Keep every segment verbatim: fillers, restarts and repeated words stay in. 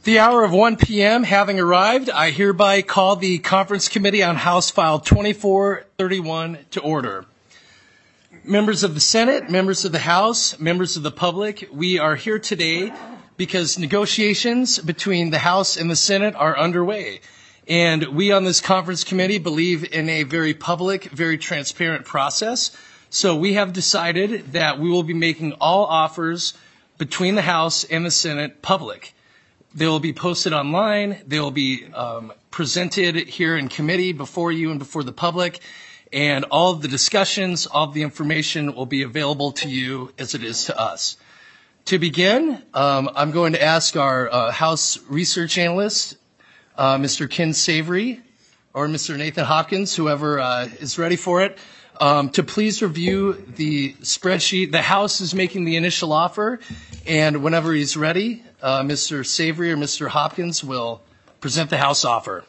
The hour of one p.m. having arrived, I hereby call the Conference Committee on House File twenty-four thirty-one to order. Members of the Senate, members of the House, members of the public, we are here today because negotiations between the House and the Senate are underway. And we on this Conference Committee believe in a very public, very transparent process. So we have decided that we will be making all offers between the House and the Senate public. They will be posted online. They will be um, presented here in committee before you and before the public. And all of the discussions, all of the information will be available to you as it is to us. To begin, um, I'm going to ask our uh, House research analyst, uh, Mister Ken Savory, or Mister Nathan Hopkins, whoever uh, is ready for it, um, to please review the spreadsheet. The House is making the initial offer, and whenever he's ready, Uh, Mister Savory or Mister Hopkins will present the House offer.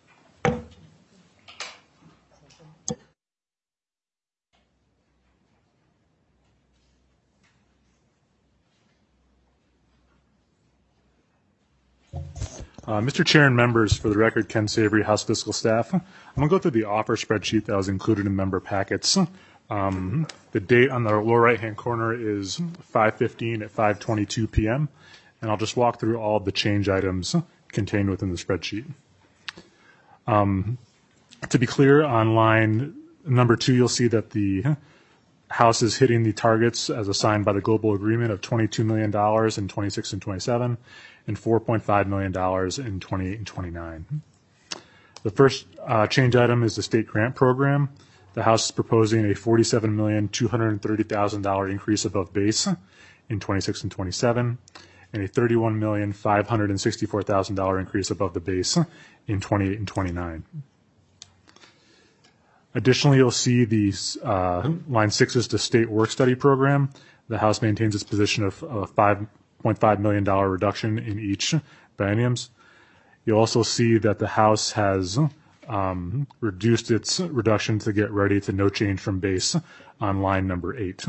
Uh, Mister Chair and members, for the record, Ken Savory, House Fiscal Staff. I'm going to go through the offer spreadsheet that was included in member packets. Um, the date on the lower right-hand corner is five fifteen at five twenty-two p.m., and I'll just walk through all of the change items contained within the spreadsheet. Um, to be clear, on line number two, you'll see that the House is hitting the targets as assigned by the global agreement of twenty-two million dollars in twenty-six and twenty-seven and four point five million dollars in twenty-eight and twenty-nine. The first uh, change item is the state grant program. The House is proposing a forty-seven million two hundred thirty thousand dollars increase above base in twenty-six and twenty-seven, and a thirty-one million five hundred sixty-four thousand dollars increase above the base in twenty-eight and twenty-nine. Additionally, you'll see the uh, line six is the state work study program. The House maintains its position of a five point five million dollars reduction in each bienniums. You'll also see that the House has um, reduced its reduction to get ready to no change from base on line number eight.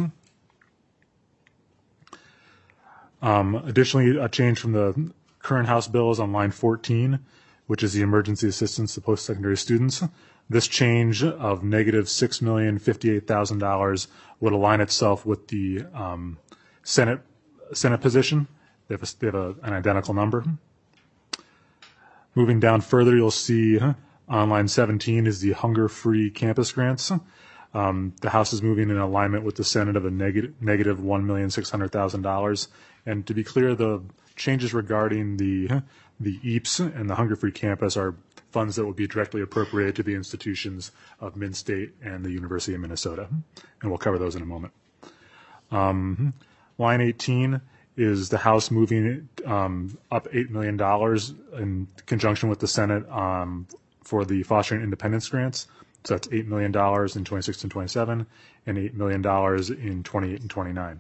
Um, additionally, a change from the current House bill is on line fourteen, which is the emergency assistance to post-secondary students. This change of negative six million fifty-eight thousand dollars would align itself with the um, Senate Senate position. They have, a, they have a, an identical number. Moving down further, you'll see on line seventeen is the hunger-free campus grants. Um, the House is moving in alignment with the Senate of a negative, negative one million six hundred thousand dollars. And to be clear, the changes regarding the the E A P S and the Hunger-Free Campus are funds that will be directly appropriated to the institutions of Mid-State and the University of Minnesota. And we'll cover those in a moment. Um, line eighteen is the House moving um, up eight million dollars in conjunction with the Senate um, for the Fostering Independence grants. So that's eight million dollars in twenty-six and twenty-seven and eight million dollars in twenty-eight and twenty-nine.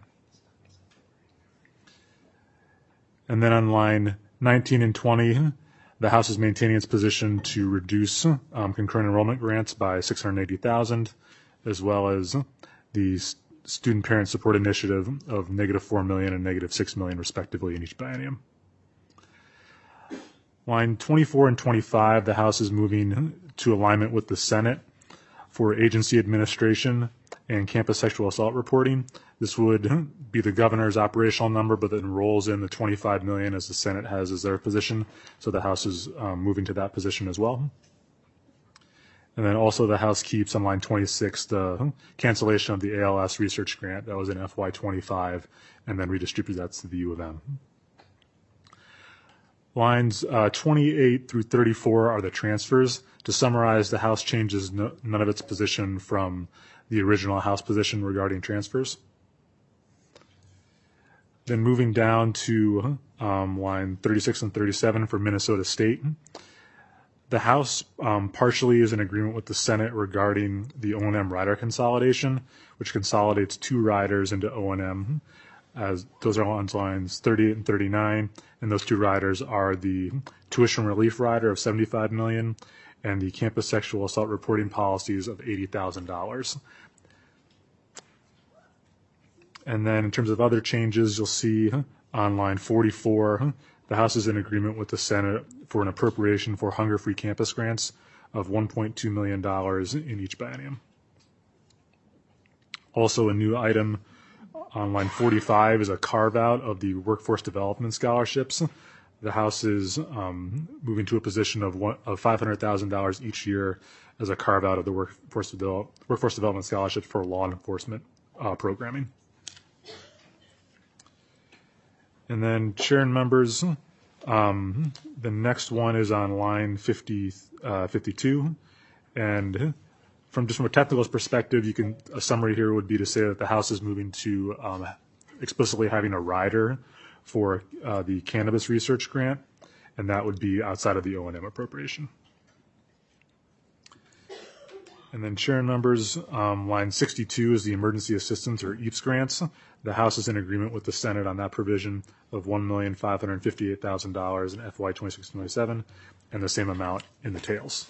And then on line nineteen and twenty, the House is maintaining its position to reduce um, concurrent enrollment grants by six hundred eighty thousand dollars, as well as the Student Parent Support Initiative of negative four million dollars and negative six million dollars respectively in each biennium. Line twenty-four and twenty-five, the House is moving to alignment with the Senate for agency administration and campus sexual assault reporting. This would be the governor's operational number, but then rolls in the twenty-five million dollars as the Senate has as their position. So the House is um, moving to that position as well. And then also the House keeps on line twenty-six the cancellation of the A L S research grant that was in F Y twenty-five, and then redistributes that to the U of M. Lines uh, twenty-eight through thirty-four are the transfers. To summarize, the House changes no, none of its position from the original House position regarding transfers. Then moving down to um, line thirty-six and thirty-seven for Minnesota State. The House um, partially is in agreement with the Senate regarding the O and M rider consolidation, which consolidates two riders into O and M. As those are on lines thirty-eight and thirty-nine, and those two riders are the tuition relief rider of seventy-five million dollars and the campus sexual assault reporting policies of eighty thousand dollars. And then in terms of other changes, you'll see on line forty-four the House is in agreement with the Senate for an appropriation for hunger-free campus grants of one point two million dollars in each biennium. Also, a new item on line forty-five is a carve-out of the workforce development scholarships. The House is um, moving to a position of, one, of five hundred thousand dollars each year as a carve-out of the workforce, develop, workforce development scholarships for law enforcement uh, programming. And then, Chair and members, um, the next one is on line fifty, uh, fifty-two. And from just from a technical perspective, you can a summary here would be to say that the House is moving to um, explicitly having a rider for uh, the cannabis research grant, and that would be outside of the O and M appropriation. And then, Chair and members, um, line sixty-two is the emergency assistance or E A P S grants. The House is in agreement with the Senate on that provision of one million five hundred fifty-eight thousand dollars in F Y twenty-six twenty-seven, and the same amount in the tails.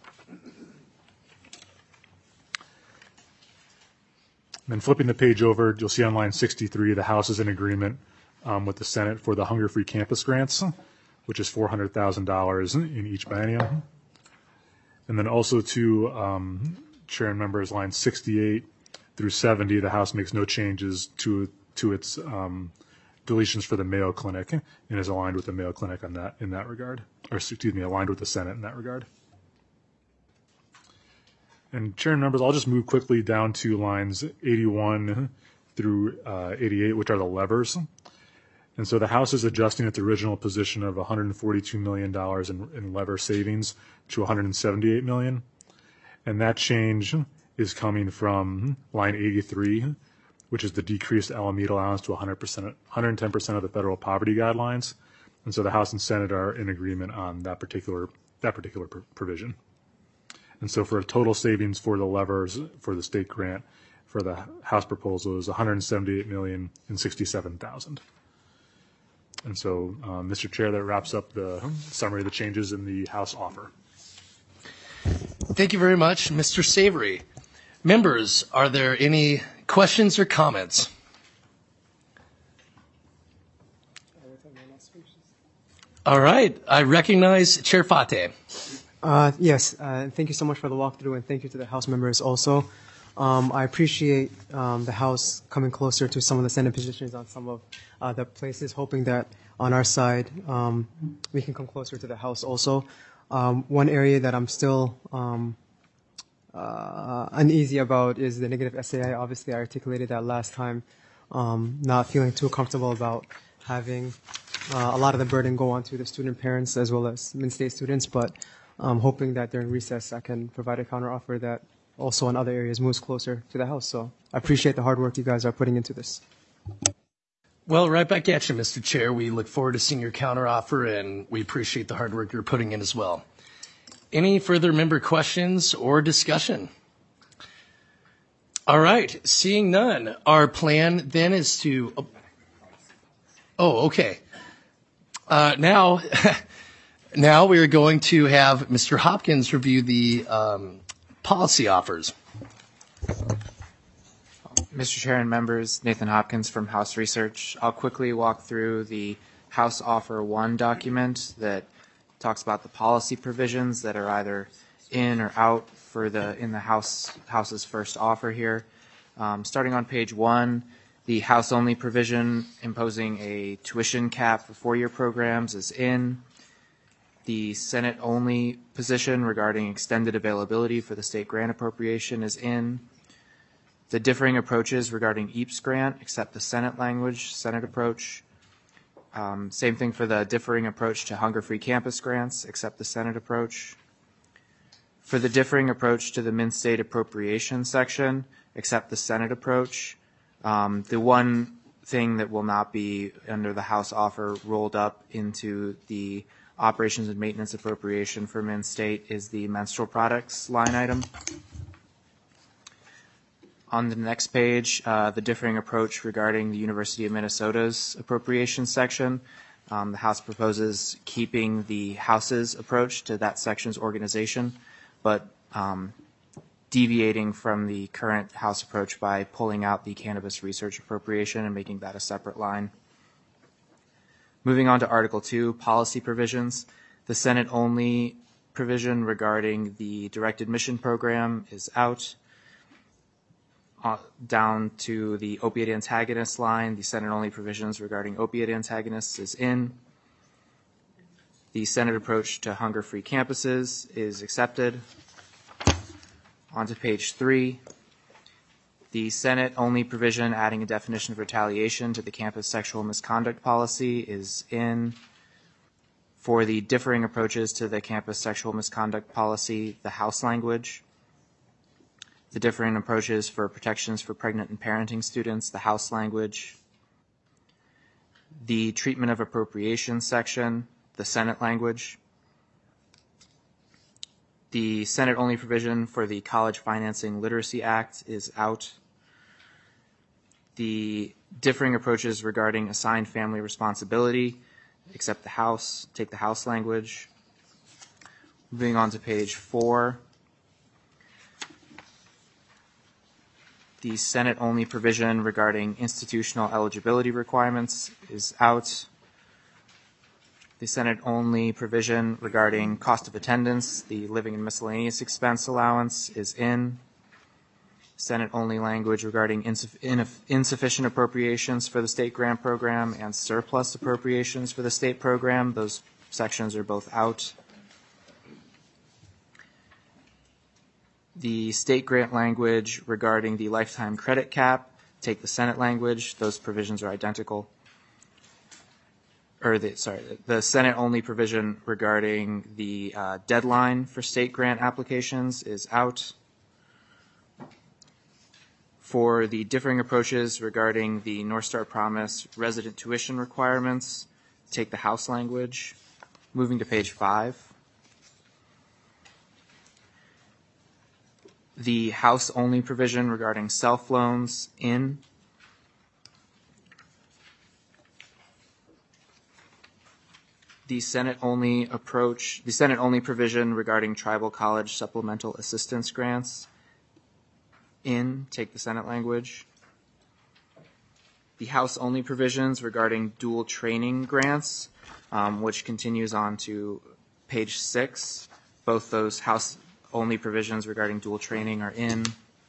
And then flipping the page over, you'll see on line sixty-three, the House is in agreement um, with the Senate for the hunger-free campus grants, which is four hundred thousand dollars in each biennium. And then also to um, Chair and members, lines sixty-eight through seventy, the House makes no changes to to its um, deletions for the Mayo Clinic and is aligned with the Mayo Clinic on that in that regard, or excuse me, aligned with the Senate in that regard. And Chair and members, I'll just move quickly down to lines eighty-one through uh, eighty-eight, which are the levers. And so the House is adjusting its original position of one hundred forty-two million dollars in, in lever savings to one hundred seventy-eight million dollars. And that change is coming from line eighty-three, which is the decreased Alameda allowance to one hundred percent, one hundred ten percent of the federal poverty guidelines. And so the House and Senate are in agreement on that particular that particular pr- provision. And so for a total savings for the levers for the state grant for the House proposal is one hundred seventy-eight million dollars and sixty-seven thousand dollars. And so, um, Mister Chair, that wraps up the summary of the changes in the House offer. Thank you very much, Mister Savory. Members, are there any questions or comments? All right. I recognize Chair Fate. Uh, yes, uh, thank you so much for the walkthrough, and thank you to the House members also. Um, I appreciate um, the House coming closer to some of the Senate positions on some of uh, the places, hoping that on our side um, we can come closer to the House also. Um, one area that I'm still um, uh, uneasy about is the negative S A I. Obviously, I articulated that last time, um, not feeling too comfortable about having uh, a lot of the burden go on to the student parents as well as in-state students, but I'm hoping that during recess I can provide a counteroffer that also in other areas moves closer to the House. So I appreciate the hard work you guys are putting into this. Well, right back at you, Mister Chair. We look forward to seeing your counteroffer, and we appreciate the hard work you're putting in as well. Any further member questions or discussion? All right, seeing none, our plan then is to, oh, oh okay. Uh, now, now we are going to have Mister Hopkins review the um, policy offers. Mister Chair and members, Nathan Hopkins from House Research. I'll quickly walk through the House Offer one document that talks about the policy provisions that are either in or out for the in the House House's first offer here. Um, starting on page one, the House-only provision imposing a tuition cap for four-year programs is in. The Senate-only position regarding extended availability for the state grant appropriation is in. The differing approaches regarding E A P S grant, except the Senate language, Senate approach. Um, same thing for the differing approach to hunger-free campus grants, except the Senate approach. For the differing approach to the min-state appropriation section, except the Senate approach. Um, the one thing that will not be under the House offer rolled up into the operations and maintenance appropriation for min-state is the menstrual products line item. On the next page, uh, the differing approach regarding the University of Minnesota's appropriation section. Um, the House proposes keeping the House's approach to that section's organization, but um, deviating from the current House approach by pulling out the cannabis research appropriation and making that a separate line. Moving on to Article two, policy provisions. The Senate-only provision regarding the direct admission program is out. Uh, down to the opiate antagonist line, the Senate-only provisions regarding opiate antagonists is in. The Senate approach to hunger-free campuses is accepted. On to page three. The Senate-only provision adding a definition of retaliation to the campus sexual misconduct policy is in. For the differing approaches to the campus sexual misconduct policy, the House language. The differing approaches for protections for pregnant and parenting students, the House language. The treatment of appropriations section, the Senate language. The Senate-only provision for the College Financing Literacy Act is out. The differing approaches regarding assigned family responsibility, except the House, take the House language. Moving on to page four. The Senate-only provision regarding institutional eligibility requirements is out. The Senate-only provision regarding cost of attendance, the living and miscellaneous expense allowance, is in. Senate-only language regarding insuff- ineff- insufficient appropriations for the state grant program and surplus appropriations for the state program. Those sections are both out. The state grant language regarding the lifetime credit cap, take the Senate language. Those provisions are identical. Or the, sorry, the Senate-only provision regarding the uh, deadline for state grant applications is out. For the differing approaches regarding the North Star Promise resident tuition requirements, take the House language. Moving to page five. The House-only provision regarding self loans in. The Senate-only approach, the Senate-only provision regarding tribal college supplemental assistance grants in, take the Senate language. The House-only provisions regarding dual training grants, um, which continues on to page six. Both those House-only provisions regarding dual training are in.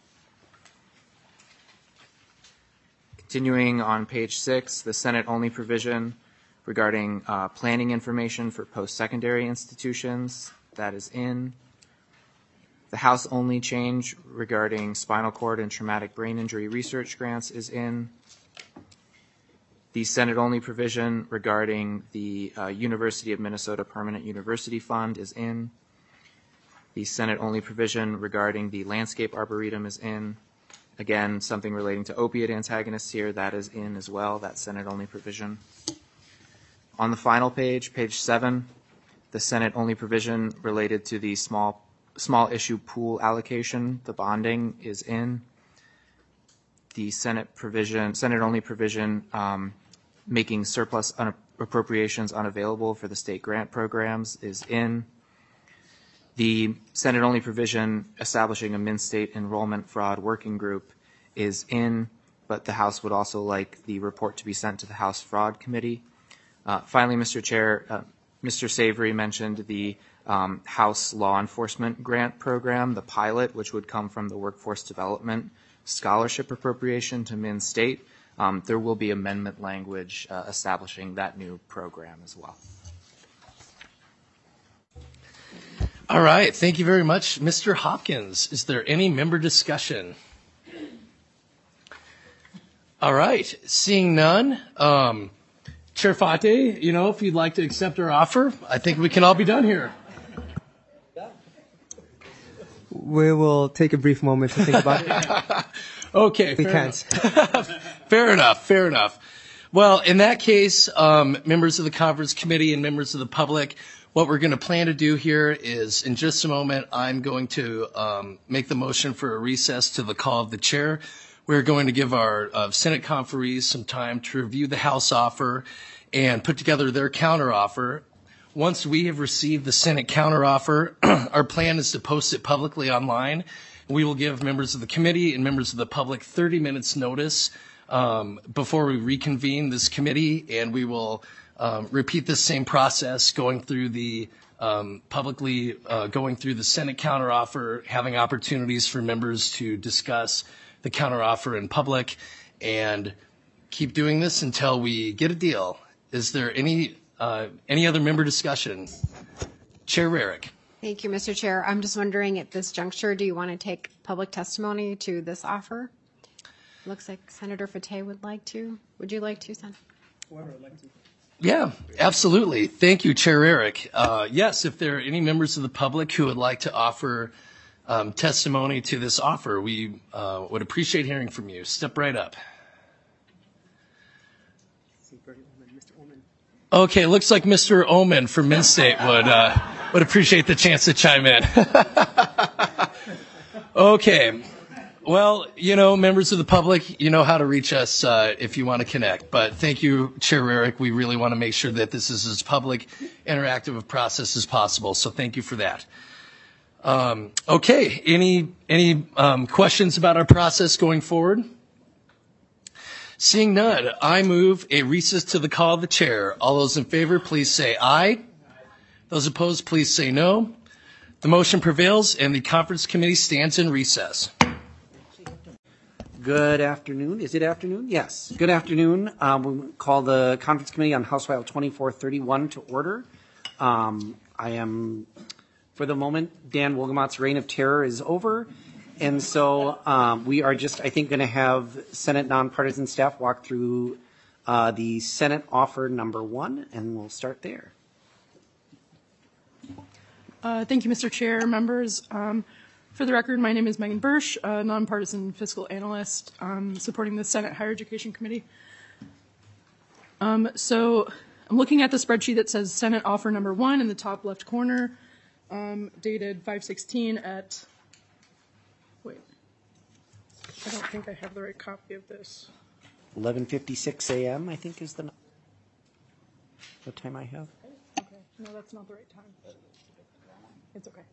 Continuing on page six, the Senate-only provision regarding uh, planning information for post-secondary institutions, that is in. The House-only change regarding spinal cord and traumatic brain injury research grants is in. The Senate-only provision regarding the uh, University of Minnesota Permanent University Fund is in. The Senate-only provision regarding the landscape arboretum is in. Again, something relating to opiate antagonists here, that is in as well, that Senate-only provision. On the final page, page seven, the Senate-only provision related to the small small issue pool allocation, the bonding is in. The Senate provision, Senate-only provision um, making surplus un- appropriations unavailable for the state grant programs is in. The Senate-only provision establishing a min-state enrollment fraud working group is in, but the House would also like the report to be sent to the House Fraud Committee. Uh, finally, Mister Chair, uh, Mister Savory mentioned the um, House Law Enforcement Grant Program, the pilot, which would come from the Workforce Development Scholarship Appropriation to Min-State. Um, there will be amendment language uh, establishing that new program as well. All right. Thank you very much. Mister Hopkins, is there any member discussion? All right. Seeing none, um, Chair Fate, you know, if you'd like to accept our offer, I think we can all be done here. We will take a brief moment to think about it. Okay. We fair can't. Enough. Fair enough. Fair enough. Well, in that case, um, members of the conference committee and members of the public, what we're going to plan to do here is, in just a moment, I'm going to um, make the motion for a recess to the call of the chair. We're going to give our uh, Senate conferees some time to review the House offer and put together their counteroffer. Once we have received the Senate counteroffer, our plan is to post it publicly online. We will give members of the committee and members of the public thirty minutes notice um, before we reconvene this committee, and we will um, repeat this same process, going through the um, publicly uh, going through the Senate counteroffer, having opportunities for members to discuss the counteroffer in public, and keep doing this until we get a deal. Is there any uh, any other member discussion? Chair Rarick. Thank you, Mister Chair. I'm just wondering at this juncture, do you want to take public testimony to this offer? Looks like Senator Fateh would like to. Would you like to, Senator? Whoever would like to. Yeah, absolutely. Thank you, Chair Rarick. Uh, yes, if there are any members of the public who would like to offer um, testimony to this offer, we uh, would appreciate hearing from you. Step right up. Okay, looks like Mister Oman from Minstate would uh, would appreciate the chance to chime in. Okay. Well, you know, members of the public, you know how to reach us uh, if you want to connect. But thank you, Chair Rarick. We really want to make sure that this is as public, interactive a process as possible. So thank you for that. Um, okay. Any any um, questions about our process going forward? Seeing none, I move a recess to the call of the chair. All those in favor, please say aye. Those opposed, please say no. The motion prevails, and the conference committee stands in recess. Good afternoon. Is it afternoon? Yes. Good afternoon. Um, we call the conference committee on House File twenty-four thirty-one to order. Um, I am, for the moment, Dan Wolgamott's reign of terror is over. And so um, we are just, I think, going to have Senate nonpartisan staff walk through uh, the Senate offer number one, and we'll start there. Uh, thank you, Mister Chair, members. Um, For the record, my name is Megan Bursch, a nonpartisan fiscal analyst um, supporting the Senate Higher Education Committee. Um, so I'm looking at the spreadsheet that says Senate offer number one in the top left corner, um, dated five sixteen at, wait, I don't think I have the right copy of this. eleven fifty-six a m, I think, is the, the time I have. Okay, no, that's not the right time. It's okay.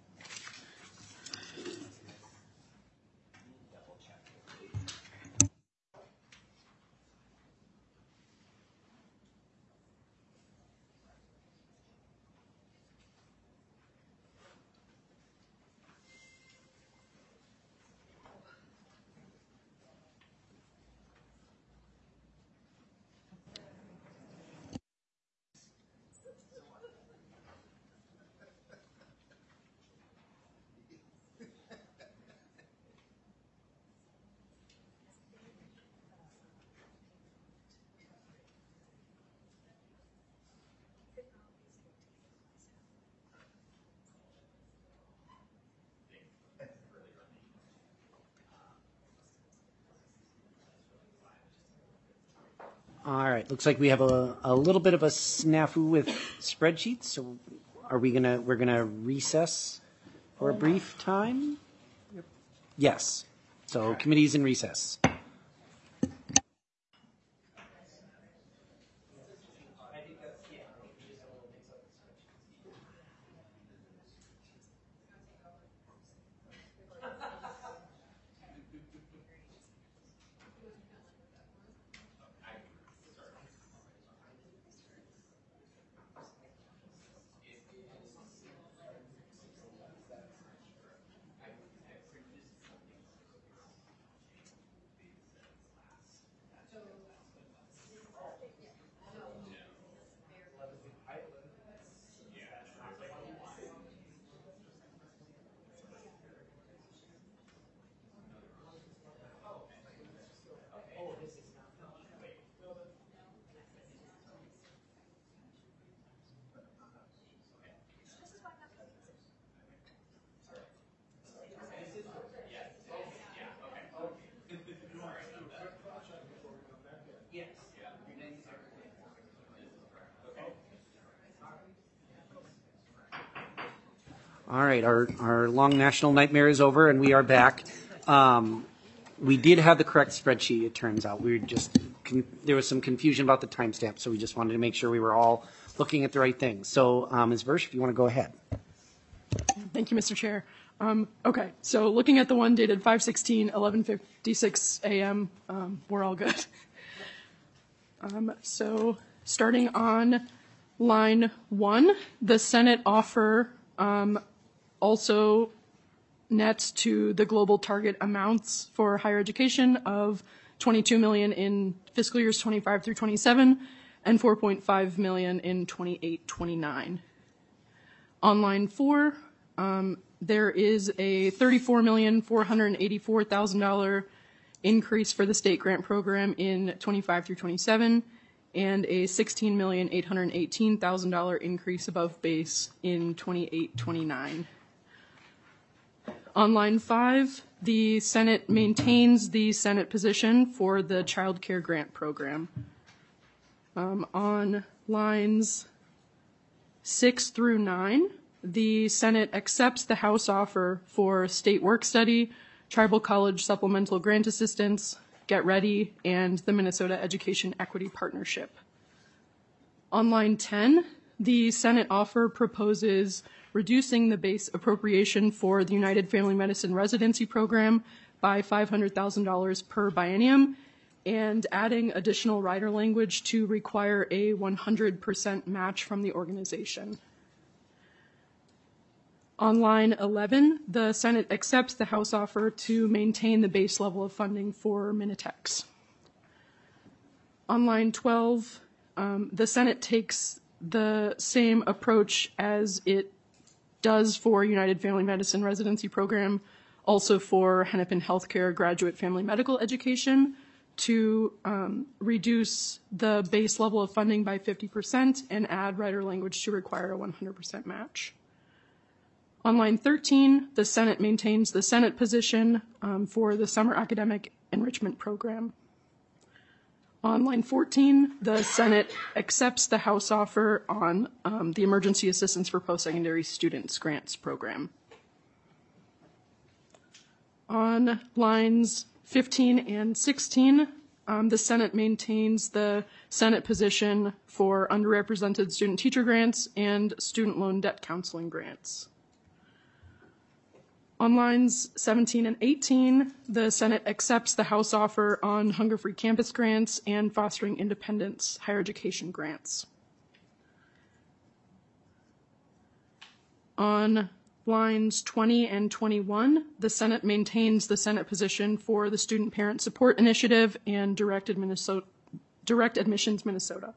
All right, looks like we have a, a little bit of a snafu with spreadsheets. So are we gonna, we're gonna recess for a brief time? Yes. So committee's in recess. All right, our, our long national nightmare is over and we are back. Um, we did have the correct spreadsheet, it turns out. We were just, con- there was some confusion about the timestamp, so we just wanted to make sure we were all looking at the right thing. So, um, Miz Bursch, if you want to go ahead. Thank you, Mister Chair. Um, okay, so looking at the one dated five sixteen, eleven fifty-six a m, um, we're all good. Um, so starting on line one, the Senate offer um, also nets to the global target amounts for higher education of twenty-two million dollars in fiscal years twenty-five through twenty-seven and four point five million dollars in twenty-eight twenty-nine. On line four, um, there is a thirty-four million four hundred eighty-four thousand dollars increase for the state grant program in twenty-five through twenty-seven and a sixteen million eight hundred eighteen thousand dollars increase above base in twenty-eight twenty-nine. On line five, the Senate maintains the Senate position for the child care grant program. Um, on lines six through nine, the Senate accepts the House offer for state work study, tribal college supplemental grant assistance, Get Ready, and the Minnesota Education Equity Partnership. On line ten, the Senate offer proposes reducing the base appropriation for the United Family Medicine Residency Program by five hundred thousand dollars per biennium and adding additional rider language to require a one hundred percent match from the organization. On line eleven, the Senate accepts the House offer to maintain the base level of funding for Minitex. On line twelve, um, the Senate takes the same approach as it does for United Family Medicine Residency Program, also for Hennepin Healthcare Graduate Family Medical Education, to um, reduce the base level of funding by fifty percent and add rider language to require a one hundred percent match. On line thirteen, the Senate maintains the Senate position um, for the Summer Academic Enrichment Program. On line fourteen, the Senate accepts the House offer on um, the Emergency Assistance for Post-Secondary Students Grants Program. On lines fifteen and sixteen, um, the Senate maintains the Senate position for underrepresented student teacher grants and student loan debt counseling grants. On lines seventeen and eighteen, the Senate accepts the House offer on hunger-free campus grants and fostering independence higher education grants. On lines twenty and twenty-one, the Senate maintains the Senate position for the Student Parent Support Initiative and Direct, Minnesota, Direct Admissions Minnesota.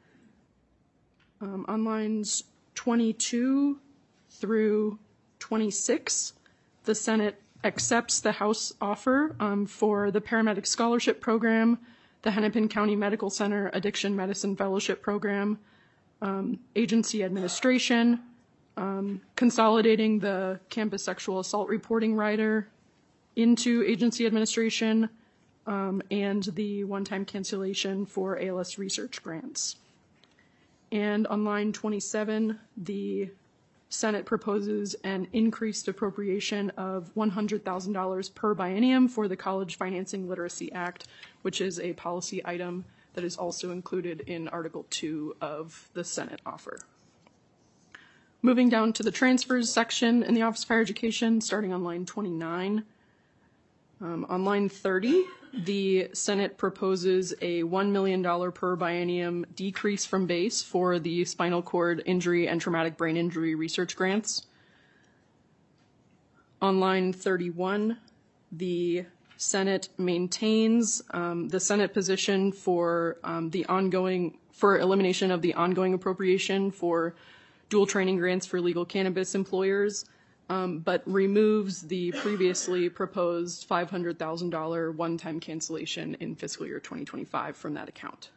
Um, on lines twenty-two through twenty-six, the Senate accepts the House offer um, for the Paramedic Scholarship Program, the Hennepin County Medical Center Addiction Medicine Fellowship Program, um, agency administration, um, consolidating the campus sexual assault reporting rider into agency administration, um, and the one-time cancellation for A L S research grants. And on line twenty-seven, the Senate proposes an increased appropriation of one hundred thousand dollars per biennium for the College Financing Literacy Act, which is a policy item that is also included in Article two of the Senate offer. Moving down to the transfers section in the Office of Higher Education, starting on line twenty-nine. Um, on line thirty, the Senate proposes a one million dollars per biennium decrease from base for the spinal cord injury and traumatic brain injury research grants. On line thirty-one, the Senate maintains um, the Senate position for um, the ongoing, for elimination of the ongoing appropriation for dual training grants for legal cannabis employers, Um, but removes the previously proposed five hundred thousand dollars one-time cancellation in fiscal year twenty twenty-five from that account.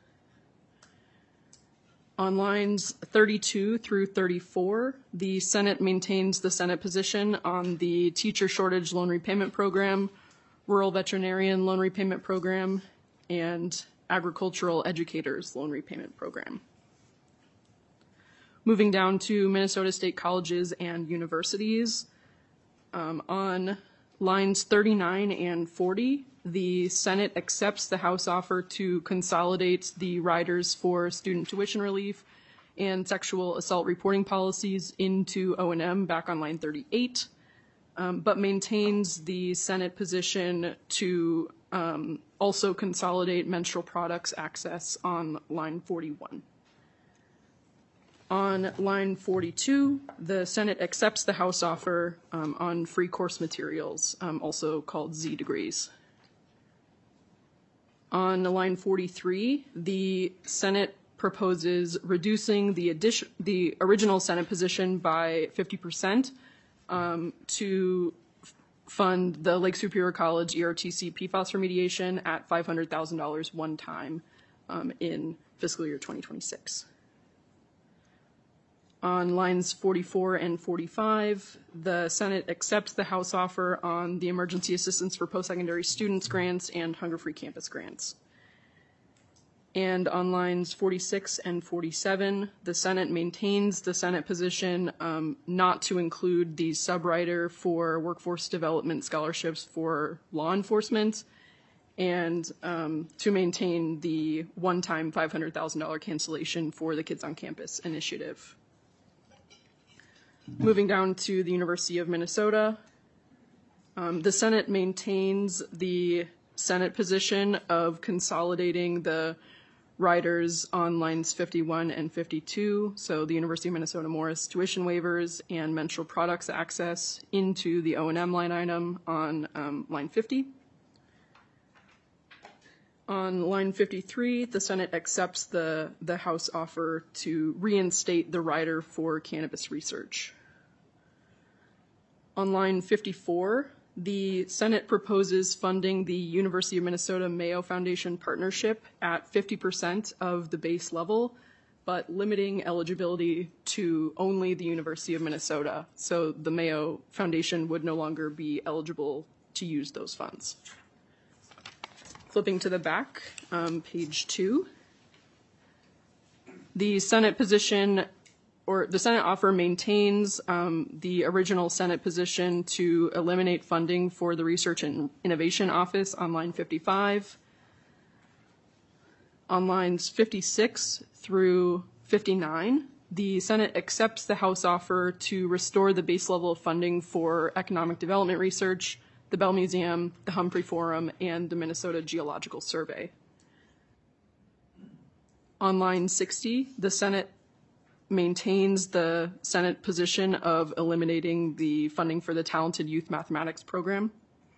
On lines thirty-two through thirty-four, the Senate maintains the Senate position on the Teacher Shortage Loan Repayment Program, Rural Veterinarian Loan Repayment Program, and Agricultural Educators Loan Repayment Program. Moving down to Minnesota State Colleges and Universities, um, on lines thirty-nine and forty, the Senate accepts the House offer to consolidate the riders for student tuition relief and sexual assault reporting policies into O and M back on line thirty-eight, um, but maintains the Senate position to um, also consolidate menstrual products access on line forty-one. On line forty-two, the Senate accepts the House offer um, on free course materials, um, also called Z degrees. On line forty-three, the Senate proposes reducing the addition, the original Senate position by fifty percent um, to f- fund the Lake Superior College E R T C P FAS remediation at five hundred thousand dollars one time um, in fiscal year twenty twenty-six. On lines forty-four and forty-five, the Senate accepts the House offer on the Emergency Assistance for Post-Secondary Students grants and Hunger Free Campus grants. And on lines forty-six and forty-seven, the Senate maintains the Senate position um, not to include the subrider for workforce development scholarships for law enforcement, and um, to maintain the one-time five hundred thousand dollars cancellation for the Kids on Campus initiative. Moving down to the University of Minnesota, um, the Senate maintains the Senate position of consolidating the riders on lines fifty-one and fifty-two, so the University of Minnesota Morris tuition waivers and menstrual products access into the O and M line item on um, line fifty. On line fifty-three, the Senate accepts the, the House offer to reinstate the rider for cannabis research. On line fifty-four, the Senate proposes funding the University of Minnesota Mayo Foundation partnership at fifty percent of the base level, but limiting eligibility to only the University of Minnesota. So the Mayo Foundation would no longer be eligible to use those funds. Flipping to the back, um, page two. The Senate position, or the Senate offer maintains um, the original Senate position to eliminate funding for the Research and Innovation Office on line fifty-five. On lines fifty-six through fifty-nine, the Senate accepts the House offer to restore the base level of funding for economic development research, the Bell Museum, the Humphrey Forum, and the Minnesota Geological Survey. On line sixty, the Senate maintains the Senate position of eliminating the funding for the Talented Youth Mathematics Program.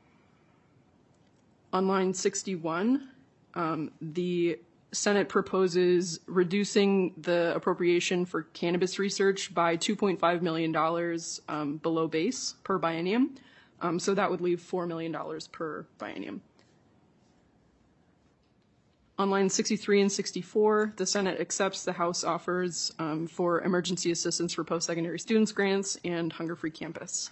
On line sixty-one, um, the Senate proposes reducing the appropriation for cannabis research by two point five million dollars um, below base per biennium. Um, so that would leave four million dollars per biennium. On lines sixty-three and sixty-four, the Senate accepts the House offers um, for emergency assistance for post-secondary students grants and Hunger Free Campus.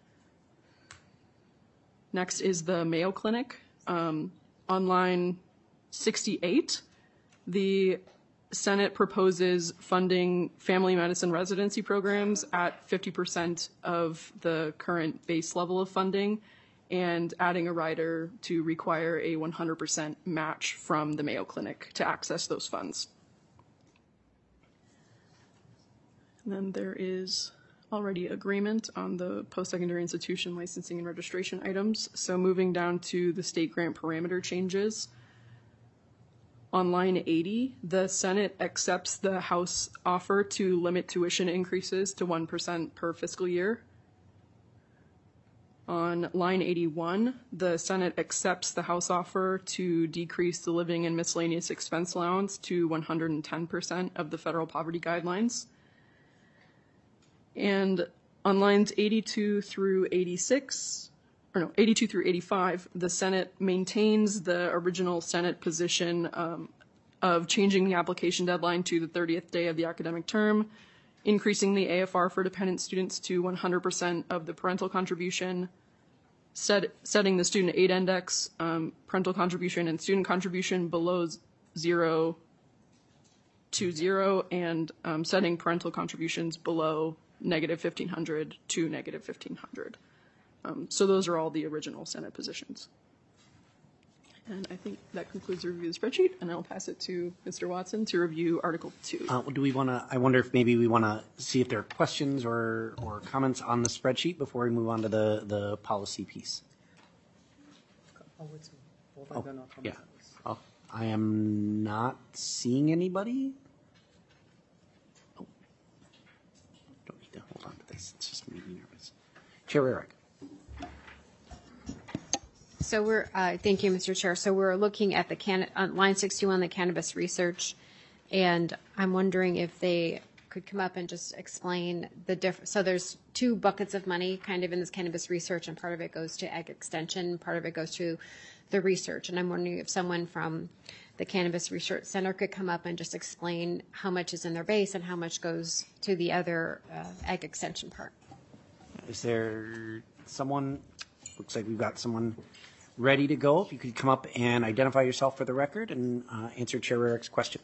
Next is the Mayo Clinic. Um, on line sixty-eight, the Senate proposes funding family medicine residency programs at fifty percent of the current base level of funding, and adding a rider to require a one hundred percent match from the Mayo Clinic to access those funds. And then there is already agreement on the post-secondary institution licensing and registration items. So moving down to the state grant parameter changes. On line eighty, the Senate accepts the House offer to limit tuition increases to one percent per fiscal year. On line eighty-one, the Senate accepts the House offer to decrease the living and miscellaneous expense allowance to one hundred ten percent of the federal poverty guidelines. And on lines eighty-two through eighty-six, or no, eighty-two through eighty-five, the Senate maintains the original Senate position um, of changing the application deadline to the thirtieth day of the academic term, increasing the A F R for dependent students to one hundred percent of the parental contribution, set, setting the student aid index, um, parental contribution and student contribution below zero to zero, and um, setting parental contributions below negative fifteen hundred to negative fifteen hundred. Um, so those are all the original Senate positions. And I think that concludes the review of the spreadsheet, and I'll pass it to Mister Watson to review Article two. Uh, do we want to, I wonder if maybe we want to see if there are questions or, or comments on the spreadsheet before we move on to the, the policy piece. Oh, yeah. Oh, I am not seeing anybody. Oh, nervous. It's just making me nervous. Chair Eric. So we're, uh, thank you, Mister Chair. So we're looking at the can, on line sixty-one, the cannabis research, and I'm wondering if they could come up and just explain the difference. So there's two buckets of money kind of in this cannabis research, and part of it goes to ag extension, part of it goes to the research. And I'm wondering if someone from the Cannabis Research Center could come up and just explain how much is in their base and how much goes to the other uh, ag extension part. Is there someone, looks like we've got someone ready to go. If you could come up and identify yourself for the record and uh, answer Chair Eric's question.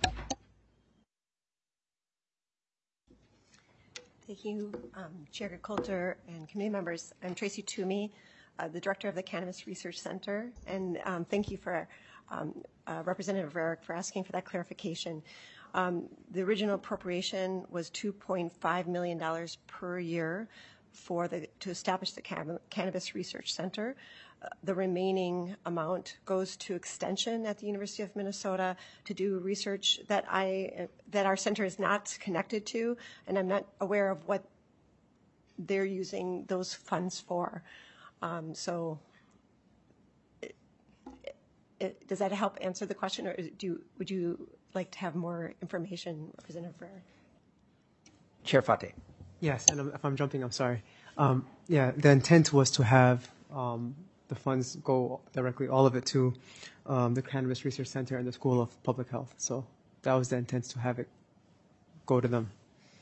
Thank you, um, Chair Coulter and committee members. I'm Tracy Toomey, uh, the director of the Cannabis Research Center, and um, thank you for um, uh, Representative Eric for asking for that clarification. Um, the original appropriation was two point five million dollars per year for the to establish the Can- Cannabis Research Center. Uh, the remaining amount goes to extension at the University of Minnesota to do research that I uh, that our center is not connected to, and I'm not aware of what they're using those funds for. Um, so, it, it, does that help answer the question, or do you, would you like to have more information, Representative Ferrer? Chair Fateh. Yes, and I'm- if I'm jumping, I'm sorry. Um, yeah, the intent was to have um, the funds go directly, all of it, to um, the Cannabis Research Center and the School of Public Health. So that was the intent, to have it go to them.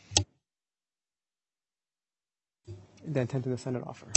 The intent in the Senate offer.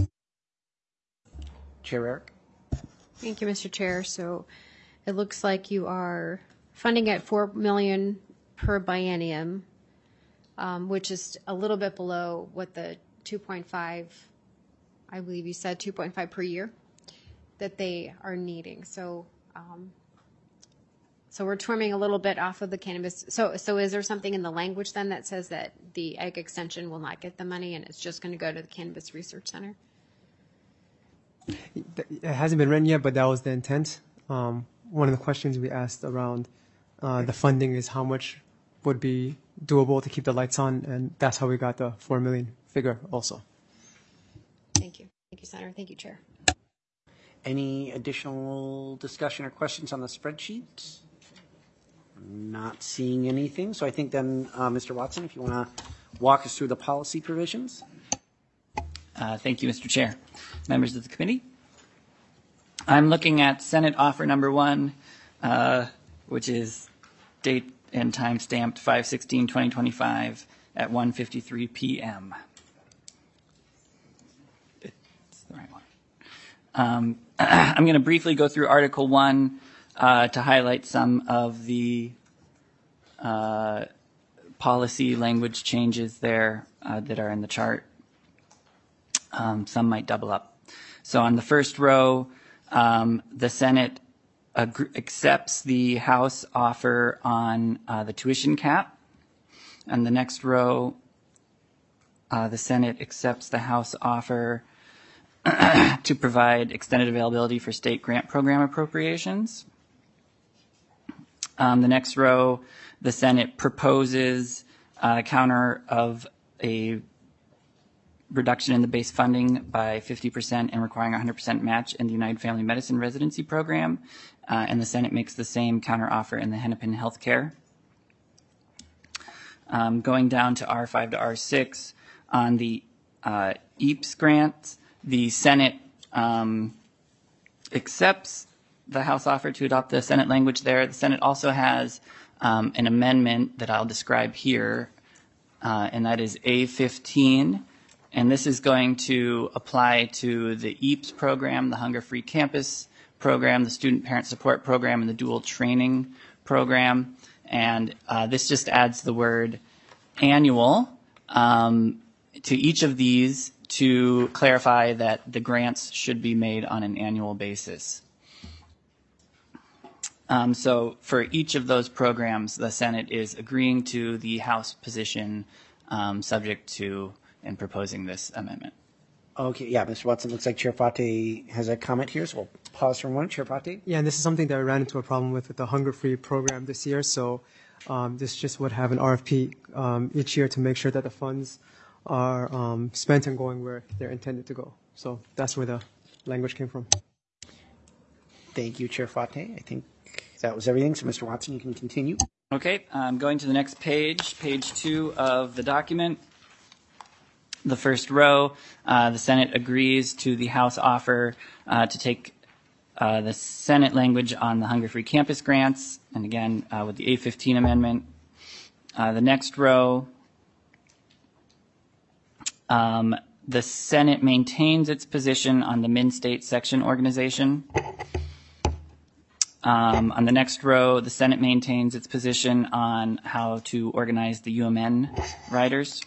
Chair Eric. Thank you, Mister Chair. So it looks like you are funding at four million dollars per biennium, um, which is a little bit below what the two point five, I believe you said two point five per year, that they are needing. So, um, so we're trimming a little bit off of the cannabis. So, so is there something in the language then that says that the ag extension will not get the money and it's just going to go to the Cannabis Research Center? It hasn't been written yet, but that was the intent. Um, one of the questions we asked around uh, the funding is how much would be doable to keep the lights on, and that's how we got the four million dollars figure also. Thank you. Thank you, Senator. Thank you, Chair. Any additional discussion or questions on the spreadsheet? Not seeing anything. So I think then, uh, Mister Watson, if you want to walk us through the policy provisions. Uh, thank you, Mister Chair. Members of the committee. I'm looking at Senate offer number one, uh, which is date and time stamped five sixteen twenty twenty-five at one fifty-three p m It's the right one. Um, I'm going to briefly go through Article one uh, to highlight some of the uh, policy language changes there uh, that are in the chart. Um, some might double up. So on the first row, um, the Senate ag- accepts the House offer on uh, the tuition cap. On the next row, uh, the Senate accepts the House offer to provide extended availability for state grant program appropriations. Um, the next row, the Senate proposes a counter of a reduction in the base funding by fifty percent and requiring a one hundred percent match in the United Family Medicine residency program. Uh, and the Senate makes the same counteroffer in the Hennepin Healthcare. Um, going down to R five to R six, on the uh, E A P S grants, the Senate um, accepts the House offer to adopt the Senate language there. The Senate also has um, an amendment that I'll describe here, uh, and that is A fifteen. And this is going to apply to the E A P S program, the Hunger Free Campus program, the Student Parent Support program, and the Dual Training program. And uh, this just adds the word annual um, to each of these to clarify that the grants should be made on an annual basis. Um, so for each of those programs, the Senate is agreeing to the House position um, subject to and proposing this amendment. Okay, yeah, Mister Watson, looks like Chair Fateh has a comment here, so we'll pause for a moment. Chair Fateh? Yeah, and this is something that I ran into a problem with with the Hunger Free program this year. So um, this just would have an R F P um, each year to make sure that the funds are um, spent and going where they're intended to go. So that's where the language came from. Thank you, Chair Fate. I think that was everything. So, Mister Watson, you can continue. Okay, um, going to the next page, page two of the document. The first row, uh, the Senate agrees to the House offer uh, to take uh, the Senate language on the Hunger-Free Campus grants, and again, uh, with the A fifteen amendment. Uh, the next row, um, the Senate maintains its position on the Min-State section organization. Um, on the next row, the Senate maintains its position on how to organize the U M N riders.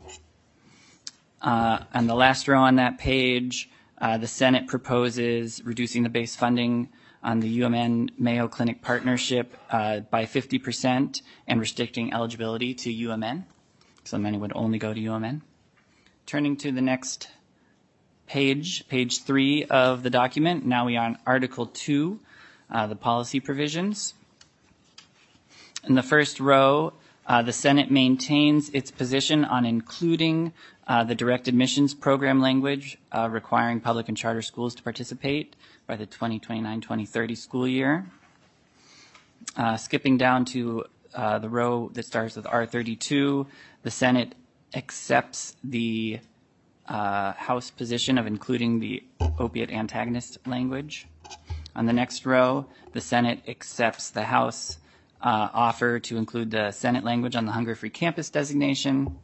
Uh, on the last row on that page, uh, the Senate proposes reducing the base funding on the U M N Mayo Clinic partnership uh, by fifty percent and restricting eligibility to U M N. So money would only go to U M N. Turning to the next page, page three of the document, now we are on Article two, uh, the policy provisions. In the first row, uh, the Senate maintains its position on including uh, the direct admissions program language uh, requiring public and charter schools to participate by the twenty twenty-nine twenty thirty school year. Uh, skipping down to uh, the row that starts with R thirty-two, the Senate accepts the uh, House position of including the opiate antagonist language. On the next row, the Senate accepts the House uh, offer to include the Senate language on the Hunger-Free Campus designation.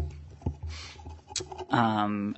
Um,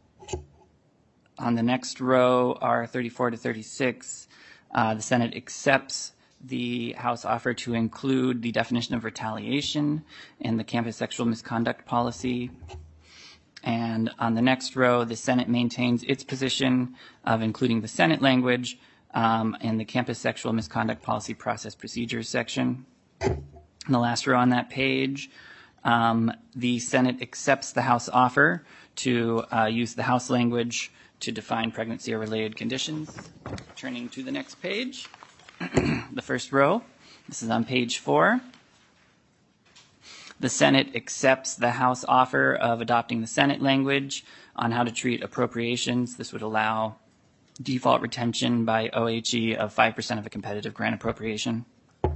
on the next row, R thirty-four to thirty-six, uh, the Senate accepts the House offer to include the definition of retaliation in the campus sexual misconduct policy. And on the next row, the Senate maintains its position of including the Senate language um, in the campus sexual misconduct policy process procedures section. In the last row on that page, um, the Senate accepts the House offer to uh, use the House language to define pregnancy or related conditions. Turning to the next page, the first row, this is on page four. The Senate accepts the House offer of adopting the Senate language on how to treat appropriations. This would allow default retention by O H E of five percent of a competitive grant appropriation.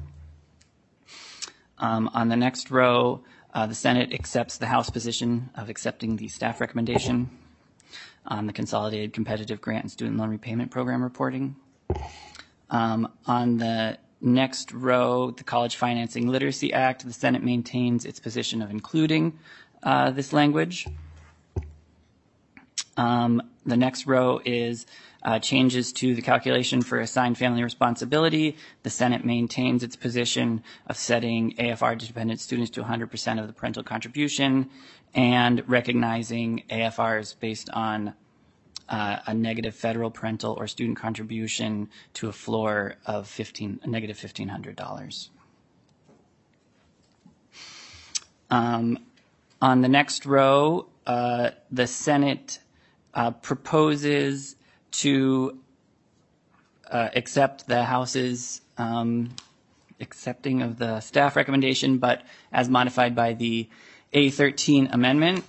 Um, on the next row, uh, the Senate accepts the House position of accepting the staff recommendation on the Consolidated Competitive Grant and Student Loan Repayment Program reporting. Um, on the next row, the College Financing Literacy Act, the Senate maintains its position of including uh, this language. Um, the next row is uh, changes to the calculation for assigned family responsibility. The Senate maintains its position of setting A F R-dependent students to one hundred percent of the parental contribution and recognizing A F Rs based on Uh, a negative federal parental or student contribution to a floor of fifteen, a negative fifteen hundred dollars. Um, on the next row, uh, the Senate uh, proposes to uh, accept the House's um, accepting of the staff recommendation, but as modified by the A thirteen amendment.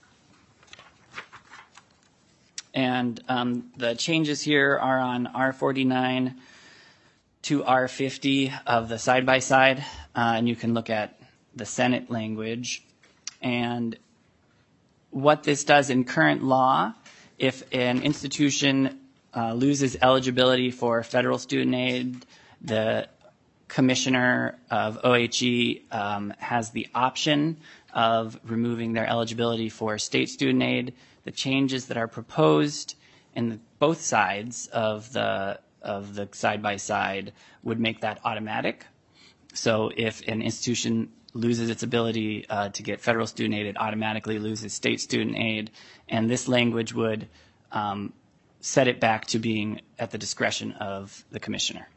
And um, the changes here are on R forty-nine to R fifty of the side-by-side, uh, and you can look at the Senate language. And what this does in current law, if an institution uh, loses eligibility for federal student aid, the commissioner of O H E um, has the option of removing their eligibility for state student aid. The changes that are proposed in the, both sides of the of the side-by-side would make that automatic. So if an institution loses its ability uh, to get federal student aid, it automatically loses state student aid, and this language would um, set it back to being at the discretion of the commissioner.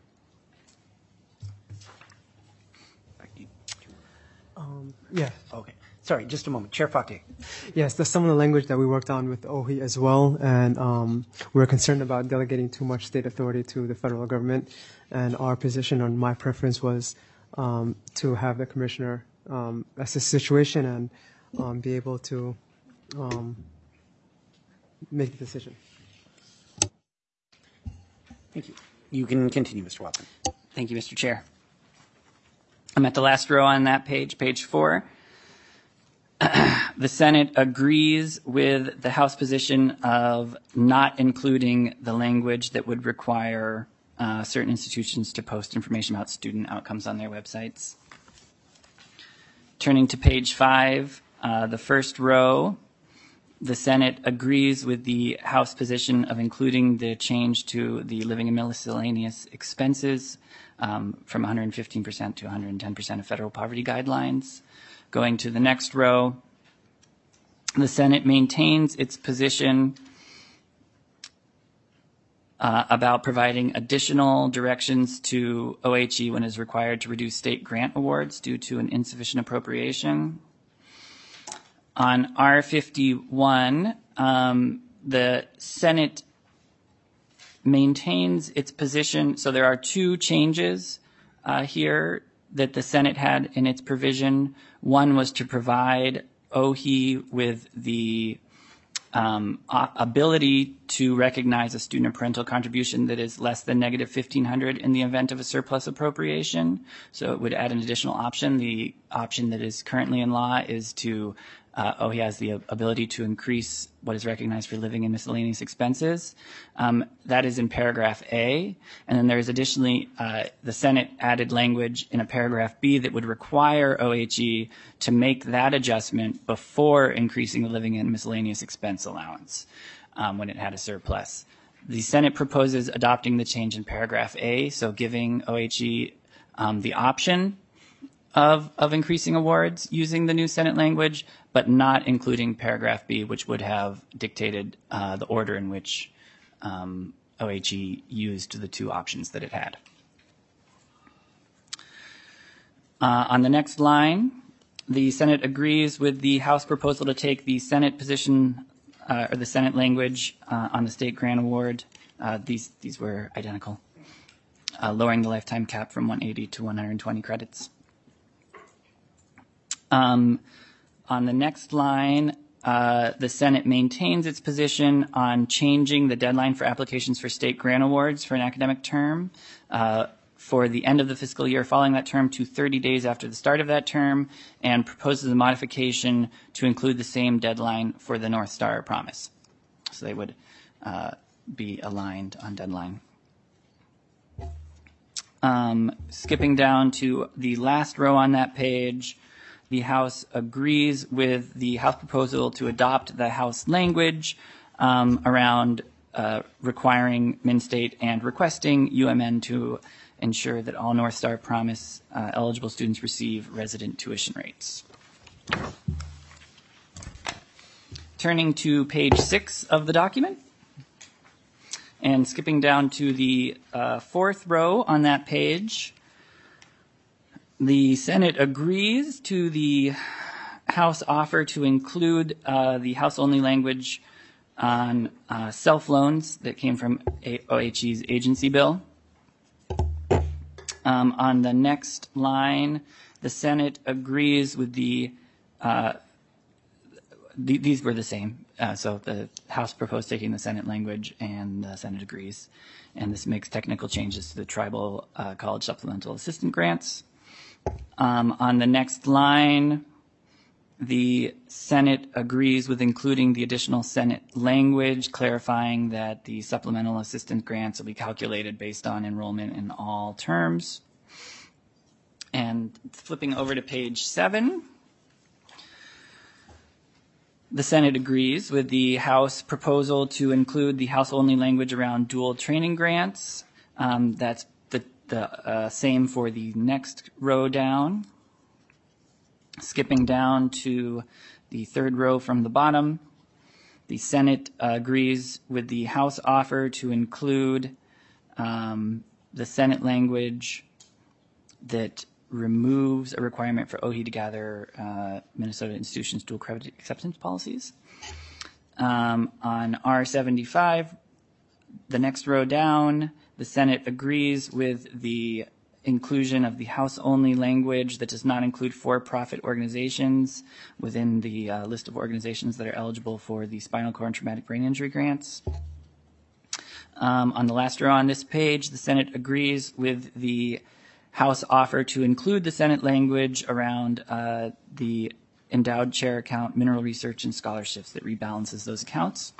Um, yeah. Okay. Sorry, just a moment. Chair Fate. Yes, that's some of the language that we worked on with O H E as well, and um, we're concerned about delegating too much state authority to the federal government. And our position on my preference was um, to have the commissioner um, assess the situation and um, be able to um, make the decision. Thank you. You can continue, Mister Watson. Thank you, Mister Chair. I'm at the last row on that page, page four. The Senate agrees with the House position of not including the language that would require uh, certain institutions to post information about student outcomes on their websites. Turning to page five, uh, the first row, the Senate agrees with the House position of including the change to the living and miscellaneous expenses um, from one hundred fifteen percent to one hundred ten percent of federal poverty guidelines. Going to the next row, the Senate maintains its position uh, about providing additional directions to O H E when it is required to reduce state grant awards due to an insufficient appropriation. On R fifty-one, um, the Senate maintains its position. So there are two changes uh, here that the Senate had in its provision. One was to provide O H E with the um, ability to recognize a student or parental contribution that is less than negative fifteen hundred in the event of a surplus appropriation. So it would add an additional option. The option that is currently in law is to Uh, O H E has the ability to increase what is recognized for living and miscellaneous expenses. Um, that is in paragraph A. And then there is additionally, uh, the Senate added language in a paragraph B that would require O H E to make that adjustment before increasing the living and miscellaneous expense allowance um, when it had a surplus. The Senate proposes adopting the change in paragraph A, so giving O H E um, the option Of, of increasing awards using the new Senate language, but not including paragraph B, which would have dictated uh, the order in which um, O H E used the two options that it had. Uh, on the next line, the Senate agrees with the House proposal to take the Senate position uh, or the Senate language uh, on the state grant award. Uh, these, these were identical, uh, lowering the lifetime cap from one hundred eighty to one hundred twenty credits. Um, on the next line, uh, the Senate maintains its position on changing the deadline for applications for state grant awards for an academic term uh, for the end of the fiscal year following that term to thirty days after the start of that term, and proposes a modification to include the same deadline for the North Star Promise. So they would uh, be aligned on deadline. Um, skipping down to the last row on that page, the House agrees with the House proposal to adopt the House language um, around uh, requiring MnSTATE and requesting U M N to ensure that all North Star Promise uh, eligible students receive resident tuition rates. Turning to page six of the document and skipping down to the uh, fourth row on that page, the Senate agrees to the House offer to include uh, the House-only language on uh, self-loans that came from O H E's agency bill. Um, on the next line, the Senate agrees with the, uh, th- these were the same. Uh, so the House proposed taking the Senate language and the Senate agrees. And this makes technical changes to the tribal uh, college supplemental assistance grants. Um, on the next line, the Senate agrees with including the additional Senate language, clarifying that the supplemental assistance grants will be calculated based on enrollment in all terms. And flipping over to page seven, the Senate agrees with the House proposal to include the House-only language around dual training grants. Um, that's the, the uh, same for the next row down. Skipping down to the third row from the bottom, the Senate uh, agrees with the House offer to include um, the Senate language that removes a requirement for O H E to gather uh, Minnesota institutions' dual credit acceptance policies. Um, on R seventy-five, the next row down, the Senate agrees with the inclusion of the House-only language that does not include for-profit organizations within the uh, list of organizations that are eligible for the spinal cord and traumatic brain injury grants. Um, on the last row on this page, the Senate agrees with the House offer to include the Senate language around uh, the endowed chair account, mineral research, and scholarships that rebalances those accounts.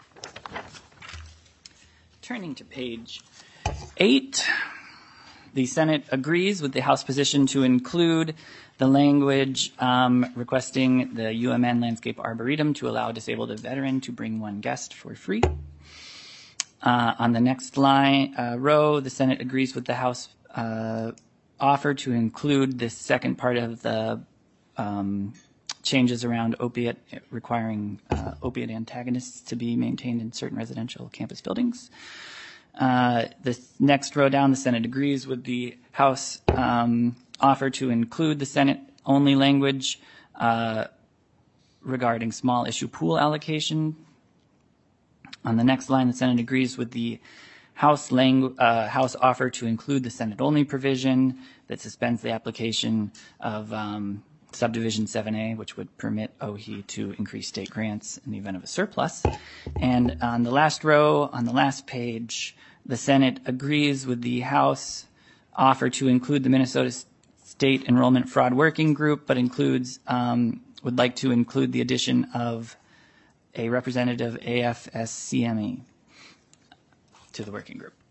Turning to page eight, the Senate agrees with the House position to include the language um, requesting the U M N Landscape Arboretum to allow a disabled veteran to bring one guest for free. Uh, on the next line uh, row, the Senate agrees with the House uh, offer to include this second part of the um, changes around opiate, requiring uh, opiate antagonists to be maintained in certain residential campus buildings. Uh, the next row down, the Senate agrees with the House um, offer to include the Senate-only language uh, regarding small issue pool allocation. On the next line, the Senate agrees with the House, langu- uh, House offer to include the Senate-only provision that suspends the application of um, Subdivision seven A, which would permit O H I to increase state grants in the event of a surplus. And on the last row, on the last page, the Senate agrees with the House offer to include the Minnesota State Enrollment Fraud Working Group, but includes um, would like to include the addition of a representative A F S C M E to the working group.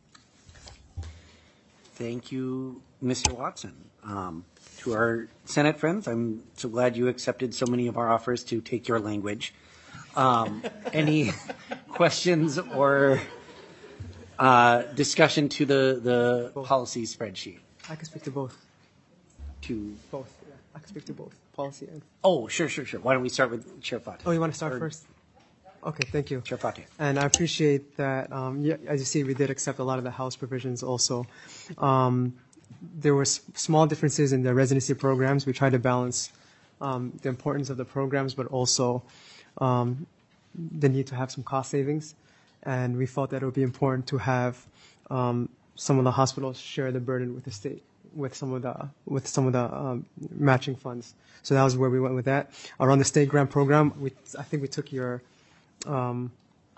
Thank you, Mister Watson. Um, to our Senate friends, I'm so glad you accepted so many of our offers to take your language. Um, any questions or uh, discussion to the, the Both. policy spreadsheet? I can speak to both. To Both. Yeah, I can speak to both policy and. Oh, sure, sure, sure. Why don't we start with Chair Fateh? Oh, you want to start Or first? Okay, thank you. Chair Fateh. And I appreciate that. Um, yeah, as you see, we did accept a lot of the House provisions also. Um, there were s- small differences in the residency programs. We tried to balance um, the importance of the programs, but also um, the need to have some cost savings. And we felt that it would be important to have um, some of the hospitals share the burden with the state, with some of the with some of the um, matching funds. So that was where we went with that. Around the state grant program, we, I think we took your um,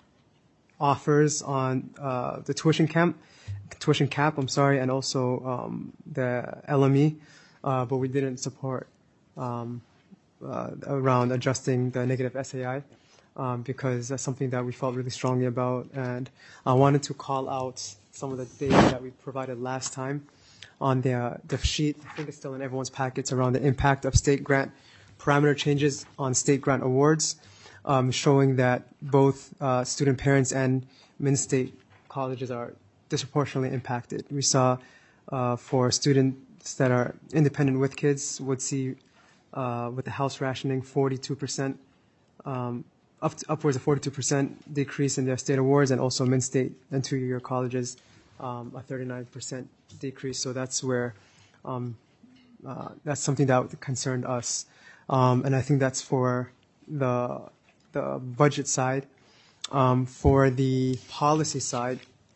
offers on uh, the tuition camp, tuition cap. I'm sorry, and also um, the L M E, uh, but we didn't support um, uh, around adjusting the negative S A I. Um, because that's something that we felt really strongly about, and I wanted to call out some of the data that we provided last time on the, uh, the sheet. I think it's still in everyone's packets around the impact of state grant parameter changes on state grant awards, um, showing that both uh, student parents and min-state colleges are disproportionately impacted. We saw uh, for students that are independent with kids would see uh, with the house rationing forty-two percent um, Up to, upwards of forty-two percent decrease in their state awards, and also min-state and two-year colleges, um, a thirty-nine percent decrease. So that's where um, uh, that's something that concerned us, um, and I think that's for the the budget side. Um, for the policy side,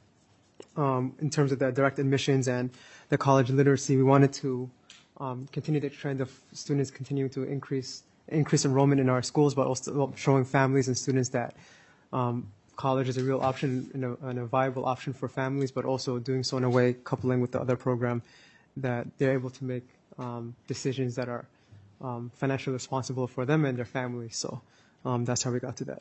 um, in terms of the direct admissions and the college literacy, we wanted to um, continue the trend of students continuing to increase. increase enrollment in our schools, but also showing families and students that um, college is a real option and a, and a viable option for families, but also doing so in a way coupling with the other program that they're able to make um, decisions that are um, financially responsible for them and their families. So um, that's how we got to that.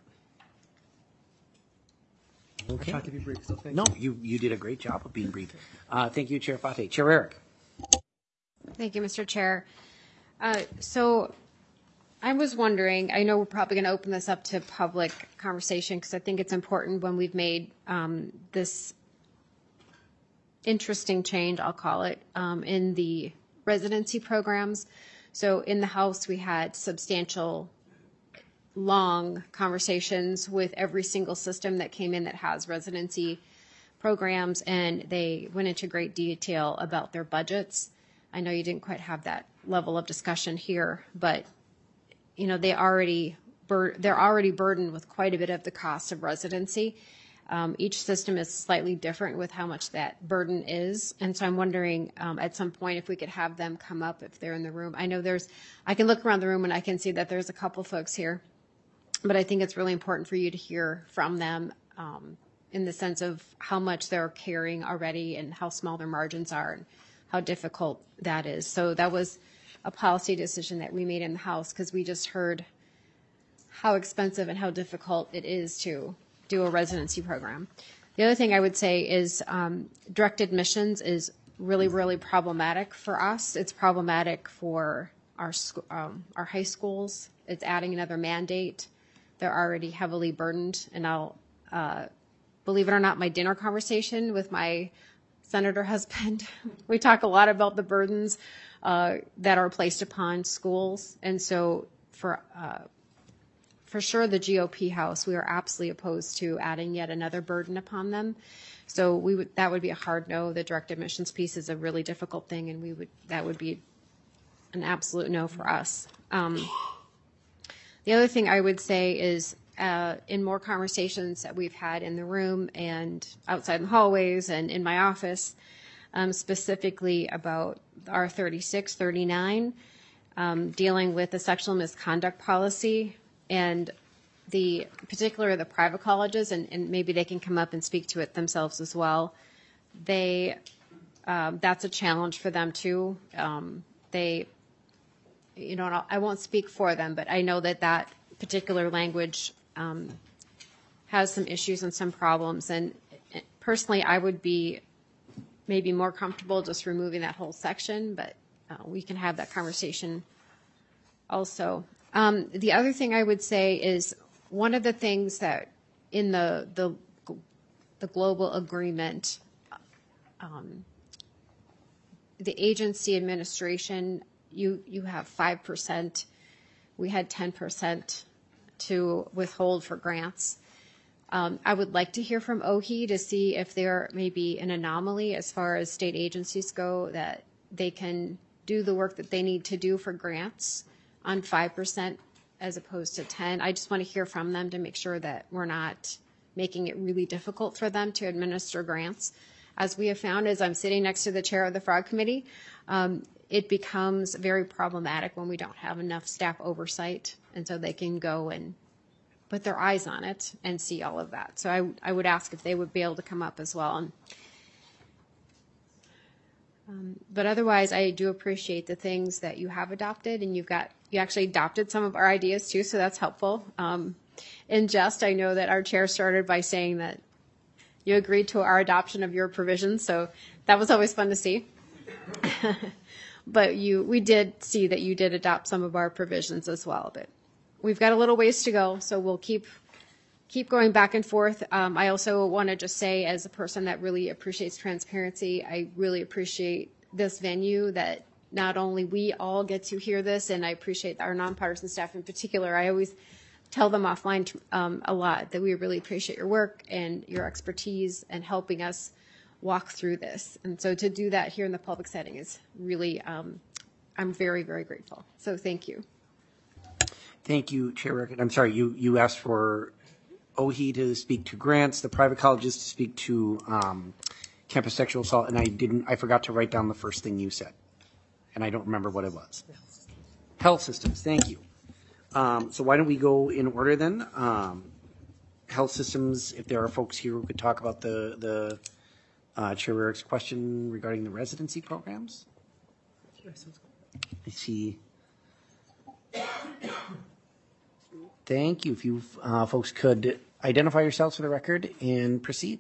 Okay. I tried to be brief, so thank No, you. you, you did a great job of being brief. Uh, thank you, Chair Fateh. Chair Eric. Thank you, Mister Chair. Uh, so I was wondering, I know we're probably going to open this up to public conversation because I think it's important when we've made um, this interesting change, I'll call it, um, in the residency programs. So in the House, we had substantial, long conversations with every single system that came in that has residency programs, and they went into great detail about their budgets. I know you didn't quite have that level of discussion here, but you know, they already bur- they're already burdened with quite a bit of the cost of residency. Um, each system is slightly different with how much that burden is. And so I'm wondering um, at some point if we could have them come up if they're in the room. I know there's, I can look around the room and I can see that there's a couple folks here, but I think it's really important for you to hear from them um, in the sense of how much they're carrying already and how small their margins are and how difficult that is. So that was a policy decision that we made in the House because we just heard how expensive and how difficult it is to do a residency program. The other thing I would say is um, direct admissions is really, really problematic for us. It's problematic for our sc- um, our high schools. It's adding another mandate. They're already heavily burdened. And I'll, uh, believe it or not, my dinner conversation with my senator husband, we talk a lot about the burdens uh, that are placed upon schools. And so for uh, For sure, the G O P House, we are absolutely opposed to adding yet another burden upon them. So we would that would be a hard no. The direct admissions piece is a really difficult thing, and we would that would be an absolute no for us. Um, the other thing I would say is uh, in more conversations that we've had in the room and outside in the hallways and in my office, um, specifically about R thirty-six, thirty-nine, um, dealing with the sexual misconduct policy. And the particular the private colleges, and, and maybe they can come up and speak to it themselves as well. They um, that's a challenge for them too. Um, they, you know, I won't speak for them, but I know that that particular language um, has some issues and some problems. And personally, I would be maybe more comfortable just removing that whole section, but uh, we can have that conversation also. Um, the other thing I would say is one of the things that in the the, the global agreement, um, the agency administration, you you have five percent. We had ten percent to withhold for grants. Um, I would like to hear from O H I to see if there may be an anomaly as far as state agencies go that they can do the work that they need to do for grants on five percent as opposed to ten. I just want to hear from them to make sure that we're not making it really difficult for them to administer grants. As we have found, as I'm sitting next to the chair of the Frog Committee, um, it becomes very problematic when we don't have enough staff oversight, and so they can go and put their eyes on it and see all of that. So I, I would ask if they would be able to come up as well. And, Um, but otherwise, I do appreciate the things that you have adopted, and you've got you actually adopted some of our ideas too, so that's helpful. Um, in jest, I know that our chair started by saying that you agreed to our adoption of your provisions, so that was always fun to see. But you, we did see that you did adopt some of our provisions as well. But we've got a little ways to go, so we'll keep. Keep going back and forth. Um, I also want to just say, as a person that really appreciates transparency, I really appreciate this venue that not only we all get to hear this, and I appreciate our nonpartisan staff in particular. I always tell them offline um, a lot that we really appreciate your work and your expertise and helping us walk through this. And so to do that here in the public setting is really, um, I'm very, very grateful. So thank you. Thank you, Chair Rickett. I'm sorry, you, you asked for O H I to speak to grants, the private colleges to speak to um, campus sexual assault, and I didn't, I forgot to write down the first thing you said, and I don't remember what it was. Health systems, thank you. Um, so why don't we go in order then? Um, health systems, if there are folks here who could talk about the, the uh, Chair Rarick's question regarding the residency programs. I see. Thank you. If you uh, folks could identify yourselves for the record and proceed.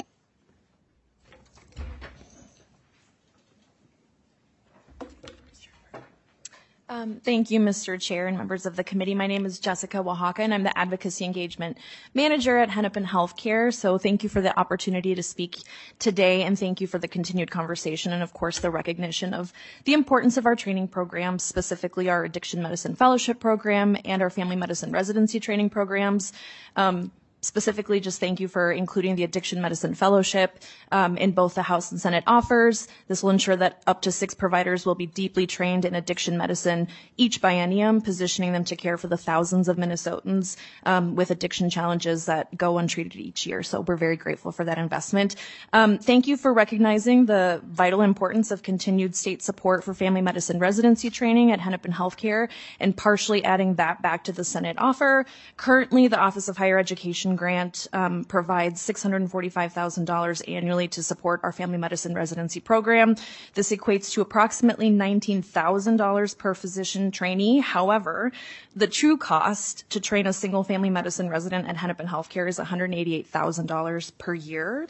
Um, thank you, Mister Chair and members of the committee. My name is Jessica Oaxaca, and I'm the Advocacy Engagement Manager at Hennepin Healthcare. So thank you for the opportunity to speak today, and thank you for the continued conversation and, of course, the recognition of the importance of our training programs, specifically our Addiction Medicine Fellowship Program and our Family Medicine Residency Training Programs. Um, specifically just thank you for including the Addiction Medicine Fellowship um, in both the House and Senate offers. This will ensure that up to six providers will be deeply trained in addiction medicine each biennium, positioning them to care for the thousands of Minnesotans um, with addiction challenges that go untreated each year. So we're very grateful for that investment. Um, thank you for recognizing the vital importance of continued state support for family medicine residency training at Hennepin Healthcare and partially adding that back to the Senate offer. Currently, the Office of Higher Education grant um, provides six hundred forty-five thousand dollars annually to support our family medicine residency program. This equates to approximately nineteen thousand dollars per physician trainee. However, the true cost to train a single family medicine resident at Hennepin Healthcare is one hundred eighty-eight thousand dollars per year.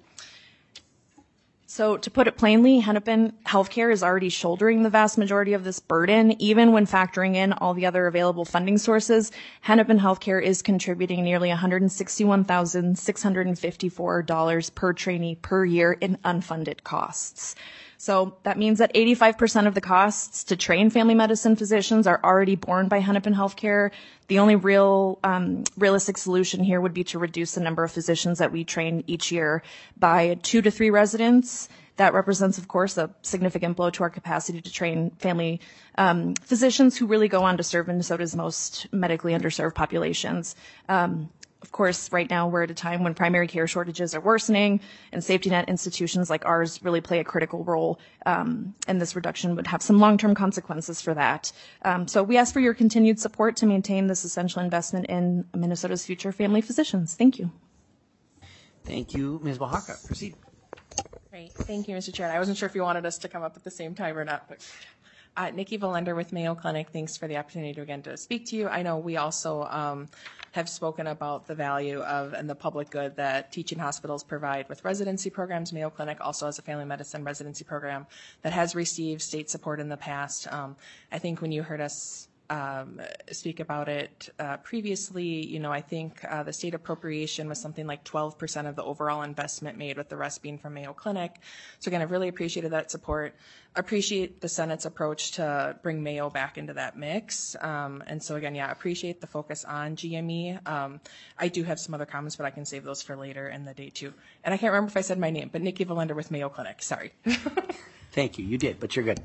So to put it plainly, Hennepin Healthcare is already shouldering the vast majority of this burden. Even when factoring in all the other available funding sources, Hennepin Healthcare is contributing nearly one hundred sixty-one thousand six hundred fifty-four dollars per trainee per year in unfunded costs. So that means that eighty-five percent of the costs to train family medicine physicians are already borne by Hennepin Healthcare. The only real um, realistic solution here would be to reduce the number of physicians that we train each year by two to three residents. That represents, of course, a significant blow to our capacity to train family um, physicians who really go on to serve Minnesota's most medically underserved populations. Um, Of course, right now we're at a time when primary care shortages are worsening and safety net institutions like ours really play a critical role, um, and this reduction would have some long-term consequences for that. Um, so we ask for your continued support to maintain this essential investment in Minnesota's future family physicians. Thank you. Thank you. Miz Oaxaca, proceed. Great. Thank you, Mister Chair. I wasn't sure if you wanted us to come up at the same time or not, but uh, Nikki Valender with Mayo Clinic. Thanks for the opportunity to again to speak to you. I know we also um, have spoken about the value of and the public good that teaching hospitals provide with residency programs. Mayo Clinic also has a family medicine residency program that has received state support in the past. Um, I think when you heard us um, speak about it uh, previously, you know, I think uh, the state appropriation was something like twelve percent of the overall investment made, with the rest being from Mayo Clinic. So again, I really appreciated that support. Appreciate the Senate's approach to bring Mayo back into that mix. Um, and so again, yeah, appreciate the focus on G M E. Um, I do have some other comments, but I can save those for later in the day too. And I can't remember if I said my name, but Nikki Valender with Mayo Clinic. Sorry. Thank you. You did, but you're good.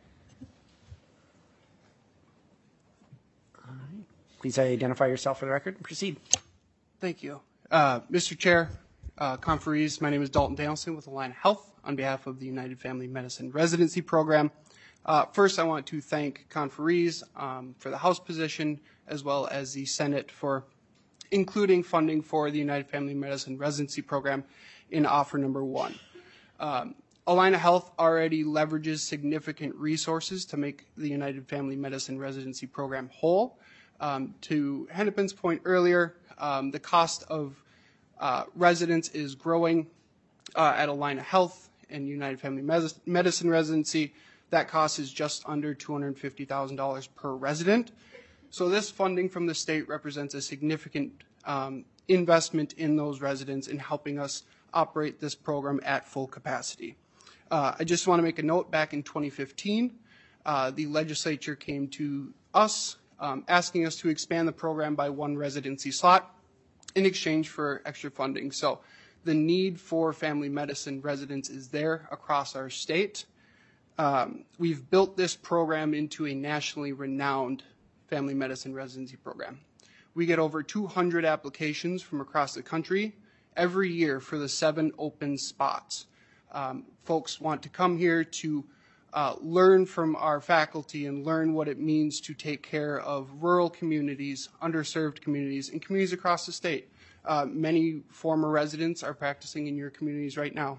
All right. Please identify yourself for the record and proceed. Thank you. Uh, Mister Chair, uh, conferees, my name is Dalton Danielson with Allina Health on behalf of the United Family Medicine Residency Program. Uh, first, I want to thank conferees um, for the House position, as well as the Senate for including funding for the United Family Medicine Residency Program in offer number one. Um, Allina Health already leverages significant resources to make the United Family Medicine Residency Program whole. Um, to Hennepin's point earlier, um, the cost of uh, residents is growing uh, at Allina Health and United Family Medicine Residency. That cost is just under two hundred fifty thousand dollars per resident. So this funding from the state represents a significant um, investment in those residents in helping us operate this program at full capacity. Uh, I just want to make a note, back in twenty fifteen, uh, the legislature came to us um, asking us to expand the program by one residency slot in exchange for extra funding. So the need for family medicine residents is there across our state. Um, we've built this program into a nationally renowned family medicine residency program. We get over two hundred applications from across the country every year for the seven open spots. Um, folks want to come here to uh, learn from our faculty and learn what it means to take care of rural communities, underserved communities, and communities across the state. Uh, many former residents are practicing in your communities right now.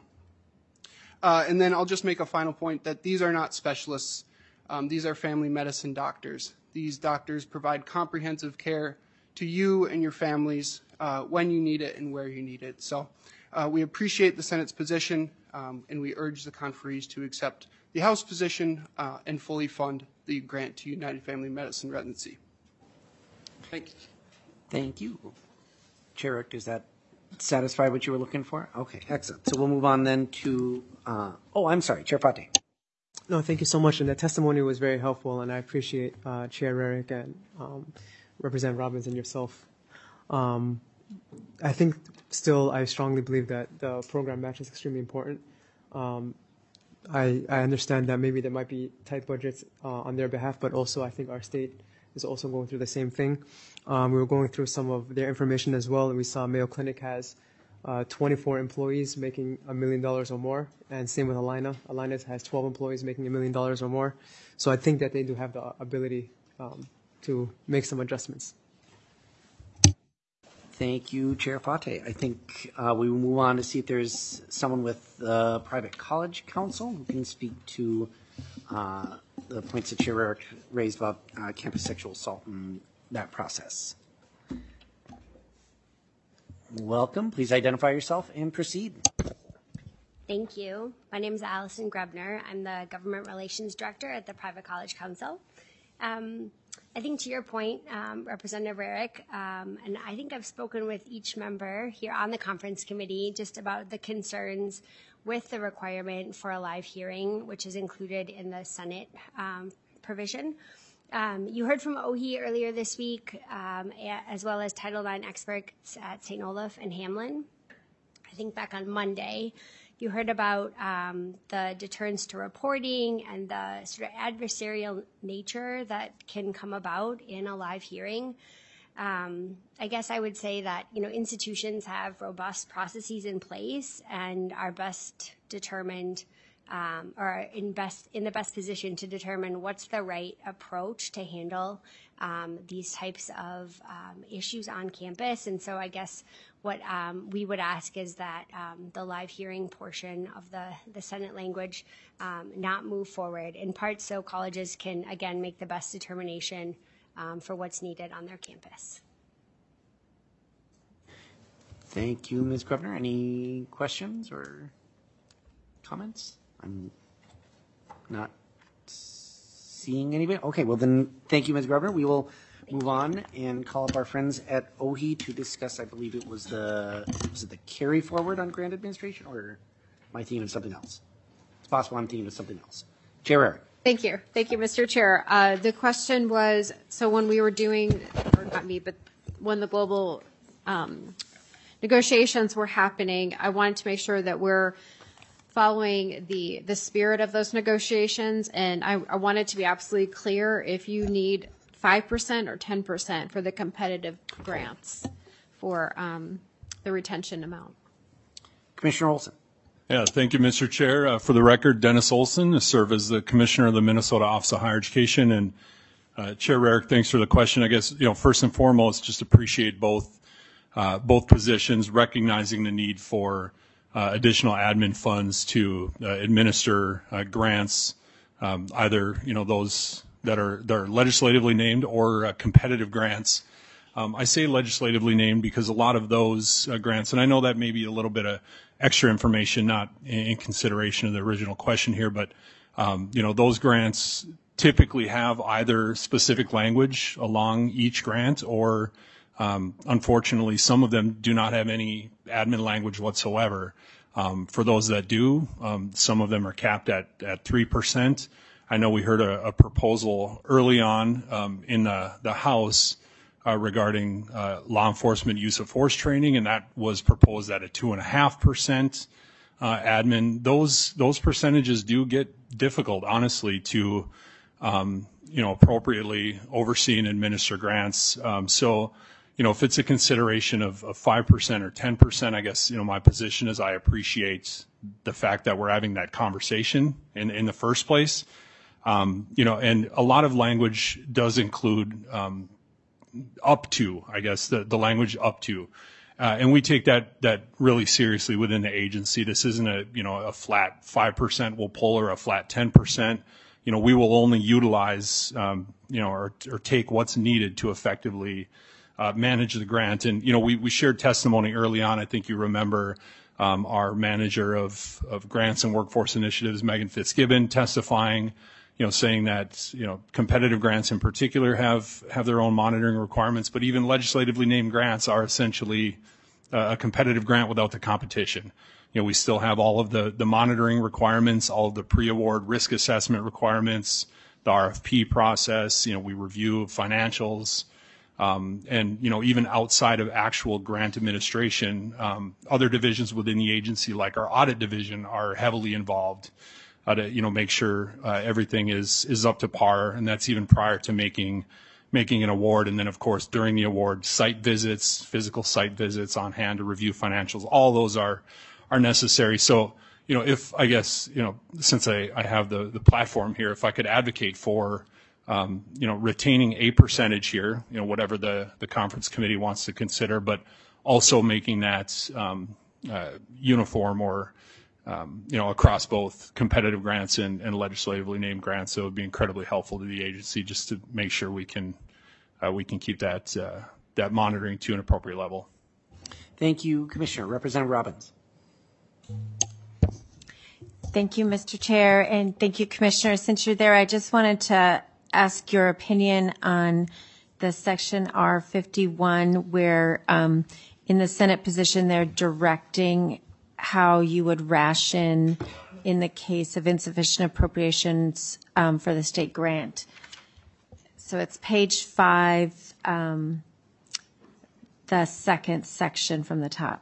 Uh, and then I'll just make a final point that these are not specialists. Um, these are family medicine doctors. These doctors provide comprehensive care to you and your families uh, when you need it and where you need it. So uh, we appreciate the Senate's position, um, and we urge the conferees to accept the House position uh, and fully fund the grant to United Family Medicine Residency. Thank you. Thank you. Chair Rick, does that satisfy what you were looking for? Okay, excellent. So we'll move on then to, uh, oh, I'm sorry, Chair Pate. No, thank you so much. And the testimony was very helpful, and I appreciate uh, Chair Rarick and um, Representative Robbins and yourself um, I think still I strongly believe that the program match is extremely important. Um, I, I understand that maybe there might be tight budgets uh, on their behalf, but also I think our state is also going through the same thing. Um, we were going through some of their information as well, and we saw Mayo Clinic has uh, twenty-four employees making a million dollars or more, and same with Alina. Alina has twelve employees making a million dollars or more. So I think that they do have the ability um, to make some adjustments. Thank you, Chair Fate. I think uh, we will move on to see if there's someone with the Private College Council who can speak to uh, the points that Chair Rarick raised about uh, campus sexual assault and that process. Welcome. Please identify yourself and proceed. Thank you. My name is Allison Grebner. I'm the Government Relations Director at the Private College Council. Um, I think to your point, um, Representative Rarick, um, and I think I've spoken with each member here on the conference committee just about the concerns with the requirement for a live hearing, which is included in the Senate um, provision. Um, you heard from O H I earlier this week, um, as well as Title nine experts at Saint Olaf and Hamlin. I think back on Monday, you heard about um, the deterrence to reporting and the sort of adversarial nature that can come about in a live hearing. Um, I guess I would say that, you know, institutions have robust processes in place and are best determined um, or in best in the best position to determine what's the right approach to handle um, these types of um, issues on campus. And so I guess what um, we would ask is that um, the live hearing portion of the, the Senate language um, not move forward, in part so colleges can, again, make the best determination um, for what's needed on their campus. Thank you, Miz Grebner. Any questions or comments? I'm not seeing anybody. Okay, well then, thank you, Miz Grebner. We will move on and call up our friends at O H I to discuss, I believe it was the, was it the carry forward on grant administration, or am I thinking of something else? It's possible I'm thinking of something else. Chair Rarick. Thank you. Thank you, Mister Chair. Uh, the question was, so when we were doing, or not me, but when the global um, negotiations were happening, I wanted to make sure that we're following the, the spirit of those negotiations. And I, I wanted to be absolutely clear if you need five percent or ten percent for the competitive grants for um, the retention amount. Commissioner Olson. Yeah, thank you, Mister Chair. Uh, for the record, Dennis Olson, I serve as the Commissioner of the Minnesota Office of Higher Education. And uh, Chair Rarick, thanks for the question. I guess, you know, first and foremost, just appreciate both uh, both positions, recognizing the need for uh, additional admin funds to uh, administer uh, grants, um, either, you know, those that are, that are legislatively named or uh, competitive grants. Um, I say legislatively named because a lot of those uh, grants, and I know that may be a little bit of extra information, not in, in consideration of the original question here, but um, you know, those grants typically have either specific language along each grant, or um, unfortunately, some of them do not have any admin language whatsoever. Um, for those that do, um, some of them are capped at at three percent. I know we heard a, a proposal early on um, in the, the House uh, regarding uh, law enforcement use of force training, and that was proposed at a two and a half percent uh, admin. Those those percentages do get difficult, honestly, to um, you know appropriately oversee and administer grants. Um, so, you know, if it's a consideration of, of five percent or ten percent, I guess you know my position is I appreciate the fact that we're having that conversation in in the first place. Um, you know, and a lot of language does include um, up to, I guess, the, the language up to. Uh, and we take that, that really seriously within the agency. This isn't a, you know, a flat five percent we'll pull or a flat ten percent. You know, we will only utilize, um, you know, or, or take what's needed to effectively uh, manage the grant. And, you know, we, we shared testimony early on. I think you remember um, our manager of, of grants and workforce initiatives, Megan Fitzgibbon, testifying, you know, saying that, you know, competitive grants in particular have, have their own monitoring requirements, but even legislatively named grants are essentially uh, a competitive grant without the competition. You know, we still have all of the, the monitoring requirements, all of the pre-award risk assessment requirements, the R F P process. You know, we review financials. Um, and, you know, even outside of actual grant administration, um, other divisions within the agency, like our audit division, are heavily involved uh, to, you know, make sure uh, everything is is up to par, and that's even prior to making making an award. And then, of course, during the award, site visits, physical site visits on hand to review financials, all those are are necessary. So, you know, if I guess, you know, since I, I have the, the platform here, if I could advocate for Um, you know, retaining a percentage here, you know, whatever the, the conference committee wants to consider, but also making that um, uh, uniform or, um, you know, across both competitive grants and, and legislatively named grants. So it would be incredibly helpful to the agency just to make sure we can uh, we can keep that uh, that monitoring to an appropriate level. Thank you, Commissioner. Representative Robbins. Thank you, Mister Chair, and thank you, Commissioner. Since you're there, I just wanted to ask your opinion on the section R fifty-one where um, in the Senate position they're directing how you would ration in the case of insufficient appropriations um, for the state grant. So it's page five, um, the second section from the top.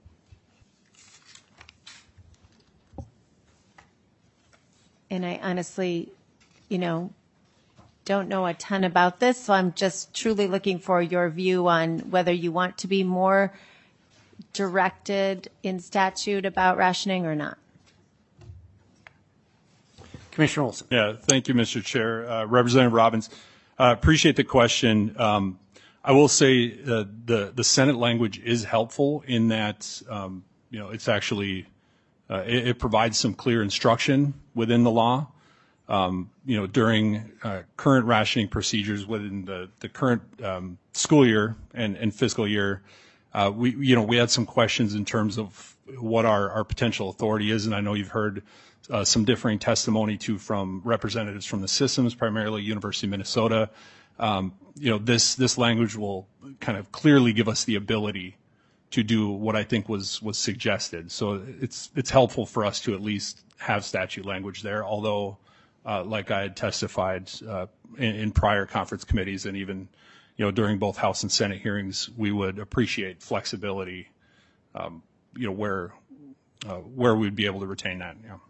And I honestly, you know, don't know a ton about this, so I'm just truly looking for your view on whether you want to be more directed in statute about rationing or not. Commissioner Olson. Yeah, thank you, Mister Chair. Uh, Representative Robbins, uh, appreciate the question. Um, I will say uh, the the Senate language is helpful in that um, you know it's actually uh, it, it provides some clear instruction within the law. Um, you know, during uh, current rationing procedures within the, the current um, school year and, and fiscal year, uh, we, you know, we had some questions in terms of what our, our potential authority is. And I know you've heard uh, some differing testimony too from representatives from the systems, primarily University of Minnesota. Um, you know, this, this language will kind of clearly give us the ability to do what I think was, was suggested. So it's, it's helpful for us to at least have statute language there, although Uh, like I had testified uh, in, in prior conference committees and even, you know, during both House and Senate hearings, we would appreciate flexibility, um, you know, where uh, where we'd be able to retain that. Yeah.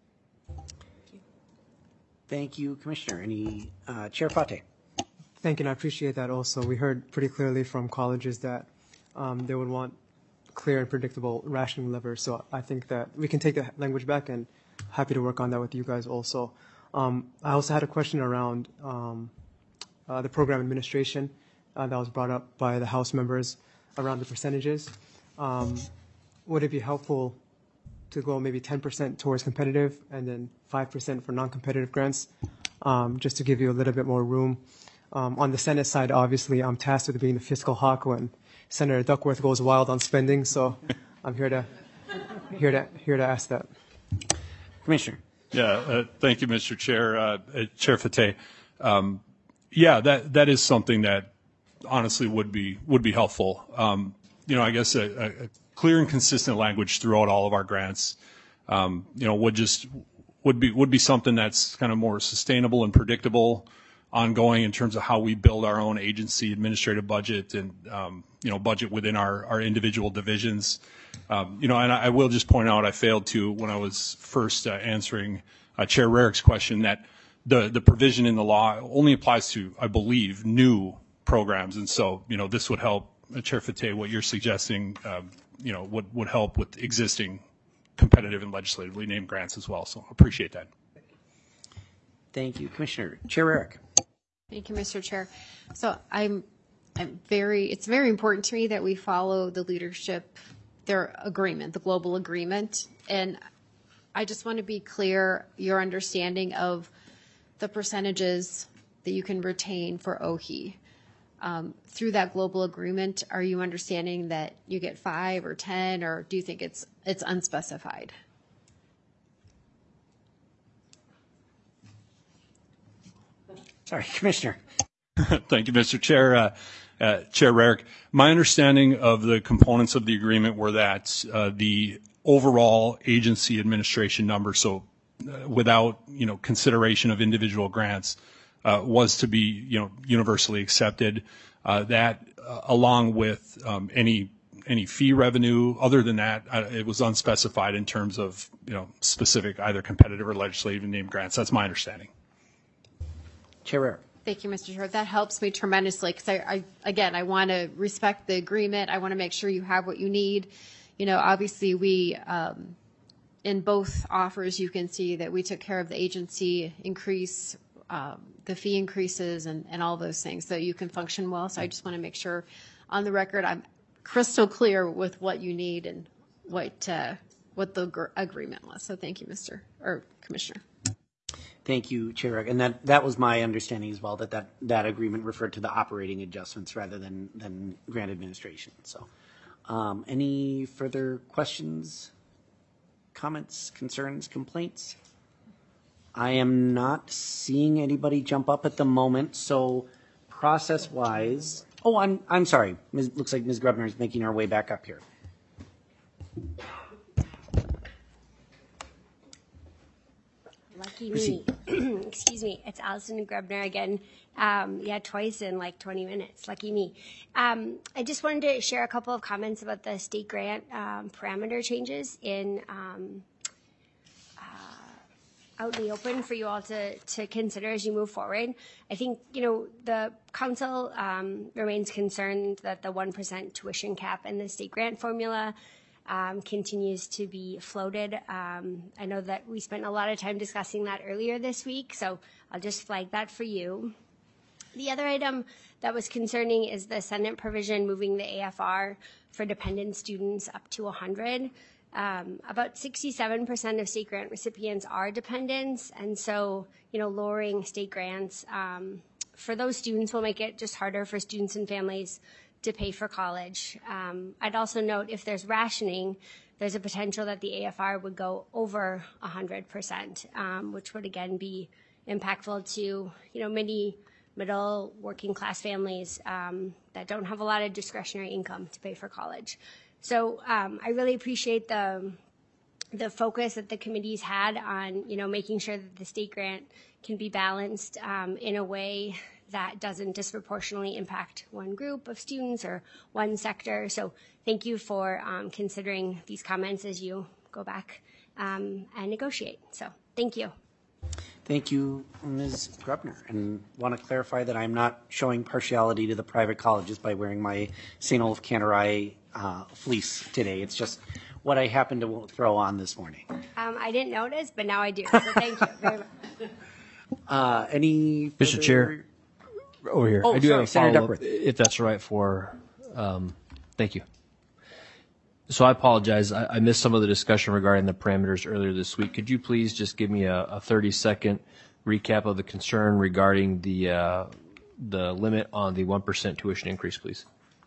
Thank you, Commissioner. Any uh, Chair Fate? Thank you, and I appreciate that also. We heard pretty clearly from colleges that um, they would want clear and predictable rationing levers. So I think that we can take the language back, and happy to work on that with you guys also. Um, I also had a question around um, uh, the program administration uh, that was brought up by the House members around the percentages. Um, would it be helpful to go maybe ten percent towards competitive and then five percent for non-competitive grants, um, just to give you a little bit more room? Um, on the Senate side, obviously, I'm tasked with being the fiscal hawk when Senator Duckworth goes wild on spending, so I'm here to here to here to ask that. Commissioner. Yeah, uh, thank you, Mister Chair. Uh, uh, Chair Fate. Um, yeah, that that is something that honestly would be would be helpful. Um, you know, I guess a, a clear and consistent language throughout all of our grants, um, you know, would just would be would be something that's kind of more sustainable and predictable, ongoing in terms of how we build our own agency administrative budget and um, you know budget within our our individual divisions. Um, you know, and I, I will just point out I failed to when I was first uh, answering uh, Chair Rarick's question that the the provision in the law only applies to, I believe, new programs, and so you know this would help. Uh, Chair Fate, what you're suggesting, um, you know, would would help with existing competitive and legislatively named grants as well. So appreciate that. Thank you, Commissioner. Chair Rarick. Thank you, Mister Chair. So I'm, I'm very, it's very important to me that we follow the leadership, their agreement, the global agreement. And I just want to be clear, your understanding of the percentages that you can retain for O H I. Um, through that global agreement, are you understanding that you get five or ten, or do you think it's it's unspecified? Sorry, Commissioner. Thank you, Mister Chair. Uh, uh, Chair Rarick, my understanding of the components of the agreement were that uh, the overall agency administration number, so uh, without you know consideration of individual grants, uh, was to be you know universally accepted. Uh, that, uh, along with um, any any fee revenue. Other than that, uh, it was unspecified in terms of, you know, specific either competitive or legislative named grants. That's my understanding. Chair Rarick. Thank you, Mister Chair. That helps me tremendously because I, I, again, I want to respect the agreement. I want to make sure you have what you need. You know, obviously we, um, in both offers, you can see that we took care of the agency increase, um, the fee increases and, and all those things so you can function well. So I just want to make sure on the record I'm crystal clear with what you need and what, uh, what the gr- agreement was. So thank you, Mister or Commissioner. Thank you, Chair Rarick. And that, that was my understanding as well, that, that that agreement referred to the operating adjustments rather than, than grant administration. So um, any further questions, comments, concerns, complaints? I am not seeing anybody jump up at the moment. So process-wise, oh, I'm, I'm sorry. Miz looks like Miz Grubner is making her way back up here. Lucky me. Excuse me. It's Allison Grebner again. Um, yeah, twice in like twenty minutes. Lucky me. Um, I just wanted to share a couple of comments about the state grant um, parameter changes in um, uh, out in the open for you all to, to consider as you move forward. I think, you know, the council um, remains concerned that the one percent tuition cap in the state grant formula Um, continues to be floated. Um, I know that we spent a lot of time discussing that earlier this week, so I'll just flag that for you. The other item that was concerning is the Senate provision moving the A F R for dependent students up to one hundred. Um, about sixty-seven percent of state grant recipients are dependents, and so, you know, lowering state grants um, for those students will make it just harder for students and families to pay for college. Um, I'd also note if there's rationing, there's a potential that the A F R would go over one hundred percent, um, which would again be impactful to, you know, many middle working class families um, that don't have a lot of discretionary income to pay for college. So um, I really appreciate the the focus that the committee's had on, you know, making sure that the state grant can be balanced um, in a way that doesn't disproportionately impact one group of students or one sector. So thank you for um, considering these comments as you go back um, and negotiate. So thank you. Thank you, Miz Grubner. And want to clarify that I'm not showing partiality to the private colleges by wearing my Saint Olaf Canterbury uh, fleece today. It's just what I happened to throw on this morning. Um, I didn't notice, but now I do. So thank you very much. Uh, any Mister further- Chair, over here. Oh, I do sorry, have a Senator follow-up, Duckworth. if that's all right for, um, thank you. So I apologize. I, I missed some of the discussion regarding the parameters earlier this week. Could you please just give me a, a thirty-second recap of the concern regarding the uh, the limit on the one percent tuition increase, please?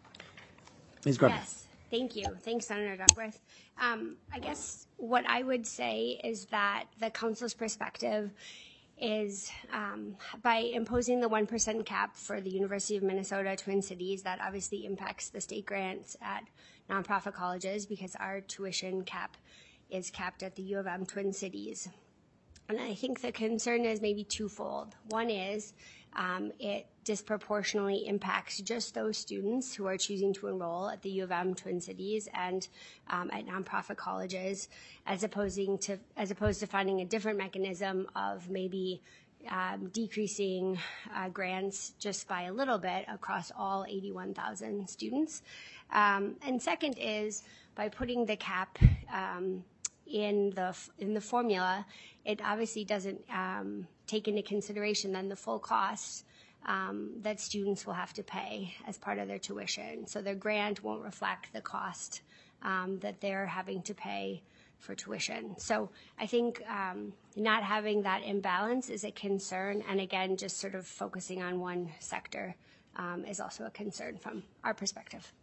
Miz Grubner. Yes, thank you. Thanks, Senator Duckworth. Um, I guess what I would say is that the council's perspective is um, by imposing the one percent cap for the University of Minnesota Twin Cities, that obviously impacts the state grants at nonprofit colleges because our tuition cap is capped at the U of M Twin Cities. And I think the concern is maybe twofold. One is um, it disproportionately impacts just those students who are choosing to enroll at the U of M Twin Cities and um, at nonprofit colleges, as opposing to as opposed to finding a different mechanism of maybe um, decreasing uh, grants just by a little bit across all eighty-one thousand students. Um, and second is by putting the cap um, in the in the formula, it obviously doesn't um, take into consideration then the full cost um, that students will have to pay as part of their tuition. So their grant won't reflect the cost um, that they're having to pay for tuition. So I think um, not having that imbalance is a concern, and again, just sort of focusing on one sector um, is also a concern from our perspective.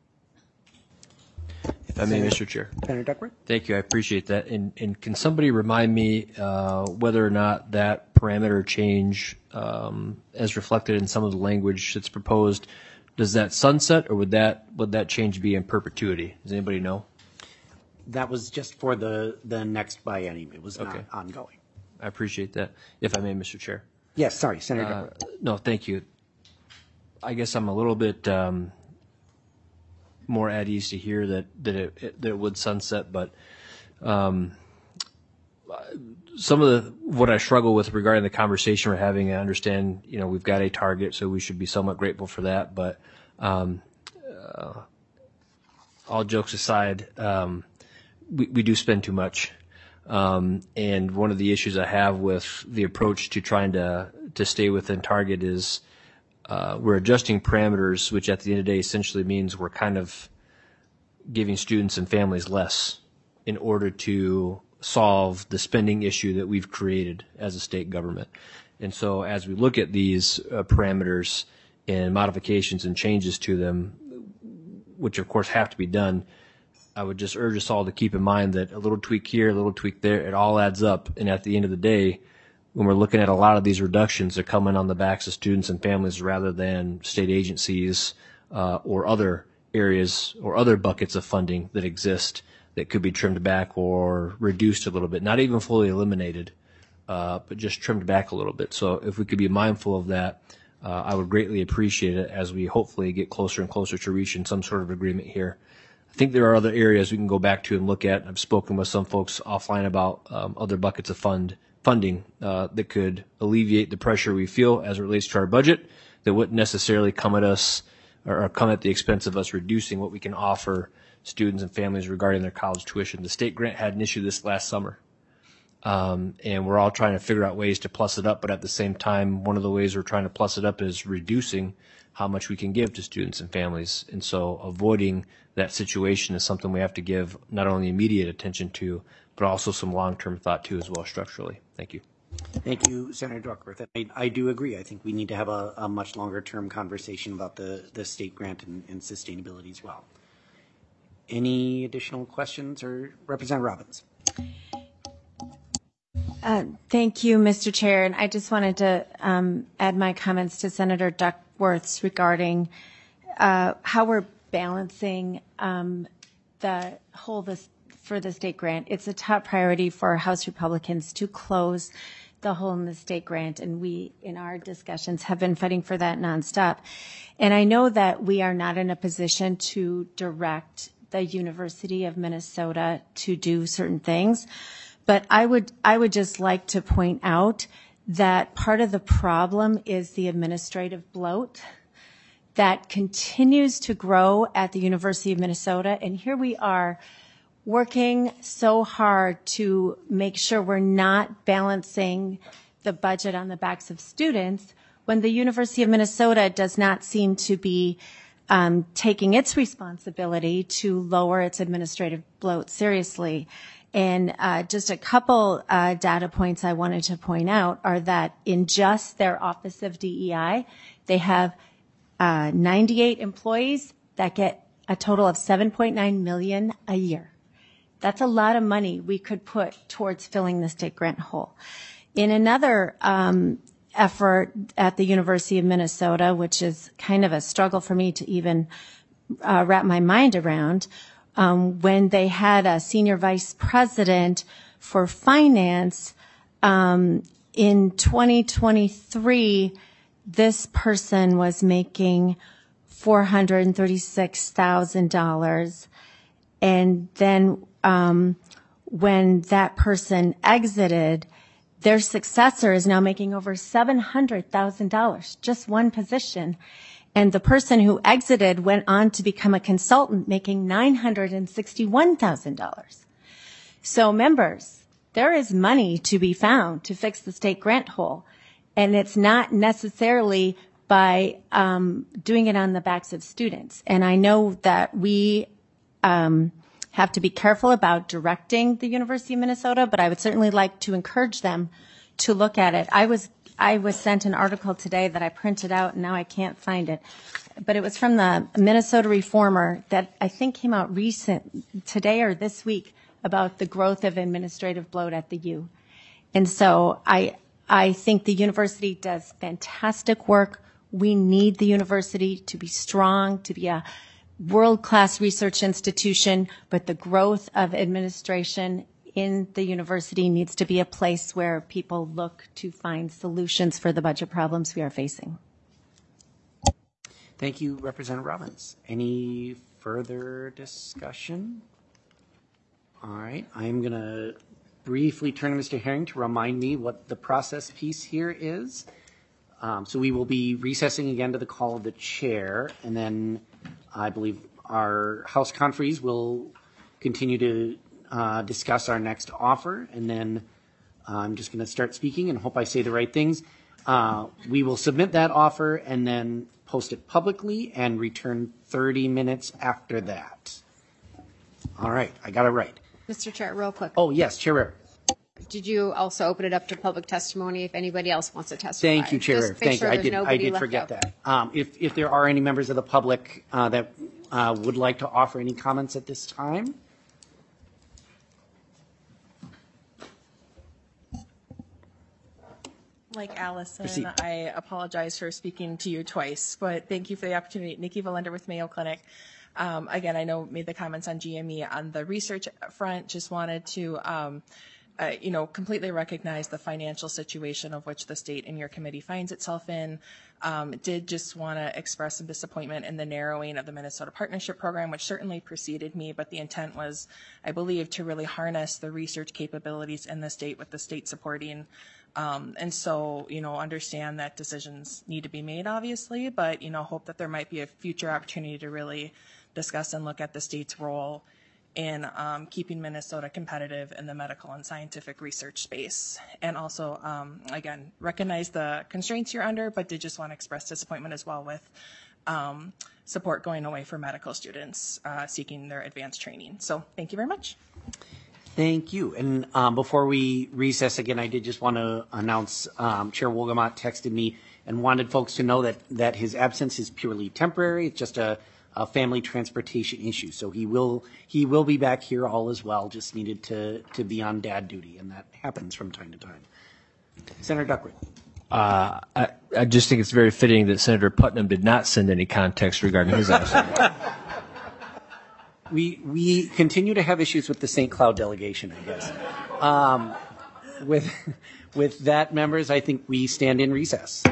If I may, Mister Chair. Senator Duckworth. Thank you. I appreciate that. And, and can somebody remind me uh, whether or not that parameter change, um, as reflected in some of the language that's proposed, does that sunset, or would that would that change be in perpetuity? Does anybody know? That was just for the, the next biennium. It was Okay. not ongoing. I appreciate that. If I may, Mister Chair. Yes, sorry, Senator Uh, Duckworth. no, thank you. I guess I'm a little bit um, more at ease to hear that that it, it, that it would sunset, but um, some of the what I struggle with regarding the conversation we're having, I understand, you know, we've got a target, so we should be somewhat grateful for that. But um, uh, all jokes aside, um, we, we do spend too much. Um, and one of the issues I have with the approach to trying to to stay within target is uh, we're adjusting parameters, which at the end of the day essentially means we're kind of giving students and families less in order to solve the spending issue that we've created as a state government. And so as we look at these uh, parameters and modifications and changes to them, which of course have to be done, I would just urge us all to keep in mind that a little tweak here, a little tweak there, it all adds up. And at the end of the day, when we're looking at a lot of these reductions, they're coming on the backs of students and families rather than state agencies uh, or other areas or other buckets of funding that exist that could be trimmed back or reduced a little bit, not even fully eliminated, uh, but just trimmed back a little bit. So if we could be mindful of that, uh, I would greatly appreciate it as we hopefully get closer and closer to reaching some sort of agreement here. I think there are other areas we can go back to and look at. I've spoken with some folks offline about um, other buckets of fund funding uh, that could alleviate the pressure we feel as it relates to our budget that wouldn't necessarily come at us or, or come at the expense of us reducing what we can offer students and families regarding their college tuition. The state grant had an issue this last summer, um, and we're all trying to figure out ways to plus it up, but at the same time, one of the ways we're trying to plus it up is reducing how much we can give to students and families. And so avoiding that situation is something we have to give not only immediate attention to, but also some long-term thought to as well structurally. Thank you. Thank you, Senator Duckworth. I, I do agree. I think we need to have a, a much longer-term conversation about the, the state grant and, and sustainability as well. Any additional questions, or Representative Robbins? Uh, thank you, Mister Chair. And I just wanted to um, add my comments to Senator Duckworth's regarding uh, how we're balancing um, the whole this, for the state grant. It's a top priority for House Republicans to close the hole in the state grant, and we, in our discussions, have been fighting for that nonstop. And I know that we are not in a position to direct the University of Minnesota to do certain things, but I would I would just like to point out that part of the problem is the administrative bloat that continues to grow at the University of Minnesota. And here we are working so hard to make sure we're not balancing the budget on the backs of students when the University of Minnesota does not seem to be um, taking its responsibility to lower its administrative bloat seriously. And uh, just a couple uh, data points I wanted to point out are that in just their Office of D E I, they have uh, ninety-eight employees that get a total of seven point nine million dollars a year. That's a lot of money we could put towards filling the state grant hole. In another um, effort at the University of Minnesota, which is kind of a struggle for me to even uh, wrap my mind around, um, when they had a senior vice president for finance um, in twenty twenty-three, this person was making four hundred thirty-six thousand dollars. And then um, when that person exited, their successor is now making over seven hundred thousand dollars, just one position. And the person who exited went on to become a consultant making nine hundred sixty-one thousand dollars. So members, there is money to be found to fix the state grant hole. And it's not necessarily by um, doing it on the backs of students. And I know that we um, have to be careful about directing the University of Minnesota, but I would certainly like to encourage them to look at it. I was I was sent an article today that I printed out, and now I can't find it. But it was from the Minnesota Reformer that I think came out recent, today or this week, about the growth of administrative bloat at the U. And so I I think the university does fantastic work. We need the university to be strong, to be a world-class research institution, but the growth of administration in the university needs to be a place where people look to find solutions for the budget problems we are facing. Thank you, Representative Robbins. Any further discussion? All right, I'm going to briefly turn to Mister Herring to remind me what the process piece here is. Um, so we will be recessing again to the call of the chair, and then I believe our House conferees will continue to uh, discuss our next offer, and then I'm just going to start speaking and hope I say the right things. Uh, we will submit that offer and then post it publicly and return thirty minutes after that. All right, I got it right. Mister Chair, real quick. Oh, yes, Chair Rarick. Did you also open it up to public testimony if anybody else wants to testify? Thank you, Chair Just Rarick. make Thank sure you. I there's did, I nobody did left forget out. that. Um, if, if there are any members of the public uh, that uh, would like to offer any comments at this time. Like Allison, Proceed. I apologize for speaking to you twice, but thank you for the opportunity. Nikki Valender with Mayo Clinic. Um, again, I know made the comments on G M E on the research front. Just wanted to, um, uh, you know, completely recognize the financial situation of which the state and your committee finds itself in. Um, did just want to express some disappointment in the narrowing of the Minnesota Partnership Program, which certainly preceded me, but the intent was, I believe, to really harness the research capabilities in the state with the state supporting. Um, and so, you know, understand that decisions need to be made, obviously, but, you know, hope that there might be a future opportunity to really discuss and look at the state's role in um, keeping Minnesota competitive in the medical and scientific research space. And also, um, again, recognize the constraints you're under, but did just want to express disappointment as well with um, support going away for medical students uh, seeking their advanced training. So thank you very much. Thank you. And um, before we recess again, I did just want to announce um, Chair Wolgamott texted me and wanted folks to know that, that his absence is purely temporary. It's just a, a family transportation issue. So he will he will be back here all as well, just needed to, to be on dad duty, and that happens from time to time. Senator Duckworth. Uh, I, I just think it's very fitting that Senator Putnam did not send any context regarding his absence. We we continue to have issues with the Saint Cloud delegation, I guess. Um, with with that, members, I think we stand in recess.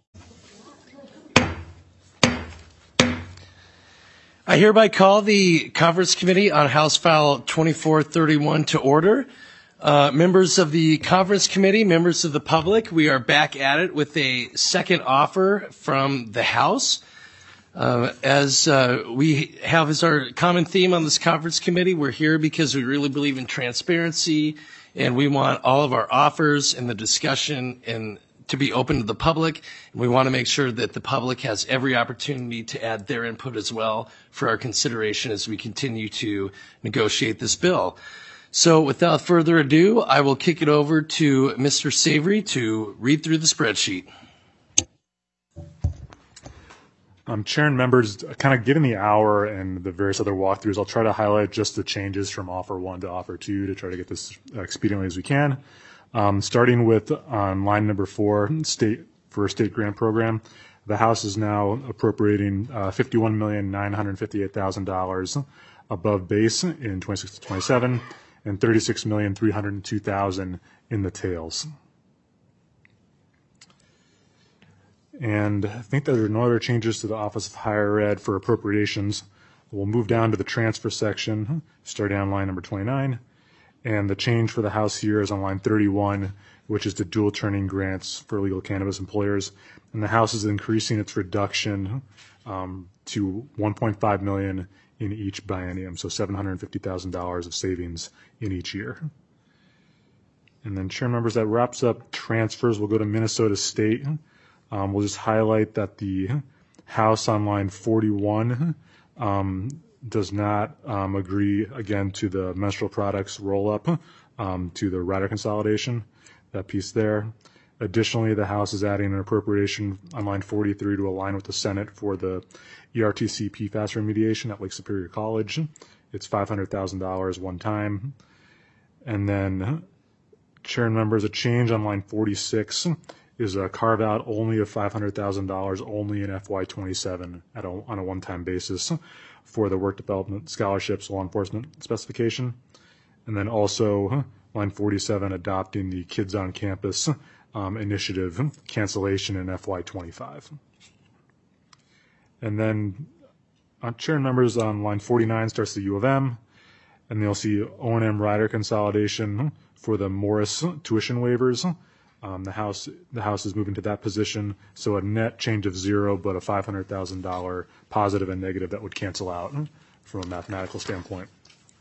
I hereby call the Conference Committee on House File twenty-four thirty-one to order. Uh, members of the Conference Committee, members of the public, we are back at it with a second offer from the House. Uh, as uh, we have as our common theme on this conference committee, we're here because we really believe in transparency, and we want all of our offers and the discussion and to be open to the public. And we want to make sure that the public has every opportunity to add their input as well for our consideration as we continue to negotiate this bill. So without further ado, I will kick it over to Mister Savory to read through the spreadsheet. Um, Chair and members, kind of given the hour and the various other walkthroughs, I'll try to highlight just the changes from offer one to offer two to try to get this expediently as we can. Um, starting with on line number four, state for a state grant program, the House is now appropriating uh, fifty-one million nine hundred fifty-eight thousand dollars above base in twenty-six to twenty-seven and thirty-six million three hundred two thousand dollars in the tails. And I think that there are no other changes to the Office of Higher Ed for appropriations. We'll move down to the transfer section, starting on line number twenty-nine. And the change for the House here is on line thirty-one, which is the dual turning grants for legal cannabis employers. And the House is increasing its reduction um, to one point five million dollars in each biennium, so seven hundred fifty thousand dollars of savings in each year. And then, Chair members, that wraps up transfers. We'll go to Minnesota State. Um, we'll just highlight that the House on line forty-one um, does not um, agree, again, to the menstrual products roll-up um, to the rider consolidation, that piece there. Additionally, the House is adding an appropriation on line forty-three to align with the Senate for the E R T C P FAS remediation at Lake Superior College. It's five hundred thousand dollars one time. And then, Chair and members, a change on line forty-six is a carve out only of five hundred thousand dollars only in F Y twenty-seven at a, on a one-time basis for the work development scholarships law enforcement specification. And then also line forty-seven adopting the Kids on Campus um, initiative cancellation in F Y twenty-five. And then on chair and members on line forty-nine starts the U of M, and then you'll see O and M rider consolidation for the Morris tuition waivers. Um, the House the House is moving to that position, so a net change of zero, but a five hundred thousand dollars positive and negative that would cancel out from a mathematical standpoint.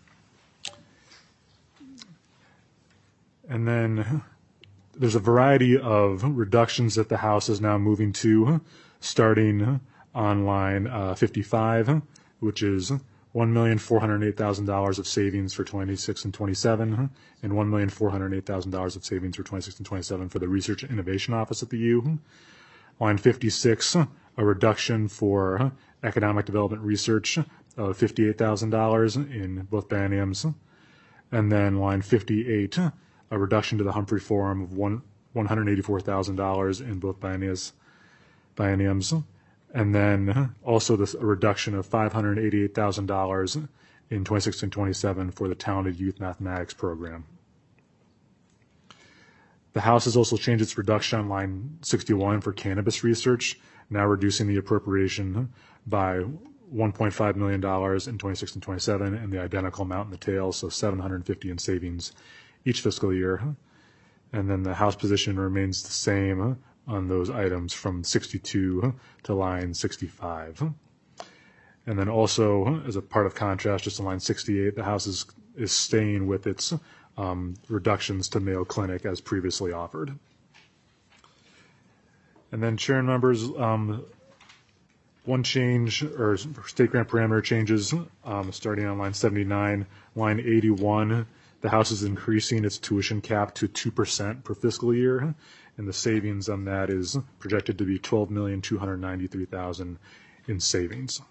And then there's a variety of reductions that the House is now moving to, starting on line uh, fifty-five, which is one million four hundred eight thousand dollars of savings for twenty-six and twenty-seven, and one million four hundred eight thousand dollars of savings for twenty-six and twenty-seven for the Research and Innovation Office at the U. Line fifty-six, a reduction for economic development research of fifty-eight thousand dollars in both bienniums. And then line fifty-eight, a reduction to the Humphrey Forum of one $184,000 in both bienniums. bienniums. And then also this, a reduction of five hundred eighty-eight thousand dollars in twenty-six and twenty-seven for the Talented Youth Mathematics program. The House has also changed its reduction on line sixty-one for cannabis research, now reducing the appropriation by one point five million dollars in twenty-six and twenty-seven, and the identical amount in the tail, so seven hundred fifty in savings each fiscal year. And then the House position remains the same on those items from sixty-two to line sixty-five. And then also, as a part of contrast, just on line sixty-eight, the House is, is staying with its um, reductions to Mayo Clinic as previously offered. And then, Chair and members, um, one change, or state grant parameter changes, um, starting on line seventy-nine, line eighty-one, the House is increasing its tuition cap to two percent per fiscal year, and the savings on that is projected to be twelve million two hundred ninety-three thousand dollars in savings.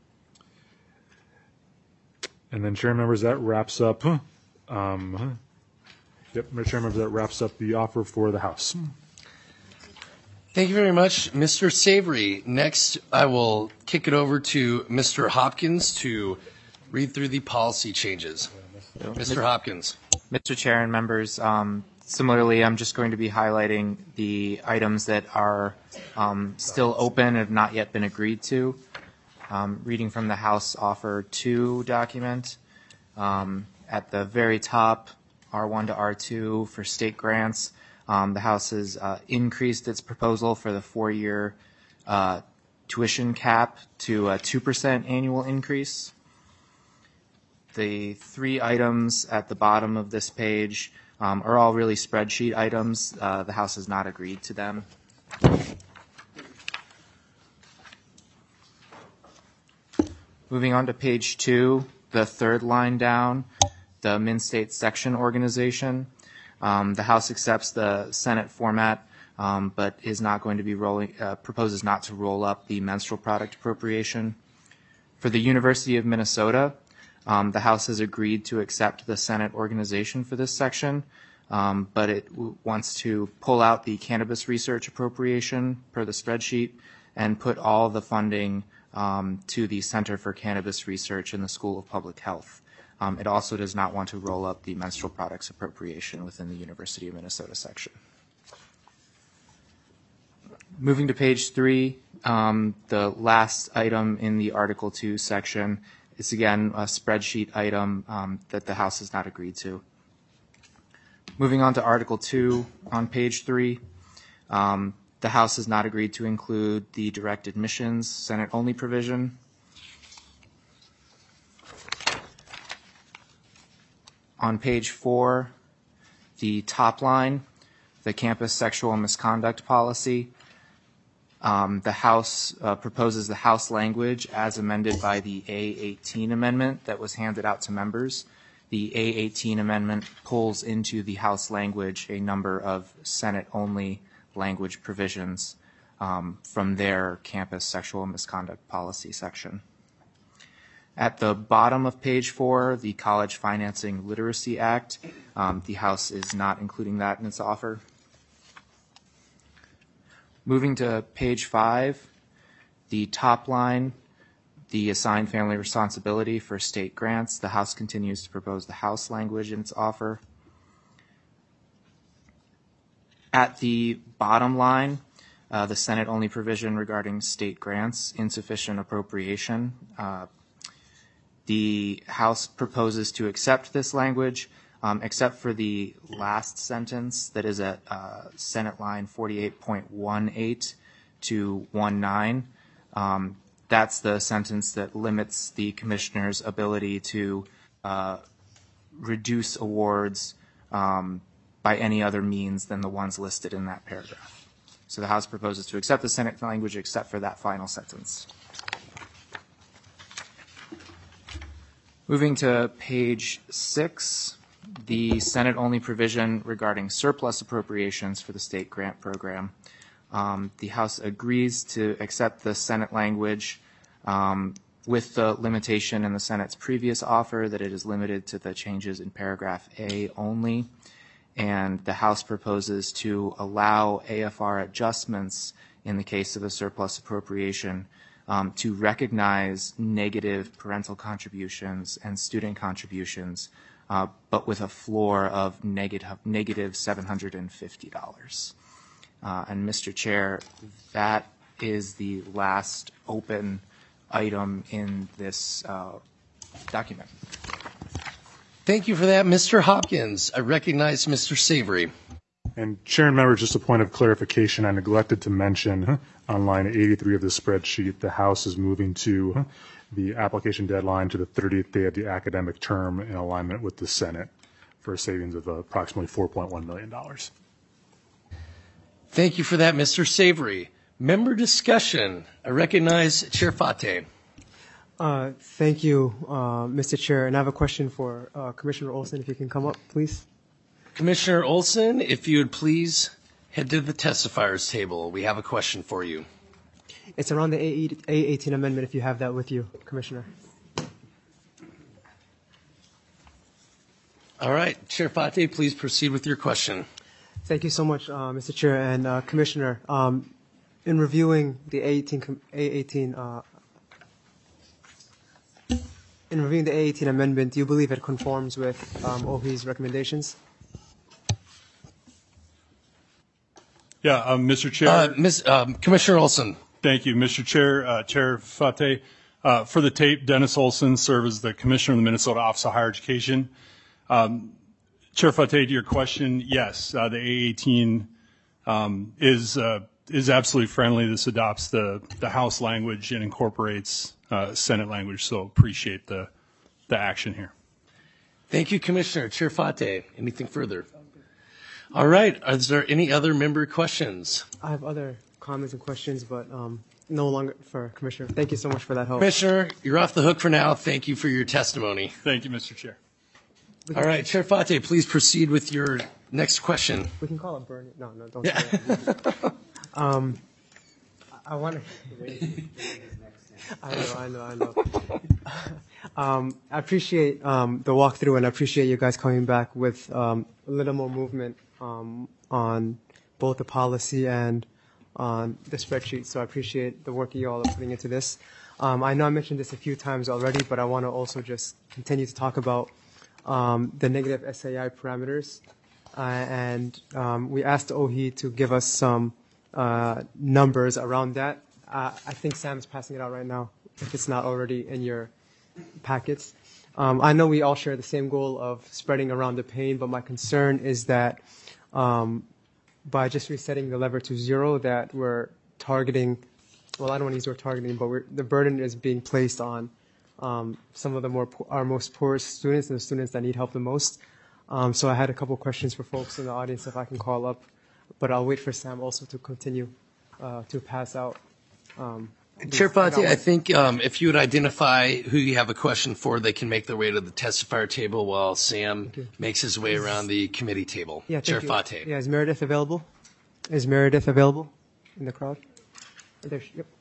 And then, Chair members, that wraps up, um, yep, Chair members, that wraps up the offer for the House. Thank you very much, Mister Savory. Next, I will kick it over to Mister Hopkins to read through the policy changes. Mister Hopkins. Mister Chair and members, um, similarly, I'm just going to be highlighting the items that are um, still open and have not yet been agreed to. Um, reading from the House Offer two document, um, at the very top, R one to R two for state grants. Um, the House has uh, increased its proposal for the four-year uh, tuition cap to a two percent annual increase. The three items at the bottom of this page um, are all really spreadsheet items. Uh, the House has not agreed to them. Moving on to page two, the third line down, the Min-State Section Organization. Um, the House accepts the Senate format, um, but is not going to be rolling, uh, proposes not to roll up the menstrual product appropriation. For the University of Minnesota, um, the House has agreed to accept the Senate organization for this section, um, but it w- wants to pull out the cannabis research appropriation per the spreadsheet and put all the funding um, to the Center for Cannabis Research in the School of Public Health. Um, it also does not want to roll up the menstrual products appropriation within the University of Minnesota section. Moving to page three, um, the last item in the Article two section is again a spreadsheet item um, that the House has not agreed to. Moving on to Article two on page three, um, the House has not agreed to include the direct admissions Senate-only provision. On page four, the top line, the campus sexual misconduct policy, um, the House uh, proposes the House language as amended by the A eighteen amendment that was handed out to members. The A eighteen amendment pulls into the House language a number of Senate-only language provisions um, from their campus sexual misconduct policy section. At the bottom of page four, the College Financing Literacy Act, um, the House is not including that in its offer. Moving to page five, the top line, the assigned family responsibility for state grants, the House continues to propose the House language in its offer. At the bottom line, uh, the Senate-only provision regarding state grants, insufficient appropriation. Uh, the House proposes to accept this language, um, except for the last sentence that is at uh, Senate line forty-eight point one eight to nineteen. Um, that's the sentence that limits the commissioner's ability to uh, reduce awards um, by any other means than the ones listed in that paragraph. So the House proposes to accept the Senate language except for that final sentence. Moving to page six, the Senate-only provision regarding surplus appropriations for the state grant program. Um, the House agrees to accept the Senate language um, with the limitation in the Senate's previous offer that it is limited to the changes in paragraph A only. And the House proposes to allow A F R adjustments in the case of a surplus appropriation um, to recognize negative parental contributions and student contributions, uh, but with a floor of negative, negative seven hundred fifty dollars. Uh, and Mister Chair, that is the last open item in this uh, document. Thank you for that, Mister Hopkins. I recognize Mister Savory. And Chair and members, just a point of clarification, I neglected to mention on line eighty-three of the spreadsheet, the House is moving to the application deadline to the thirtieth day of the academic term in alignment with the Senate for a savings of approximately four point one million dollars. Thank you for that, Mister Savory. Member discussion. I recognize Chair Fate. Uh, thank you, uh, Mister Chair. And I have a question for uh, Commissioner Olson, if you can come up, please. Commissioner Olson, if you would please head to the testifiers table. We have a question for you. It's around the A eighteen amendment, if you have that with you, Commissioner. All right. Chair Fate, please proceed with your question. Thank you so much, uh, Mister Chair and uh, Commissioner. Um, in reviewing the A eighteen, A eighteen uh, in reviewing the A eighteen amendment, do you believe it conforms with um, O H I's recommendations? Yeah, um, Mister Chair. Uh, Miz Um, Commissioner Olson. Thank you, Mister Chair. Uh, Chair Fate. Uh, for the tape, Dennis Olson serves as the Commissioner of the Minnesota Office of Higher Education. Um, Chair Fate, to your question, yes, uh, the A eighteen um, is uh, is absolutely friendly. This adopts the, the House language and incorporates uh, Senate language, so appreciate the, the action here. Thank you, Commissioner. Chair Fate, anything further? All right. Is there any other member questions? I have other comments and questions, but um, no longer for Commissioner. Thank you so much for that help. Commissioner, you're off the hook for now. Thank you for your testimony. Thank you, Mister Chair. All right, Chair Fate, please proceed with your next question. We can call it Bernie. No, no, don't say that. um, I want to. I know, I know, I know. um, I appreciate um, the walkthrough, and I appreciate you guys coming back with um, a little more movement um, on both the policy and on the spreadsheet. So I appreciate the work you all are putting into this. Um, I know I mentioned this a few times already, but I want to also just continue to talk about um, the negative S A I parameters. Uh, and um, we asked O H I to give us some uh, numbers around that. Uh, I think Sam's passing it out right now, if it's not already in your packets. Um, I know we all share the same goal of spreading around the pain, but my concern is that um, by just resetting the lever to zero, that we're targeting, well, I don't want to use the word targeting, but we're, the burden is being placed on um, some of the more our most poorest students and the students that need help the most. Um, so I had a couple questions for folks in the audience if I can call up, but I'll wait for Sam also to continue uh, to pass out. Um, Chair Fate, I think um, if you would identify who you have a question for, they can make their way to the testifier table while Sam makes his way around the committee table. Yeah, Chair you. Fate. Yeah, is Meredith available? Is Meredith available in the crowd? There she, yep.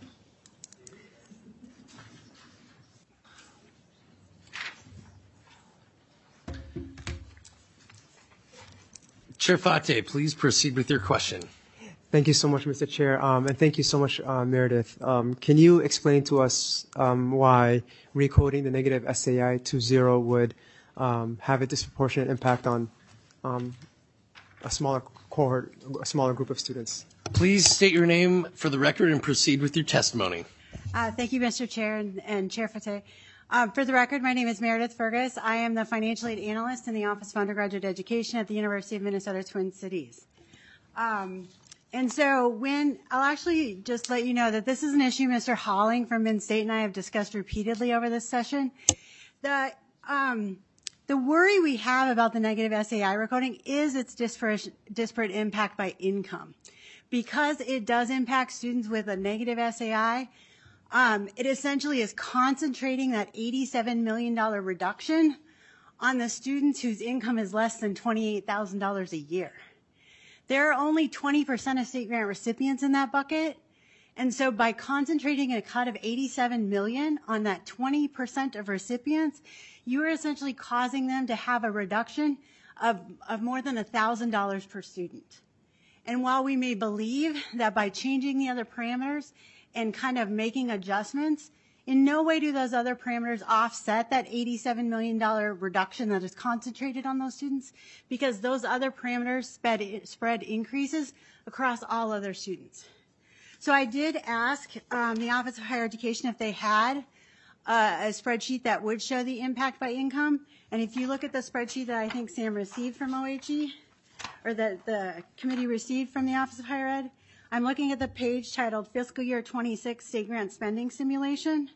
Chair Fate, please proceed with your question. Thank you so much, Mister Chair, um, and thank you so much, uh, Meredith. Um, can you explain to us um, why recoding the negative S A I to zero would um, have a disproportionate impact on um, a smaller cohort, a smaller group of students. Please state your name for the record and proceed with your testimony. Uh, thank you, Mister Chair and, and Chair Fateh. Um, for the record, my name is Meredith Fergus. I am the financial aid analyst in the Office of Undergraduate Education at the University of Minnesota Twin Cities. Um, and so when, I'll actually just let you know that this is an issue Mister Holling from Min State and I have discussed repeatedly over this session. The, um, the worry we have about the negative S A I recoding is its disparate, disparate impact by income. Because it does impact students with a negative S A I, um, it essentially is concentrating that eighty-seven million dollars reduction on the students whose income is less than twenty-eight thousand dollars a year. There are only twenty percent of state grant recipients in that bucket. And so by concentrating a cut of eighty-seven million dollars on that twenty percent of recipients, you are essentially causing them to have a reduction of, of more than one thousand dollars per student. And while we may believe that by changing the other parameters and kind of making adjustments, in no way do those other parameters offset that eighty-seven million dollars reduction that is concentrated on those students, because those other parameters spread, spread increases across all other students. So I did ask um, the Office of Higher Education if they had uh, a spreadsheet that would show the impact by income. And if you look at the spreadsheet that I think Sam received from O H E, or that the committee received from the Office of Higher Ed, I'm looking at the page titled Fiscal Year twenty-six State Grant Spending Simulation.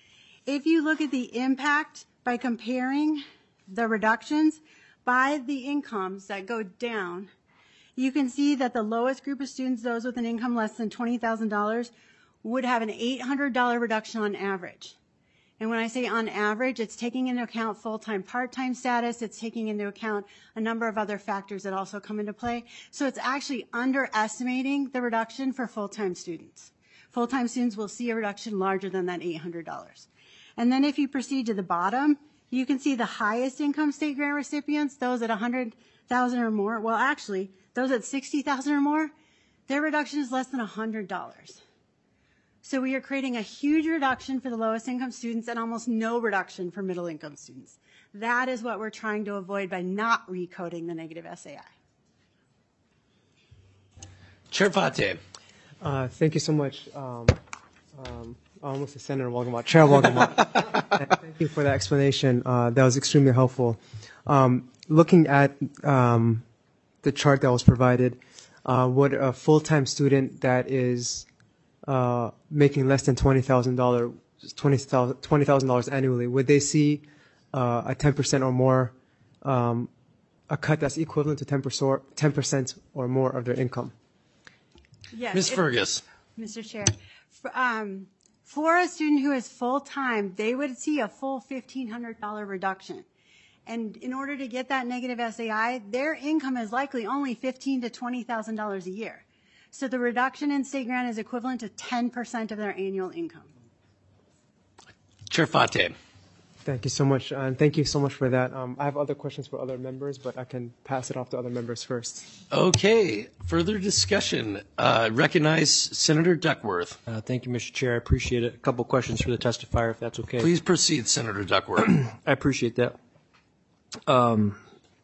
If you look at the impact by comparing the reductions by the incomes that go down, you can see that the lowest group of students, those with an income less than twenty thousand dollars, would have an eight hundred dollars reduction on average. And when I say on average, it's taking into account full-time, part-time status. It's taking into account a number of other factors that also come into play. So it's actually underestimating the reduction for full-time students. Full-time students will see a reduction larger than that eight hundred dollars. And then if you proceed to the bottom, you can see the highest income state grant recipients, those at one hundred thousand dollars or more. Well, actually, those at sixty thousand dollars or more, their reduction is less than one hundred dollars. So we are creating a huge reduction for the lowest income students and almost no reduction for middle income students. That is what we're trying to avoid by not recoding the negative S A I. Chair Fateh. Uh, thank you so much, um, um, almost a Senator Wolgamott, Chair Wolgamott. And thank you for that explanation. Uh, that was extremely helpful. Um, looking at um, the chart that was provided, uh, would a full-time student that is uh, making less than twenty thousand dollars, twenty thousand dollars annually, would they see uh, a ten percent or more, um, a cut that's equivalent to ten percent or more of their income? Yes. Miz Fergus. Mister Chair, for, um, for a student who is full-time, they would see a full fifteen hundred dollars reduction. And in order to get that negative S A I, their income is likely only fifteen thousand to twenty thousand dollars a year. So the reduction in state grant is equivalent to ten percent of their annual income. Chair Fateh. Thank you so much, uh, and thank you so much for that. Um, I have other questions for other members, but I can pass it off to other members first. Okay, further discussion. Uh, recognize Senator Duckworth. Uh, thank you, Mister Chair. I appreciate it. A couple questions for the testifier, if that's okay. Please proceed, Senator Duckworth. I appreciate that. Um,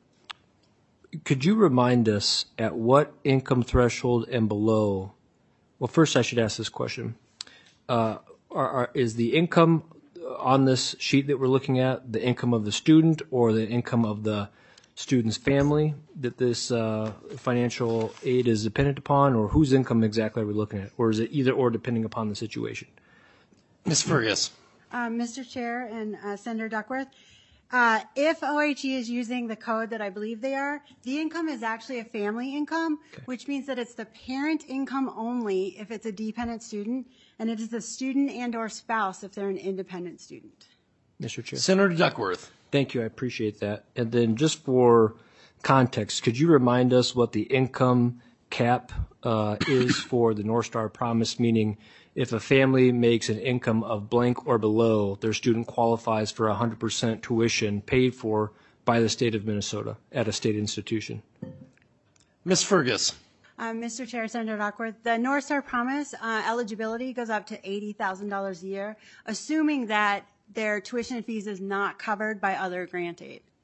could you remind us at what income threshold and below? Well, first I should ask this question. Uh, are, are, is the income on this sheet that we're looking at the income of the student or the income of the student's family that this uh, financial aid is dependent upon, or whose income exactly are we looking at? Or is it either or depending upon the situation? Miz Fergus. Uh, Mister Chair and uh, Senator Duckworth, uh, if O H E is using the code that I believe they are, the income is actually a family income, okay, which means that it's the parent income only if it's a dependent student, and it is the student and or spouse if they're an independent student. Mister Chair. Senator Duckworth. Thank you. I appreciate that. And then just for context, could you remind us what the income cap uh, is for the North Star Promise, meaning if a family makes an income of blank or below, their student qualifies for one hundred percent tuition paid for by the state of Minnesota at a state institution? Miz Fergus. Um, Mister Chair, Senator Duckworth, the North Star Promise uh, eligibility goes up to eighty thousand dollars a year, assuming that their tuition and fees is not covered by other grant aid.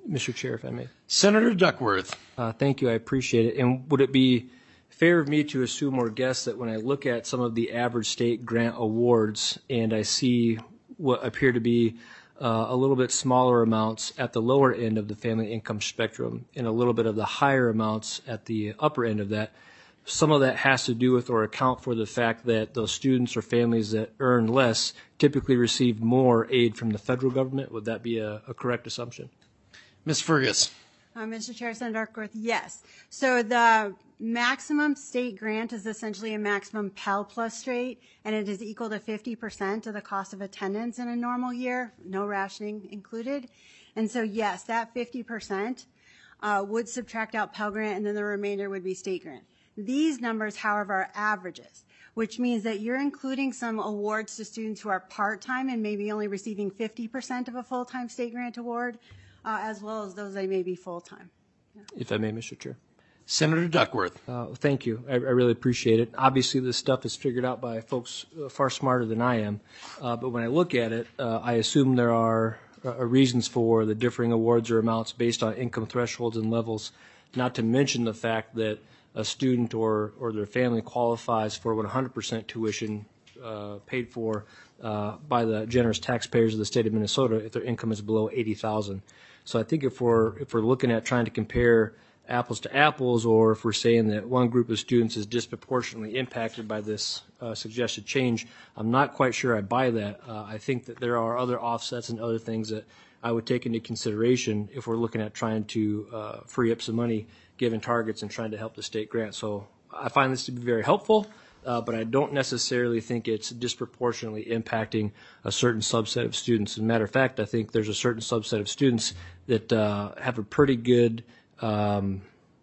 Mister Chair, if I may. Senator Duckworth. Uh, thank you. I appreciate it. And would it be fair of me to assume or guess that when I look at some of the average state grant awards and I see what appear to be uh, a little bit smaller amounts at the lower end of the family income spectrum and a little bit of the higher amounts at the upper end of that, some of that has to do with or account for the fact that those students or families that earn less typically receive more aid from the federal government? Would that be a, a correct assumption? Miz Fergus. Uh, Mister Chair, Senator Duckworth, yes. So the maximum state grant is essentially a maximum Pell Plus rate, and it is equal to fifty percent of the cost of attendance in a normal year, no rationing included. And so, yes, that fifty percent uh, would subtract out Pell Grant, and then the remainder would be state grant. These numbers, however, are averages, which means that you're including some awards to students who are part-time and maybe only receiving fifty percent of a full-time state grant award, uh, as well as those that may be full-time. Yeah. If I may, Mister Chair. Senator Duckworth. Uh, thank you. I, I really appreciate it. Obviously, this stuff is figured out by folks uh, far smarter than I am. Uh, but when I look at it, uh, I assume there are uh, reasons for the differing awards or amounts based on income thresholds and levels, not to mention the fact that a student or, or their family qualifies for one hundred percent tuition uh, paid for uh, by the generous taxpayers of the state of Minnesota if their income is below eighty thousand dollars. So I think if we're, if we're looking at trying to compare apples to apples, or if we're saying that one group of students is disproportionately impacted by this uh, suggested change, I'm not quite sure I buy that. Uh, I think that there are other offsets and other things that I would take into consideration if we're looking at trying to uh, free up some money given targets and trying to help the state grant. So I find this to be very helpful, uh, but I don't necessarily think it's disproportionately impacting a certain subset of students. As a matter of fact, I think there's a certain subset of students that uh, have a pretty good Um,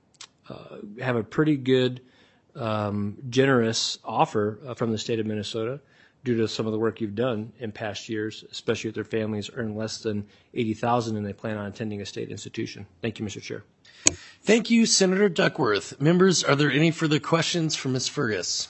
uh, have a pretty good, um, generous offer uh, from the state of Minnesota due to some of the work you've done in past years, especially if their families earn less than eighty thousand dollars and they plan on attending a state institution. Thank you, Mister Chair. Thank you, Senator Duckworth. Members, are there any further questions for Miz Fergus?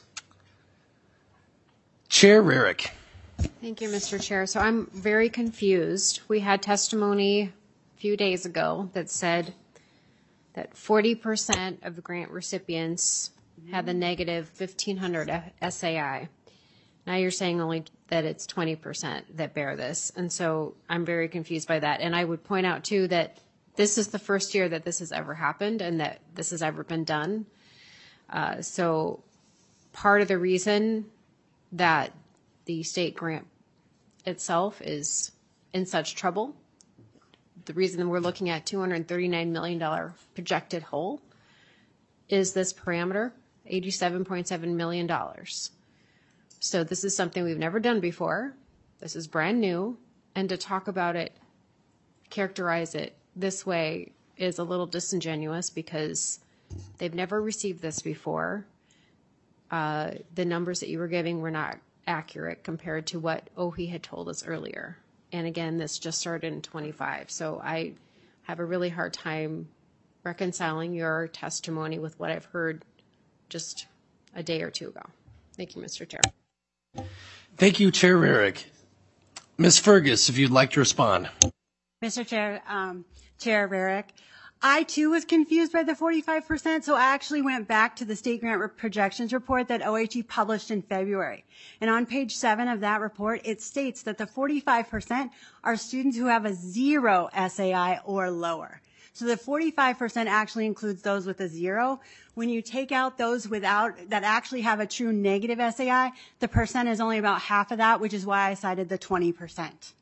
Chair Rarick. Thank you, Mister Chair. So I'm very confused. We had testimony a few days ago that said that forty percent of the grant recipients had the negative fifteen hundred S A I. Now you're saying only that it's twenty percent that bear this. And so I'm very confused by that. And I would point out, too, that this is the first year that this has ever happened and that this has ever been done. Uh, so part of the reason that the state grant itself is in such trouble, the reason we're looking at two hundred thirty-nine million dollars projected hole is this parameter, eighty-seven point seven million dollars. So this is something we've never done before. This is brand new. And to talk about it, characterize it this way is a little disingenuous because they've never received this before. Uh, the numbers that you were giving were not accurate compared to what O H I had told us earlier. And again, this just started in twenty-five. So I have a really hard time reconciling your testimony with what I've heard just a day or two ago. Thank you, Mister Chair. Thank you, Chair Rarick. Miz Fergus, if you'd like to respond. Mister Chair, um, Chair Rarick, I too was confused by the forty-five percent, so I actually went back to the state grant projections report that O H E published in February. And on page seven of that report, it states that the forty-five percent are students who have a zero S A I or lower. So the forty-five percent actually includes those with a zero. When you take out those without, that actually have a true negative S A I, the percent is only about half of that, which is why I cited the twenty percent.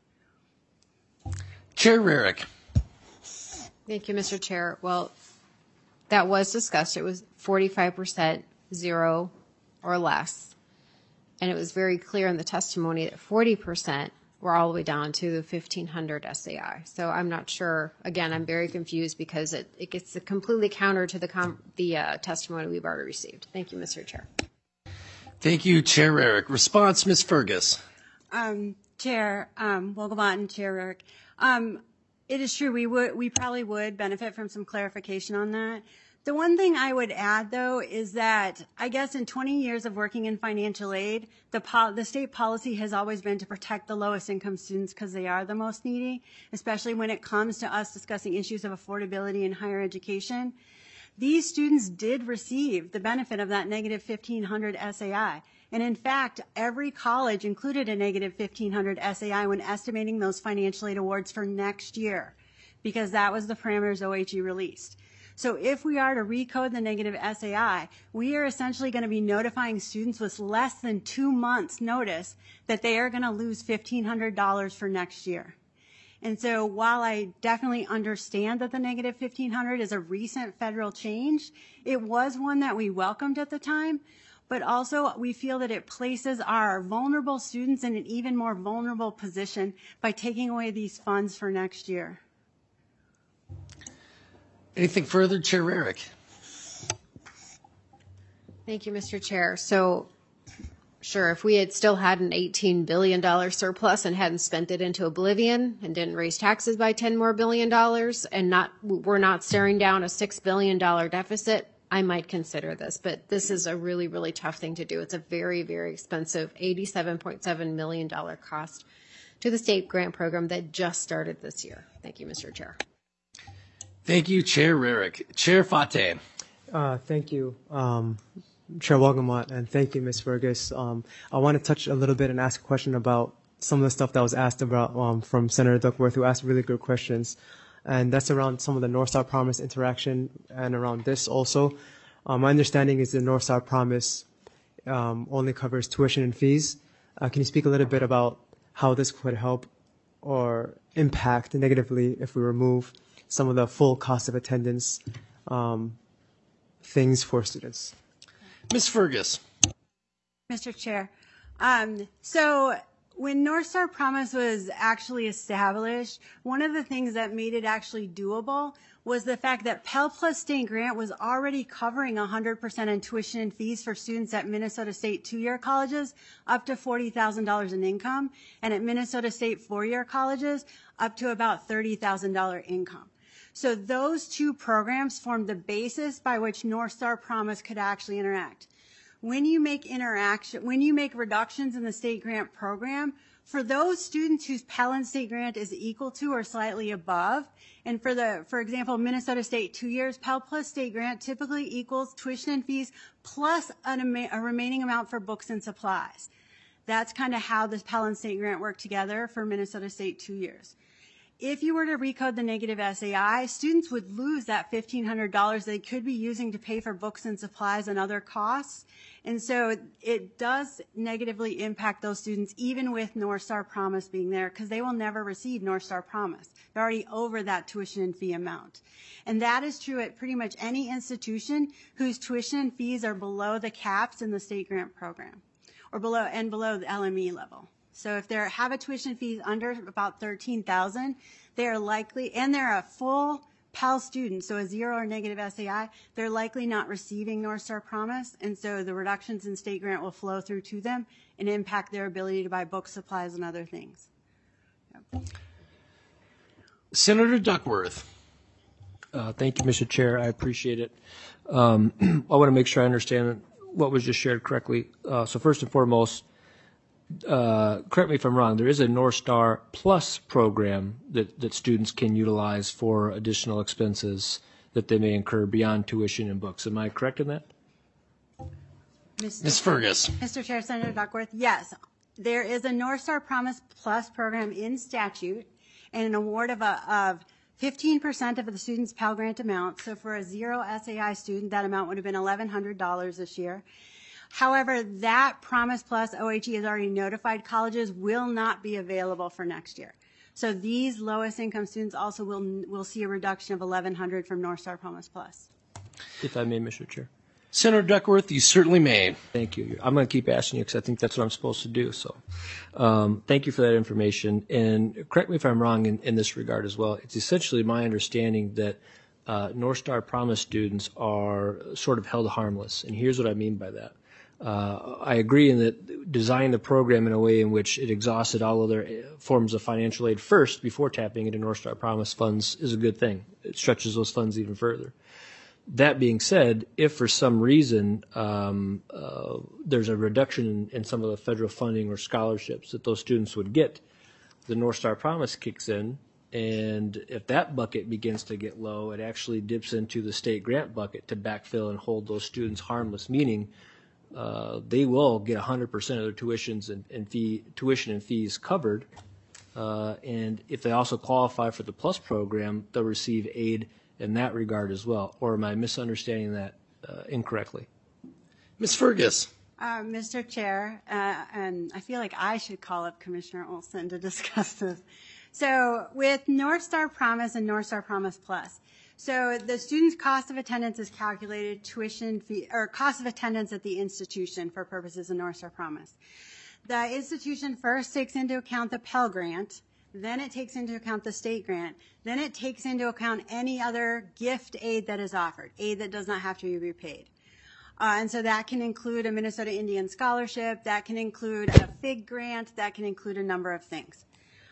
Chair Rarick. Thank you, Mister Chair. Well, that was discussed. It was forty-five percent, zero or less. And it was very clear in the testimony that forty percent were all the way down to the fifteen hundred S A I. So I'm not sure. Again, I'm very confused because it, it gets completely counter to the, com- the uh, testimony we've already received. Thank you, Mister Chair. Thank you, Chair Rarick. Response, Miz Fergus. Um, Chair um, Wogelbot and Chair Rarick. Um, It is true. We would, we probably would benefit from some clarification on that. The one thing I would add, though, is that I guess in twenty years of working in financial aid, the, pol- the state policy has always been to protect the lowest income students because they are the most needy, especially when it comes to us discussing issues of affordability in higher education. These students did receive the benefit of that negative fifteen hundred S A I. And in fact, every college included a negative fifteen hundred S A I when estimating those financial aid awards for next year, because that was the parameters O H E released. So if we are to recode the negative S A I, we are essentially going to be notifying students with less than two months notice that they are going to lose fifteen hundred dollars for next year. And so while I definitely understand that the negative fifteen hundred is a recent federal change, it was one that we welcomed at the time, but also we feel that it places our vulnerable students in an even more vulnerable position by taking away these funds for next year. Anything further, Chair Rarick? Thank you, Mister Chair. So, sure, if we had still had an eighteen billion dollars surplus and hadn't spent it into oblivion and didn't raise taxes by ten more billion dollars and not we're not staring down a six billion dollars deficit, I might consider this. But this is a really, really tough thing to do. It's a very, very expensive eighty-seven point seven million dollars cost to the state grant program that just started this year. Thank you, Mister Chair. Thank you, Chair Rarick. Chair Fateh. Uh, thank you, um, Chair Wolgamott, and thank you, Miz Fergus. Um, I want to touch a little bit and ask a question about some of the stuff that was asked about um, from Senator Duckworth, who asked really good questions, and that's around some of the North Star Promise interaction and around this also. Um, my understanding is the North Star Promise um, only covers tuition and fees. Uh, can you speak a little bit about how this could help or impact negatively if we remove some of the full cost of attendance um, things for students? Miz Fergus. Mister Chair, um, so when North Star Promise was actually established, one of the things that made it actually doable was the fact that Pell Plus State Grant was already covering one hundred percent in tuition and fees for students at Minnesota State two-year colleges up to forty thousand dollars in income, and at Minnesota State four-year colleges up to about thirty thousand dollars income. So those two programs formed the basis by which North Star Promise could actually interact. When you make interaction, when you make reductions in the state grant program, for those students whose Pell and state grant is equal to or slightly above, and for the, for example, Minnesota State two years, Pell plus state grant typically equals tuition and fees plus an, a remaining amount for books and supplies. That's kind of how this Pell and state grant work together for Minnesota State two years. If you were to recode the negative S A I, students would lose that fifteen hundred dollars they could be using to pay for books and supplies and other costs. And so it does negatively impact those students, even with North Star Promise being there, because they will never receive North Star Promise. They're already over that tuition and fee amount. And that is true at pretty much any institution whose tuition and fees are below the caps in the state grant program, or below and below the L M E level. So if they have a tuition fees under about thirteen thousand dollars, they are likely, and they're a full Pell student, so a zero or negative S A I, they're likely not receiving North Star Promise, and so the reductions in state grant will flow through to them and impact their ability to buy book supplies and other things. Yep. Senator Duckworth. Uh, thank you, Mister Chair. I appreciate it. Um, I want to make sure I understand what was just shared correctly. Uh, so first and foremost, Uh, correct me if I'm wrong, there is a North Star Plus program that, that students can utilize for additional expenses that they may incur beyond tuition and books. Am I correct in that? Miz Fergus. Mister Chair, Senator Duckworth, yes. There is a North Star Promise Plus program in statute and an award of, a, of fifteen percent of the student's Pell Grant amount. So for a zero S A I student, that amount would have been eleven hundred dollars this year. However, that Promise Plus O H E has already notified colleges will not be available for next year. So these lowest income students also will will see a reduction of eleven hundred dollars from North Star Promise Plus. If I may, Mister Chair. Senator Duckworth, you certainly may. Thank you. I'm going to keep asking you because I think that's what I'm supposed to do. So um, thank you for that information. And correct me if I'm wrong in, in this regard as well. It's essentially my understanding that uh, North Star Promise students are sort of held harmless. And here's what I mean by that. Uh, I agree in that designing the program in a way in which it exhausted all other forms of financial aid first before tapping into North Star Promise funds is a good thing. It stretches those funds even further. That being said, if for some reason um, uh, there's a reduction in, in some of the federal funding or scholarships that those students would get, the North Star Promise kicks in, and if that bucket begins to get low, it actually dips into the state grant bucket to backfill and hold those students harmless, meaning uh, they will get one hundred percent of their tuitions and, and fee, tuition and fees covered. Uh, and if they also qualify for the PLUS program, they'll receive aid in that regard as well. Or am I misunderstanding that uh, incorrectly? Miz Fergus. Uh, Mister Chair, uh, and I feel like I should call up Commissioner Olson to discuss this. So with North Star Promise and North Star Promise Plus, so the student's cost of attendance is calculated tuition fee or cost of attendance at the institution for purposes of North Star Promise. The institution first takes into account the Pell Grant, then it takes into account the state grant, then it takes into account any other gift aid that is offered, aid that does not have to be repaid. Uh, and so that can include a Minnesota Indian Scholarship, that can include a FIG grant, that can include a number of things.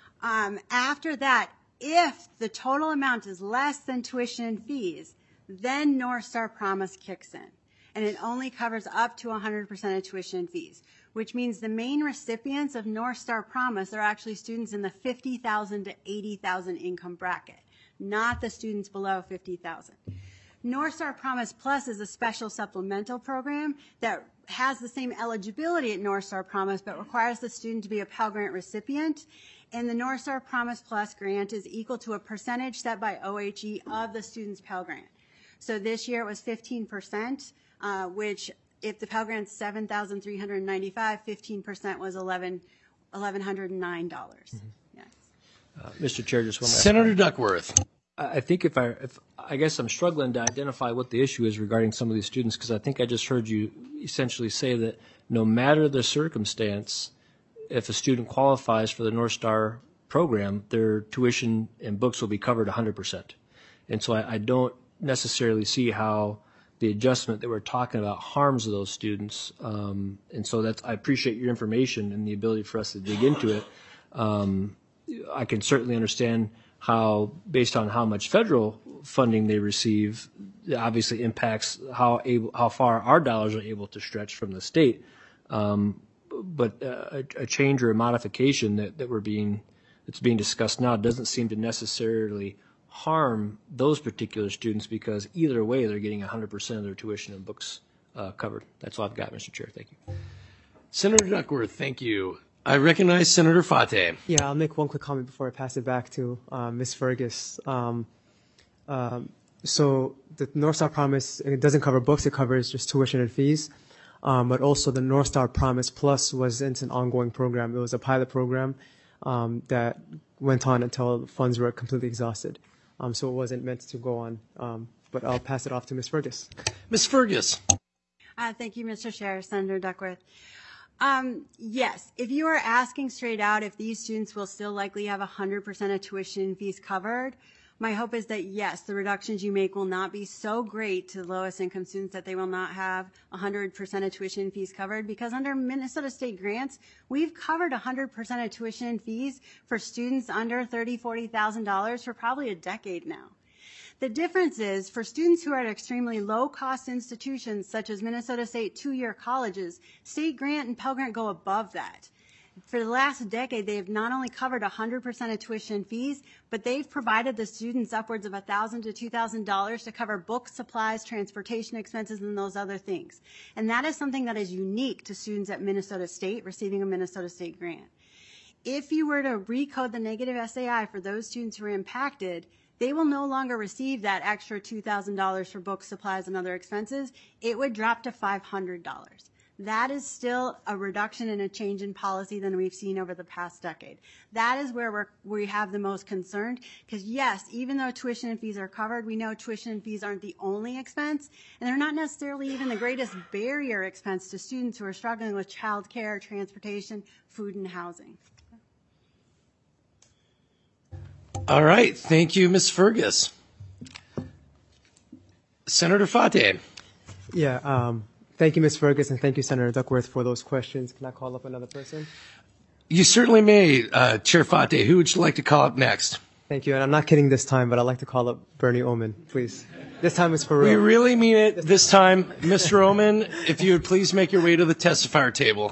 Um, after that, if the total amount is less than tuition and fees, then North Star Promise kicks in. And it only covers up to one hundred percent of tuition and fees, which means the main recipients of North Star Promise are actually students in the fifty thousand to eighty thousand income bracket, not the students below fifty thousand. North Star Promise Plus is a special supplemental program that has the same eligibility at North Star Promise, but requires the student to be a Pell Grant recipient. And the North Star Promise Plus grant is equal to a percentage set by O H E of the student's Pell Grant. So this year it was fifteen percent, uh, which if the Pell Grant's seven thousand three hundred ninety-five dollars, fifteen percent was eleven thousand one hundred nine dollars. Mm-hmm. Yes. Uh, Mister Chair, just one last Senator Duckworth. I think if I, if I guess I'm struggling to identify what the issue is regarding some of these students, because I think I just heard you essentially say that no matter the circumstance, if a student qualifies for the North Star program, their tuition and books will be covered one hundred percent. And so I, I don't necessarily see how the adjustment that we're talking about harms those students. Um, and so that's, I appreciate your information and the ability for us to dig into it. Um, I can certainly understand how, based on how much federal funding they receive, it obviously impacts how able, how far our dollars are able to stretch from the state. Um, but uh, a, a change or a modification that, that we're being, that's being discussed now doesn't seem to necessarily harm those particular students, because either way they're getting one hundred percent of their tuition and books uh, covered. That's all I've got, Mister Chair. Thank you. Senator Duckworth, thank you. I recognize Senator Fate. Yeah, I'll make one quick comment before I pass it back to uh, Miz Fergus. Um, um, so the North Star Promise, it doesn't cover books, it covers just tuition and fees. Um, but also the North Star Promise Plus was it's an ongoing program. It was a pilot program um, that went on until funds were completely exhausted. Um, so it wasn't meant to go on. Um, but I'll pass it off to Miz Fergus. Miz Fergus. Uh, thank you, Mister Chair, Senator Duckworth. Um, yes, if you are asking straight out if these students will still likely have one hundred percent of tuition and fees covered, my hope is that, yes, the reductions you make will not be so great to the lowest income students that they will not have one hundred percent of tuition and fees covered, because under Minnesota state grants, we've covered one hundred percent of tuition and fees for students under thirty thousand dollars, forty thousand dollars for probably a decade now. The difference is for students who are at extremely low-cost institutions such as Minnesota State two-year colleges, state grant and Pell Grant go above that. For the last decade, they have not only covered one hundred percent of tuition fees, but they've provided the students upwards of one thousand dollars to two thousand dollars to cover books, supplies, transportation expenses, and those other things. And that is something that is unique to students at Minnesota State receiving a Minnesota State grant. If you were to recode the negative S A I for those students who are impacted, they will no longer receive that extra two thousand dollars for books, supplies, and other expenses. It would drop to five hundred dollars. That is still a reduction and a change in policy than we've seen over the past decade. That is where we're, we have the most concern, because yes, even though tuition and fees are covered, we know tuition and fees aren't the only expense, and they're not necessarily even the greatest barrier expense to students who are struggling with child care, transportation, food, and housing. All right. Thank you, Miz Fergus. Senator Fate. Yeah. Um, thank you, Miz Fergus, and thank you, Senator Duckworth, for those questions. Can I call up another person? You certainly may, uh, Chair Fate. Who would you like to call up next? Thank you, and I'm not kidding this time, but I'd like to call up Bernie Oman, please. This time it's for We real. really mean it this time. Mister Oman, if you would please make your way to the testifier table.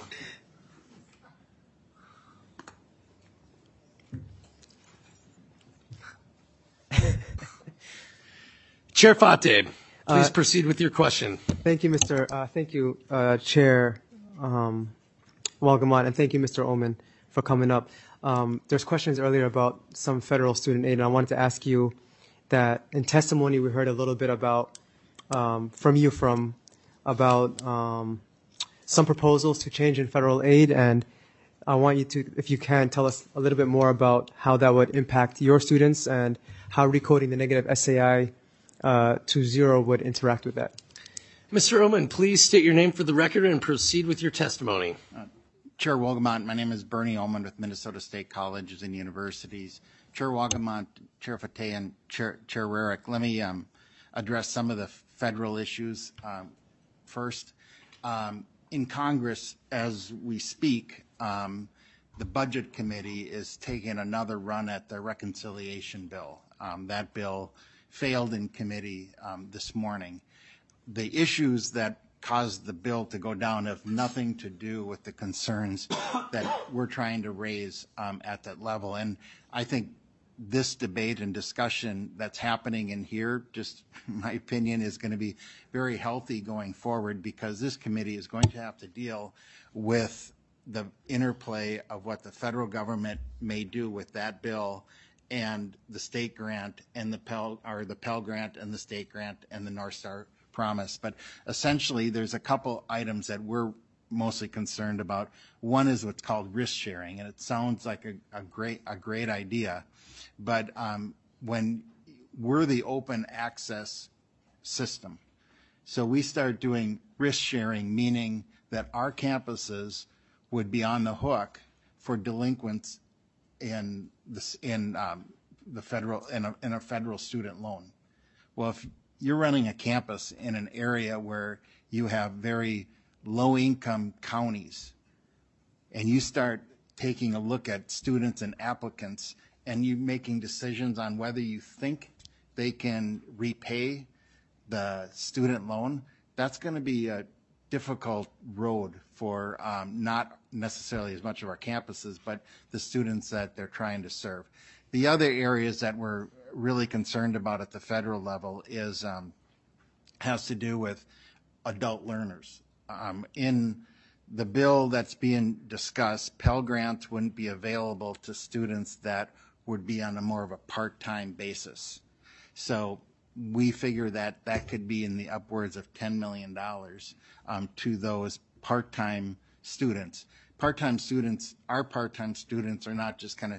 Chair Fateh, please Uh, proceed with your question. Thank you, Mister Uh, thank you, uh, Chair um, Walgamot, and thank you, Mister Oman, for coming up. Um, there's questions earlier about some federal student aid, and I wanted to ask you that in testimony we heard a little bit about um, from you from about um, some proposals to change in federal aid, and I want you to, if you can, tell us a little bit more about how that would impact your students and how recoding the negative S A I uh, to zero would interact with that. Mister Oman, please state your name for the record and proceed with your testimony. Uh, Chair Wolgamott, my name is Bernie Oman with Minnesota State Colleges and Universities. Chair Wolgamott, Chair Fateh, and Chair, Chair Rarick, let me um, address some of the federal issues um, first. Um, in Congress, as we speak, um, the Budget Committee is taking another run at the reconciliation bill. Um, that bill failed in committee um, this morning. The issues that caused the bill to go down have nothing to do with the concerns that we're trying to raise um, at that level. And I think this debate and discussion that's happening in here, just my opinion, is going to be very healthy going forward, because this committee is going to have to deal with the interplay of what the federal government may do with that bill and the state grant and the Pell, or the Pell Grant and the state grant and the North Star Promise. But essentially, there's a couple items that we're mostly concerned about. One is what's called risk sharing, and it sounds like a, a great a great idea, but um, when we're the open access system, so we start doing risk sharing, meaning that our campuses would be on the hook for delinquents in this in um, the federal in a, in a federal student loan. Well, if you're running a campus in an area where you have very low-income counties, and you start taking a look at students and applicants, and you making decisions on whether you think they can repay the student loan, that's going to be a difficult road for um, not necessarily as much of our campuses, but the students that they're trying to serve. The other areas that we're really concerned about at the federal level is um, has to do with adult learners. Um, in the bill that's being discussed, Pell Grants wouldn't be available to students that would be on a more of a part-time basis. So we figure that that could be in the upwards of ten million dollars um, to those part-time students. Part-time students, our part-time students are not just kind of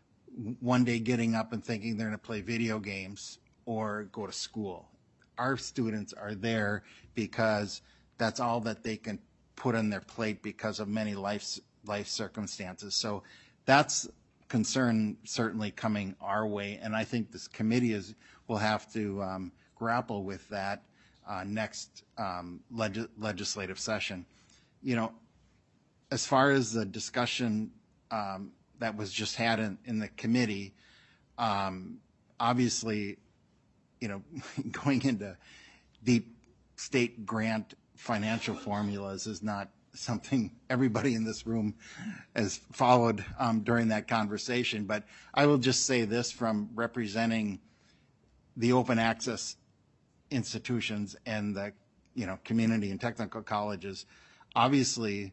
one day getting up and thinking they're going to play video games or go to school. Our students are there because that's all that they can put on their plate because of many life, life circumstances. So that's concern certainly coming our way, and I think this committee is will have to um, grapple with that uh, next um, leg legislative session. You know, as far as the discussion um, that was just had in, in the committee, um, obviously, you know, going into deep state grant financial formulas is not something everybody in this room has followed um, during that conversation. But I will just say this from representing the open access institutions and the, you know, community and technical colleges. Obviously,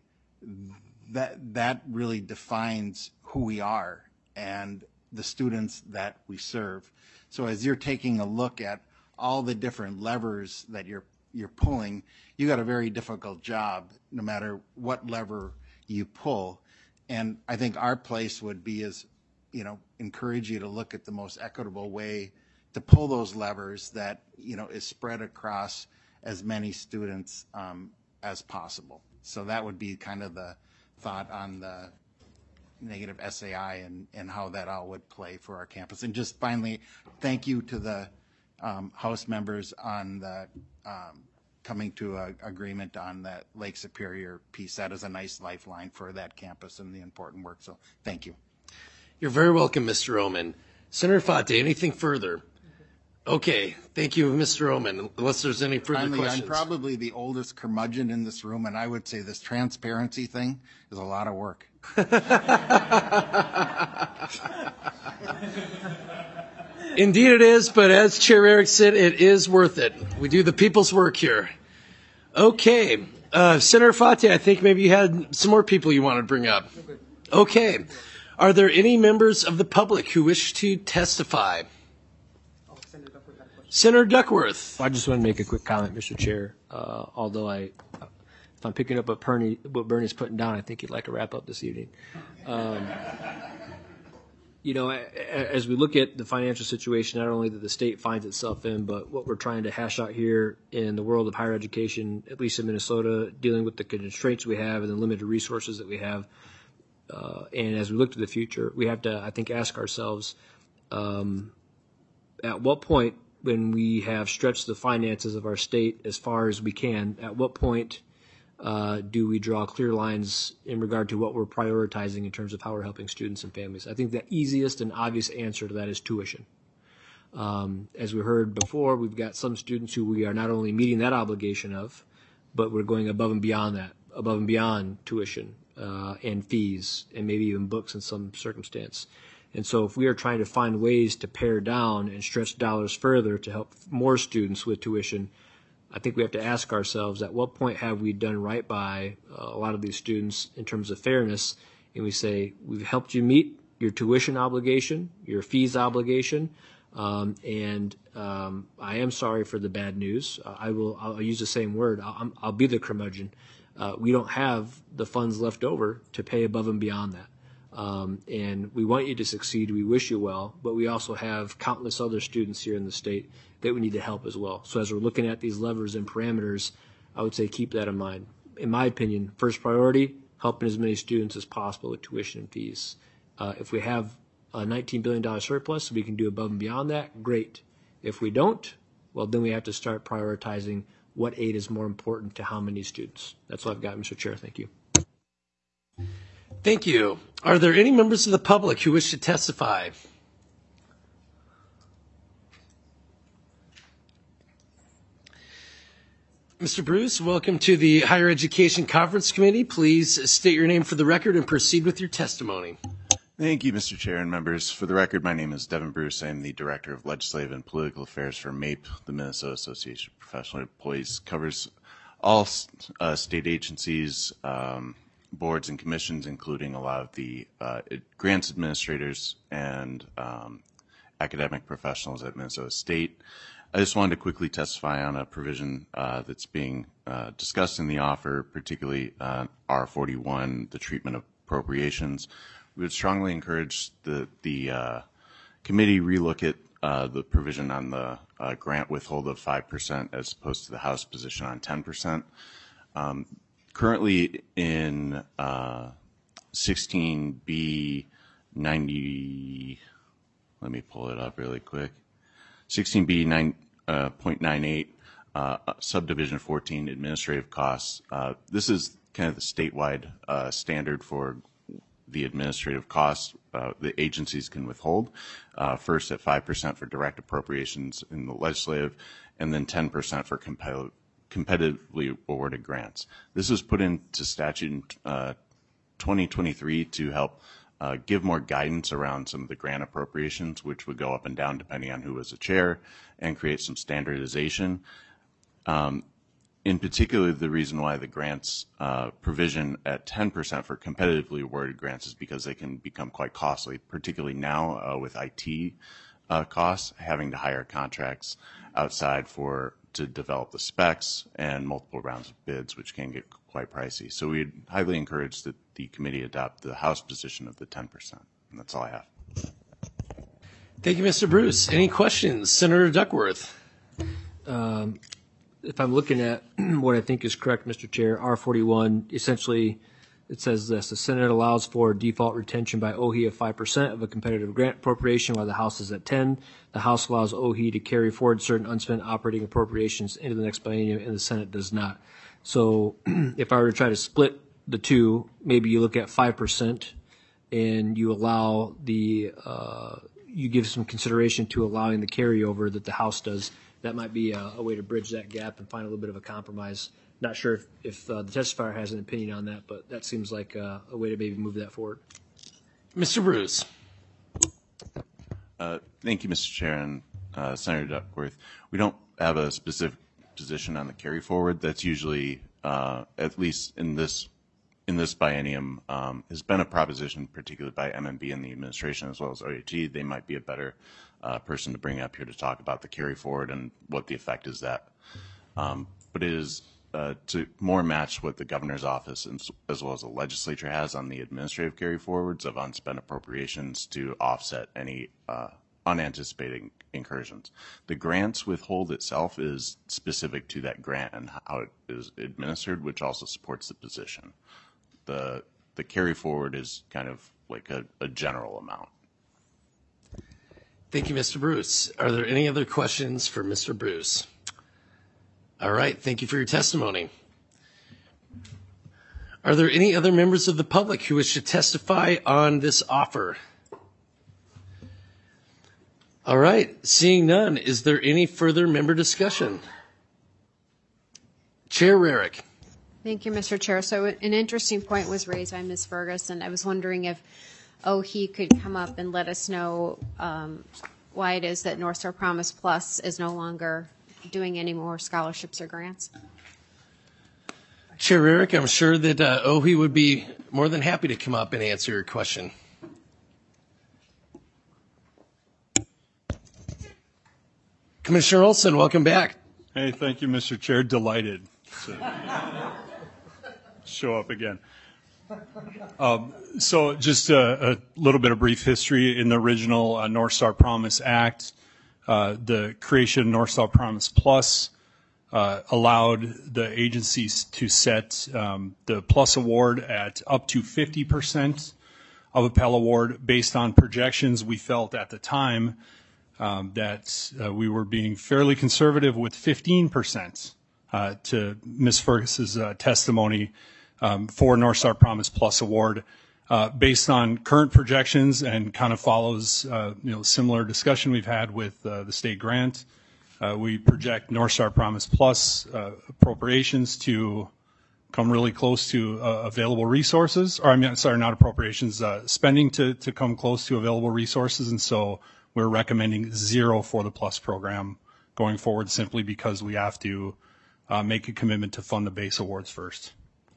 that that really defines who we are and the students that we serve. So as you're taking a look at all the different levers that you're you're pulling, you got a very difficult job no matter what lever you pull. And I think our place would be is, you know, encourage you to look at the most equitable way to pull those levers that, you know, is spread across as many students um, as possible. So that would be kind of the thought on the negative S A I and, and how that all would play for our campus. And just finally, thank you to the um, House members on the um, coming to an agreement on that Lake Superior piece. That is a nice lifeline for that campus and the important work. So thank you. You're very welcome, Mister Oman. Senator Fate, anything further? Okay, thank you, Mister Oman. Unless there's any further Finally, questions. I'm probably the oldest curmudgeon in this room, and I would say this transparency thing is a lot of work. Indeed it is, but as Chair Eric said, it is worth it. We do the people's work here. Okay, uh, Senator Fate, I think maybe you had some more people you wanted to bring up. Okay, are there any members of the public who wish to testify? Senator Duckworth. I just want to make a quick comment, Mister Chair. Uh, although I, if I'm picking up what Bernie, what Bernie's putting down, I think he'd like to wrap up this evening. Um, you know, as we look at the financial situation, not only that the state finds itself in, but what we're trying to hash out here in the world of higher education, at least in Minnesota, dealing with the constraints we have and the limited resources that we have. Uh, and as we look to the future, we have to, I think, ask ourselves, um, at what point, when we have stretched the finances of our state as far as we can, at what point uh, do we draw clear lines in regard to what we're prioritizing in terms of how we're helping students and families? I think the easiest and obvious answer to that is tuition. Um, as we heard before, we've got some students who we are not only meeting that obligation of, but we're going above and beyond that, above and beyond tuition uh, and fees and maybe even books in some circumstance. And so if we are trying to find ways to pare down and stretch dollars further to help more students with tuition, I think we have to ask ourselves, at what point have we done right by uh, a lot of these students in terms of fairness? And we say, we've helped you meet your tuition obligation, your fees obligation, um, and um, I am sorry for the bad news. Uh, I will I'll use the same word. I'll, I'll be the curmudgeon. Uh, we don't have the funds left over to pay above and beyond that. Um, and we want you to succeed. We wish you well, but we also have countless other students here in the state that we need to help as well. So as we're looking at these levers and parameters, I would say keep that in mind. In my opinion, first priority, helping as many students as possible with tuition and fees. Uh, if we have a nineteen billion dollars surplus, we can do above and beyond that, great. If we don't, well, then we have to start prioritizing what aid is more important to how many students. That's all I've got, Mister Chair. Thank you. Thank you. Are there any members of the public who wish to testify? Mister Bruce, welcome to the Higher Education Conference Committee. Please state your name for the record and proceed with your testimony. Thank you, Mister Chair and members. For the record, my name is Devin Bruce. I am the Director of Legislative and Political Affairs for MAPE, the Minnesota Association of Professional Employees. Covers all uh, state agencies, um, boards and commissions, including a lot of the uh, grants administrators and um, academic professionals at Minnesota State. I just wanted to quickly testify on a provision uh, that's being uh, discussed in the offer, particularly uh, R forty-one, the treatment of appropriations. We would strongly encourage the, the uh, committee relook at uh, the provision on the uh, grant withhold of five percent as opposed to the House position on ten percent. Um, currently in uh, sixteen B ninety, let me pull it up really quick. sixteen B nine point nine eight, uh, subdivision fourteen, administrative costs. Uh, this is kind of the statewide uh, standard for the administrative costs uh, the agencies can withhold. Uh, first at five percent for direct appropriations in the legislative, and then ten percent for competitive, competitively awarded grants. This was put into statute in uh, twenty twenty-three to help Uh, give more guidance around some of the grant appropriations, which would go up and down depending on who was the chair, and create some standardization. Um, in particular, the reason why the grants uh, provision at ten percent for competitively awarded grants is because they can become quite costly, particularly now uh, with I T uh, costs, having to hire contracts outside for to develop the specs and multiple rounds of bids, which can get quite pricey. So we'd highly encourage that the committee adopt the House position of the ten percent. And that's all I have. Thank you, Mister Bruce. Any questions? Senator Duckworth. Um, if I'm looking at what I think is correct, Mister Chair, R forty-one, essentially it says this: the Senate allows for default retention by O H I of five percent of a competitive grant appropriation while the House is at ten. The House allows O H I to carry forward certain unspent operating appropriations into the next biennium, and the Senate does not. So if I were to try to split the two, maybe you look at five percent and you allow the uh, you give some consideration to allowing the carryover that the House does. That might be a, a way to bridge that gap and find a little bit of a compromise. Not sure if, if uh, the testifier has an opinion on that, but that seems like uh, a way to maybe move that forward. Mister Bruce. Uh, thank you, Mister Chair and uh, Senator Duckworth. We don't have a specific position on the carry forward. That's usually, uh, at least in this in this biennium, um, has been a proposition, particularly by M M B and the administration as well as O A G. They might be a better uh, person to bring up here to talk about the carry forward and what the effect is that. Um, but it is uh, to more match what the governor's office and, as well as the legislature has on the administrative carry forwards of unspent appropriations to offset any uh, unanticipated incursions. The grants withhold itself is specific to that grant and how it is administered, which also supports the position. The the carry forward is kind of like a, a general amount. Thank you, Mister Bruce. Are there any other questions for Mister Bruce? All right, thank you for your testimony. Are there any other members of the public who wish to testify on this offer? All right, seeing none, is there any further member discussion? Chair Rarick. Thank you, Mister Chair. So an interesting point was raised by Miz Ferguson. I was wondering if oh, he could come up and let us know um, why it is that North Star Promise Plus is no longer doing any more scholarships or grants. Chair Rarick, I'm sure that uh, O H I would be more than happy to come up and answer your question. Commissioner Olson, welcome back. Hey, thank you, Mister Chair. Delighted to show up again. Um, so just a, a little bit of brief history. In the original uh, North Star Promise Act, uh, the creation of North Star Promise Plus uh, allowed the agencies to set um, the Plus Award at up to fifty percent of a Pell Award based on projections we felt at the time um, that uh, we were being fairly conservative with fifteen percent uh, to Miz Fergus's uh, testimony um, for North Star Promise Plus Award. Uh, based on current projections and kind of follows, uh, you know, similar discussion we've had with uh, the state grant. Uh, we project North Star Promise Plus uh, appropriations to come really close to uh, available resources, or I mean, sorry, not appropriations, uh, spending to, to come close to available resources. And so we're recommending zero for the Plus program going forward simply because we have to uh, make a commitment to fund the base awards first.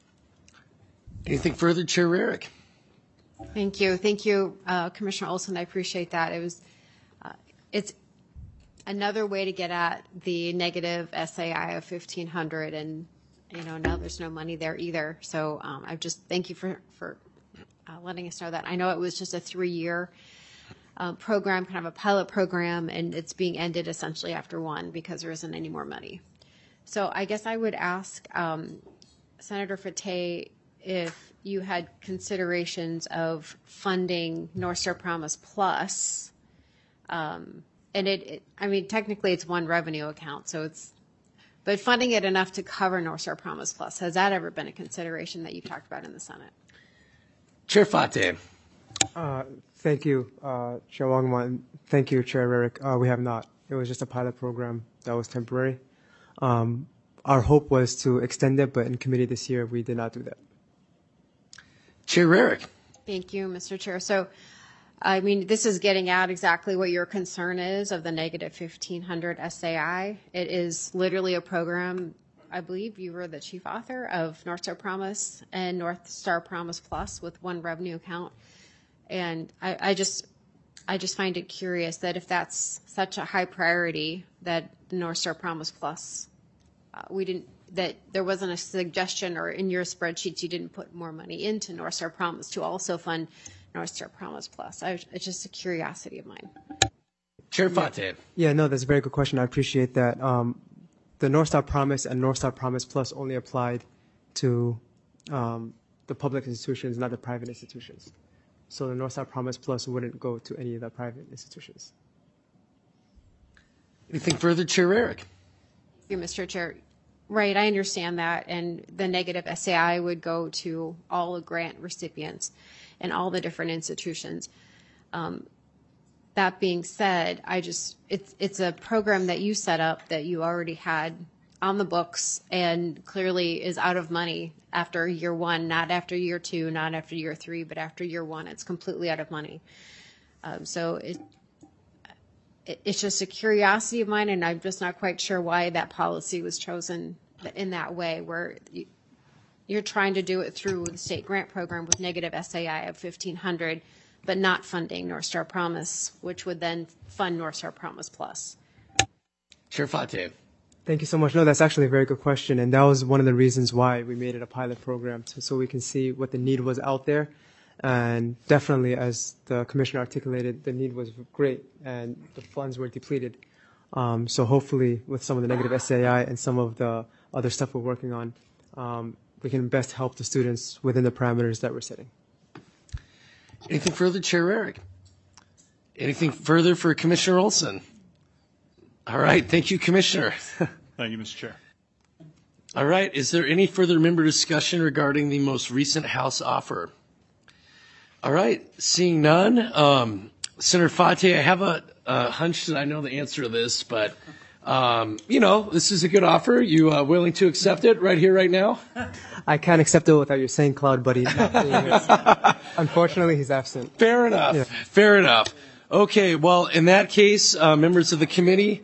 Anything further, Chair Rarick? Thank you. Thank you, uh, Commissioner Olson. I appreciate that. It was, uh, it's another way to get at the negative S A I of fifteen hundred, and you know now there's no money there either. So um, I just thank you for for uh, letting us know that. I know it was just a three-year uh, program, kind of a pilot program, and it's being ended essentially after one because there isn't any more money. So I guess I would ask um, Senator Fateh if you had considerations of funding North Star Promise Plus, um, and it, it, I mean, technically it's one revenue account, so it's, but funding it enough to cover North Star Promise Plus, has that ever been a consideration that you've talked about in the Senate? Chair Fateh. Uh, thank you, uh, Chair Wongman. Thank you, Chair Rarick. Uh, we have not. It was just a pilot program that was temporary. Um, our hope was to extend it, but in committee this year, we did not do that. Chair Rarick. Thank you, Mister Chair. So, I mean, this is getting at exactly what your concern is of the negative fifteen hundred S A I. It is literally a program, I believe you were the chief author of North Star Promise and North Star Promise Plus with one revenue account. And I, I just, I just find it curious that if that's such a high priority, that North Star Promise Plus, uh, we didn't, that there wasn't a suggestion, or in your spreadsheets you didn't put more money into North Star Promise to also fund North Star Promise Plus. I, it's just a curiosity of mine. Chair Fateh. Yeah, no, that's a very good question. I appreciate that. Um, the North Star Promise and North Star Promise Plus only applied to um, the public institutions, not the private institutions. So the North Star Promise Plus wouldn't go to any of the private institutions. Anything further, Chair Rarick? Thank you, Mister Chair. Right, I understand that, and the negative S A I would go to all the grant recipients and all the different institutions. Um, that being said, I just, it's, it's a program that you set up that you already had on the books and clearly is out of money after year one, not after year two, not after year three, but after year one, it's completely out of money. Um, so it, it, it's just a curiosity of mine, and I'm just not quite sure why that policy was chosen in that way, where you, you're trying to do it through the state grant program with negative S A I of fifteen hundred, but not funding North Star Promise, which would then fund North Star Promise Plus. Chair Fate. Thank you so much. No, that's actually a very good question, and that was one of the reasons why we made it a pilot program, to, so we can see what the need was out there. And definitely, as the commissioner articulated, the need was great, and the funds were depleted. Um, so hopefully, with some of the negative S A I and some of the other stuff we're working on, um, we can best help the students within the parameters that we're setting. Anything further, Chair Eric? Anything further for Commissioner Olson? All right. Thank you, Commissioner. Thank you, Mister Chair. All right. Is there any further member discussion regarding the most recent House offer? All right. Seeing none, um, Senator Fate, I have a, a hunch that I know the answer to this, but, um, you know, this is a good offer. You uh, willing to accept it right here, right now? I can't accept it without your Saint Cloud buddy not being here. Unfortunately, he's absent. Fair enough. Yeah. Fair enough. Okay, well, in that case, uh, members of the committee,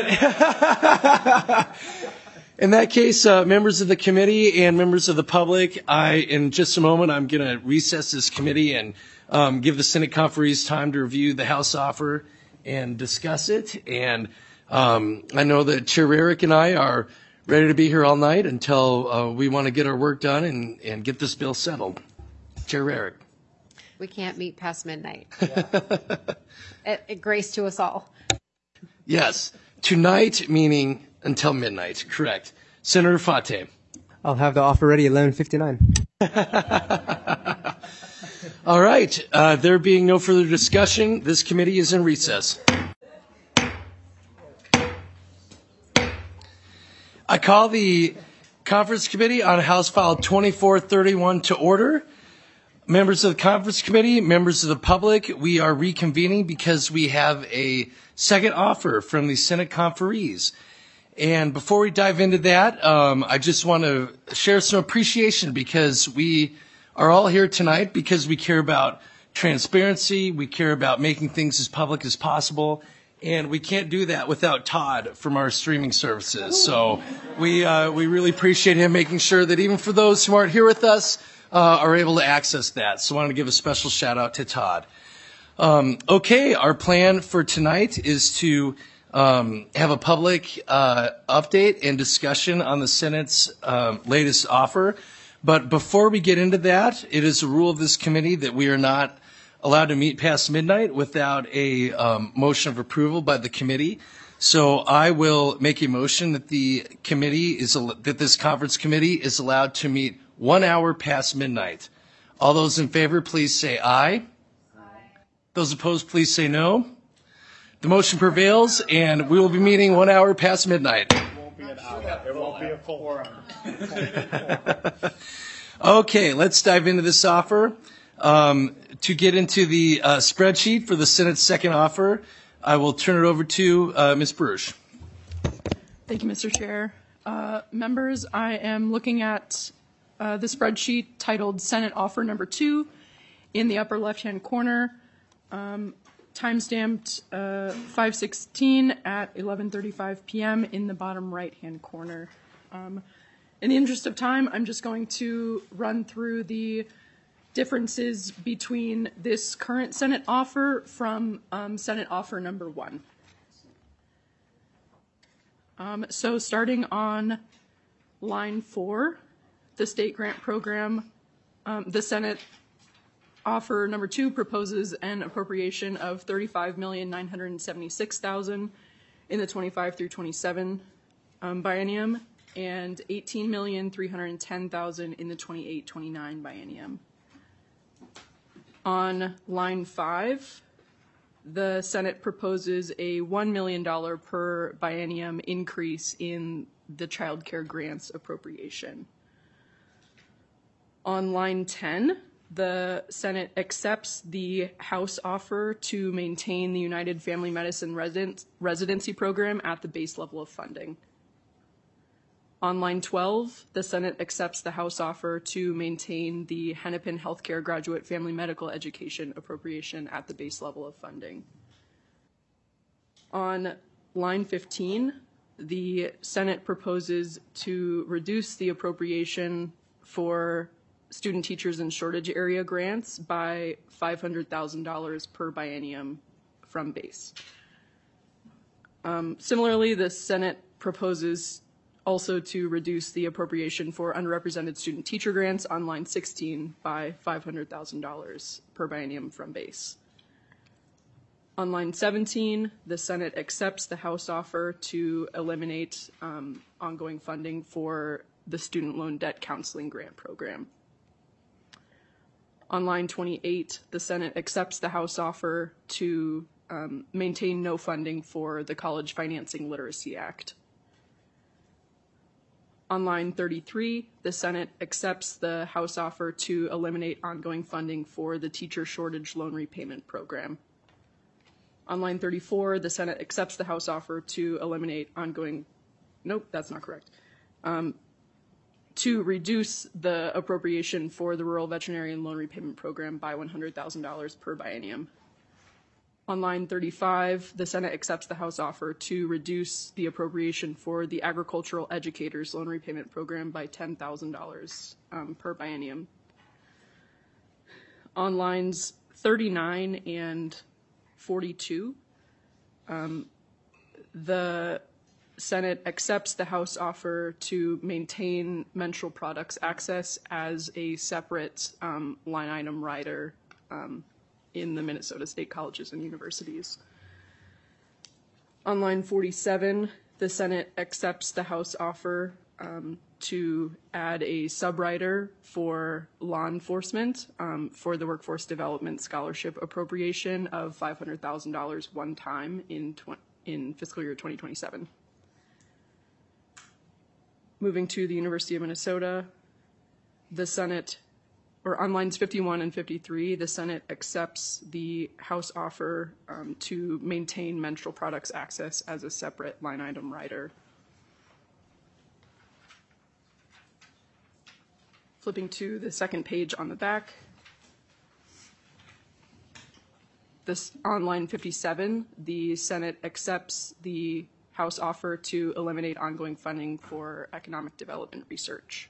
in that case, uh, members of the committee and members of the public, I, in just a moment, I'm going to recess this committee and um, give the Senate conferees time to review the House offer and discuss it. And um, I know that Chair Eric and I are ready to be here all night until uh, we want to get our work done and, and get this bill settled. Chair Eric. We can't meet past midnight. It, it grace to us all. Yes. Tonight, meaning until midnight. Correct. Senator Fate. I'll have the offer ready at eleven fifty-nine. All right. Uh, there being no further discussion, this committee is in recess. I call the Conference Committee on House File twenty-four thirty-one to order. Members of the Conference Committee, members of the public, we are reconvening because we have a second offer from the Senate conferees. And before we dive into that, um, I just want to share some appreciation because we are all here tonight because we care about transparency, we care about making things as public as possible, and we can't do that without Todd from our streaming services. So we uh, we really appreciate him making sure that even for those who aren't here with us, Uh, are able to access that. So I want to give a special shout out to Todd. Um, okay, our plan for tonight is to um, have a public uh, update and discussion on the Senate's uh, latest offer. But before we get into that, it is a rule of this committee that we are not allowed to meet past midnight without a um, motion of approval by the committee. So I will make a motion that the committee is that this conference committee is allowed to meet one hour past midnight. All those in favor, please say aye. Aye. Those opposed, please say no. The motion prevails, and we will be meeting one hour past midnight. It won't be an hour. It won't be a full hour. Okay, let's dive into this offer. Um, to get into the uh, spreadsheet for the Senate's second offer, I will turn it over to uh, Miz Bruce. Thank you, Mister Chair. Uh, members, I am looking at uh, the spreadsheet titled Senate Offer Number Two in the upper left-hand corner, um, timestamped uh, five sixteen at eleven thirty-five p m in the bottom right-hand corner. Um, in the interest of time, I'm just going to run through the differences between this current Senate offer from um, Senate Offer Number One. Um, so starting on line four, the state grant program, um, the Senate Offer Number Two proposes an appropriation of thirty-five million nine hundred seventy-six thousand dollars in the twenty-five through twenty-seven um, biennium and eighteen million three hundred ten thousand dollars in the twenty-eight twenty-nine biennium. On line five, the Senate proposes a one million dollars per biennium increase in the child care grants appropriation. On line ten, the Senate accepts the House offer to maintain the United Family Medicine resident, residency program at the base level of funding. On line twelve, the Senate accepts the House offer to maintain the Hennepin Healthcare Graduate Family Medical Education appropriation at the base level of funding. On line fifteen, the Senate proposes to reduce the appropriation for student teachers in shortage area grants by five hundred thousand dollars per biennium from base. Um, similarly, the Senate proposes also to reduce the appropriation for unrepresented student teacher grants on line sixteen by five hundred thousand dollars per biennium from base. On line seventeen, the Senate accepts the House offer to eliminate um, ongoing funding for the Student Loan Debt Counseling Grant Program. On line twenty-eight, the Senate accepts the House offer to um, maintain no funding for the College Financing Literacy Act. On line thirty-three, the Senate accepts the House offer to eliminate ongoing funding for the Teacher Shortage Loan Repayment Program. On line thirty-four, the Senate accepts the House offer to eliminate ongoing, nope, that's not correct, um, to reduce the appropriation for the Rural Veterinarian Loan Repayment Program by one hundred thousand dollars per biennium. On line thirty-five, the Senate accepts the House offer to reduce the appropriation for the Agricultural Educators Loan Repayment Program by ten thousand dollars um, per biennium. On lines thirty-nine and forty-two, um, the Senate accepts the House offer to maintain menstrual products access as a separate um, line item rider um, in the Minnesota State Colleges and Universities. On line forty-seven, the Senate accepts the House offer um, to add a sub-rider for law enforcement um, for the Workforce Development Scholarship appropriation of five hundred thousand dollars one time in, in fiscal year twenty twenty-seven. Moving to the University of Minnesota, the Senate, or on lines fifty-one and fifty-three, the Senate accepts the House offer um, to maintain menstrual products access as a separate line item rider. Flipping to the second page on the back, this on line fifty-seven, the Senate accepts the House offer to eliminate ongoing funding for economic development research.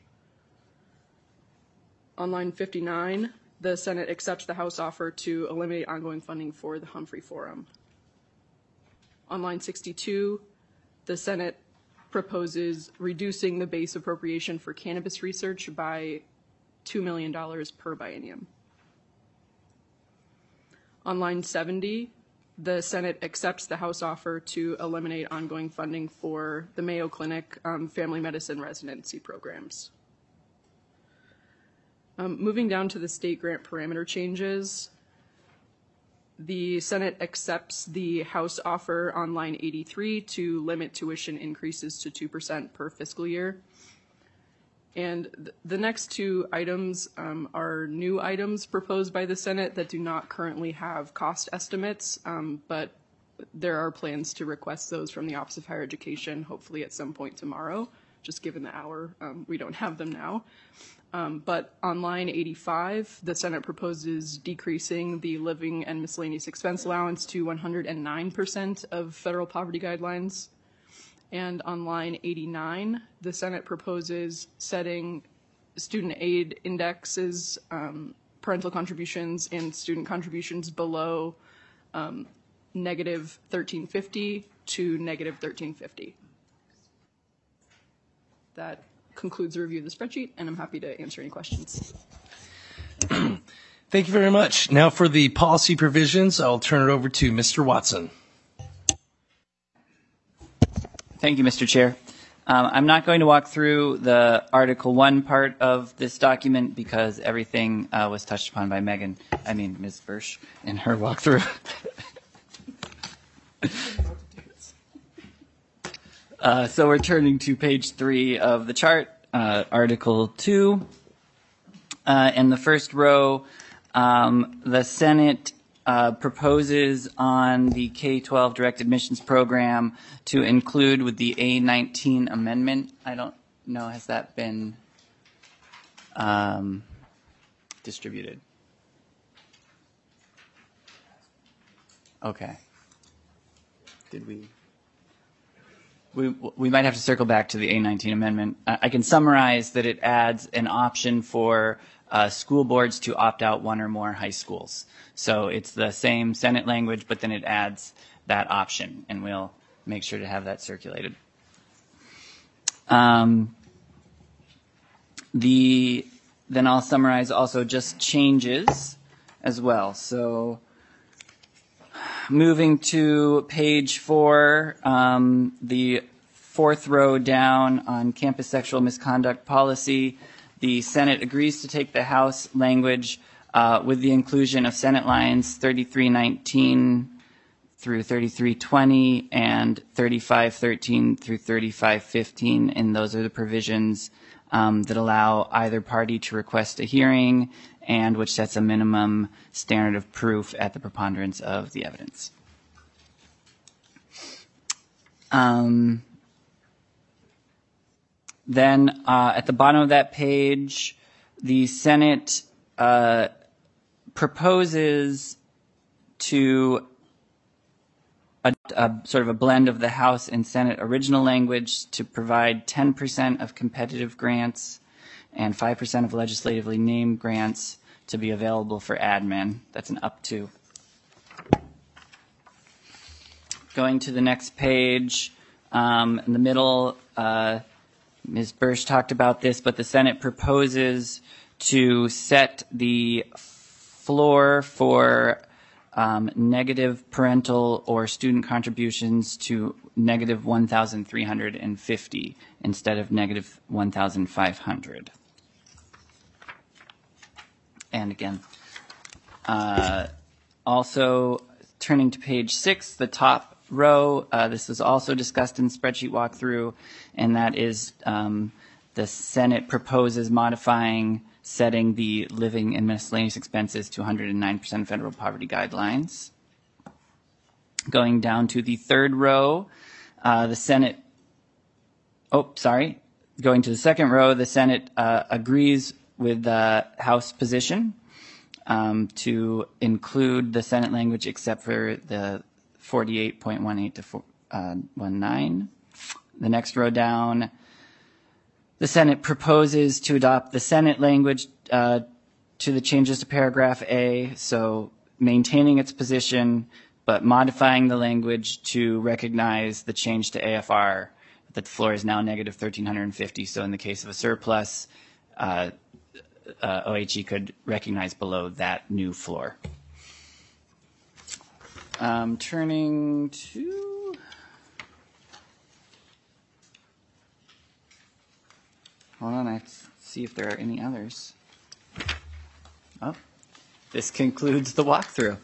On line fifty-nine, the Senate accepts the House offer to eliminate ongoing funding for the Humphrey Forum. On line sixty-two, the Senate proposes reducing the base appropriation for cannabis research by two million dollars per biennium. On line seventy, the Senate accepts the House offer to eliminate ongoing funding for the Mayo Clinic um, family medicine residency programs. Um, moving down to the state grant parameter changes, the Senate accepts the House offer on line eighty-three to limit tuition increases to two percent per fiscal year. And th the next two items um, are new items proposed by the Senate that do not currently have cost estimates, um, but there are plans to request those from the Office of Higher Education, hopefully at some point tomorrow, just given the hour, um, we don't have them now. Um, but on line eighty-five, the Senate proposes decreasing the living and miscellaneous expense allowance to one hundred nine percent of federal poverty guidelines. And on line eighty-nine, the Senate proposes setting student aid indexes, um, parental contributions, and student contributions below um, negative thirteen fifty to negative thirteen fifty. That concludes the review of the spreadsheet, and I'm happy to answer any questions. Thank you very much. Now for the policy provisions, I'll turn it over to Mister Watson. Thank you, Mister Chair. Um, I'm not going to walk through the Article one part of this document because everything uh, was touched upon by Megan, I mean Miz Bursch, in her walkthrough. uh, so we're turning to page three of the chart, uh, Article two. Uh, in the first row, um, the Senate uh, proposes on the K twelve direct admissions program to include with the A nineteen amendment. I don't know, has that been um, distributed? Okay. Did we? We, we might have to circle back to the A nineteen amendment. I, I can summarize that it adds an option for uh, school boards to opt out one or more high schools. So it's the same Senate language, but then it adds that option, and we'll make sure to have that circulated. Um, the then I'll summarize also just changes as well. So moving to page four, um, the fourth row down on campus sexual misconduct policy, the Senate agrees to take the House language uh, with the inclusion of Senate lines thirty-three nineteen through thirty-three twenty and thirty-five thirteen through thirty-five fifteen, and those are the provisions um, that allow either party to request a hearing and which sets a minimum standard of proof at the preponderance of the evidence. Um, then uh, at the bottom of that page, the Senate uh, proposes to a, a sort of a blend of the House and Senate original language to provide ten percent of competitive grants and five percent of legislatively named grants to be available for admin. That's an up to. Going to the next page, um, in the middle, uh, Miz Bursch talked about this, but the Senate proposes to set the floor for um, negative parental or student contributions to negative one thousand three hundred fifty instead of negative one thousand five hundred. And again, uh, also turning to page six, the top row, uh, this was also discussed in spreadsheet walkthrough, and that is um, the Senate proposes modifying setting the living and miscellaneous expenses to one hundred nine percent federal poverty guidelines. Going down to the third row, uh, the Senate, oh, sorry, going to the second row, the Senate uh, agrees with the House position um, to include the Senate language except for the forty-eight point one eight to nineteen. The next row down, the Senate proposes to adopt the Senate language uh, to the changes to paragraph A, so maintaining its position but modifying the language to recognize the change to A F R. The floor is now negative one thousand three hundred fifty, so in the case of a surplus, uh, uh, O H E could recognize below that new floor. Um, turning to hold on, I have to see if there are any others. Oh, this concludes the walkthrough.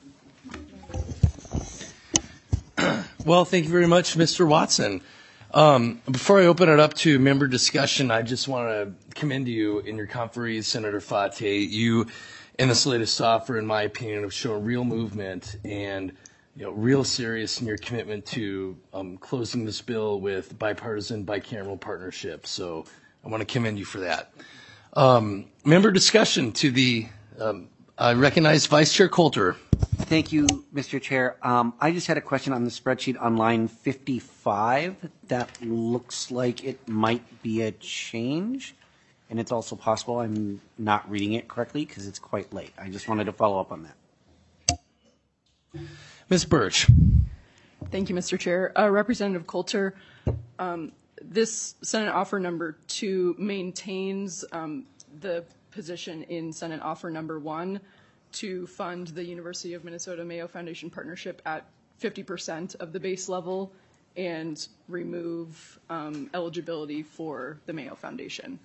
Well, thank you very much, Mister Watson. Um, before I open it up to member discussion, I just want to commend you in your conferees, Senator Fateh. You and this latest offer, in my opinion, have shown real movement and you know, real serious in your commitment to um, closing this bill with bipartisan, bicameral partnership. So I want to commend you for that. Um, member discussion to the, um, I recognize Vice Chair Coulter. Thank you, Mister Chair. Um, I just had a question on the spreadsheet on line fifty-five. That looks like it might be a change, and it's also possible I'm not reading it correctly because it's quite late. I just wanted to follow up on that. Miz Burch. Thank you, Mister Chair. Uh, Representative Coulter, um, this Senate offer number two maintains um, the position in Senate offer number one to fund the University of Minnesota Mayo Foundation Partnership at fifty percent of the base level and remove um, eligibility for the Mayo Foundation.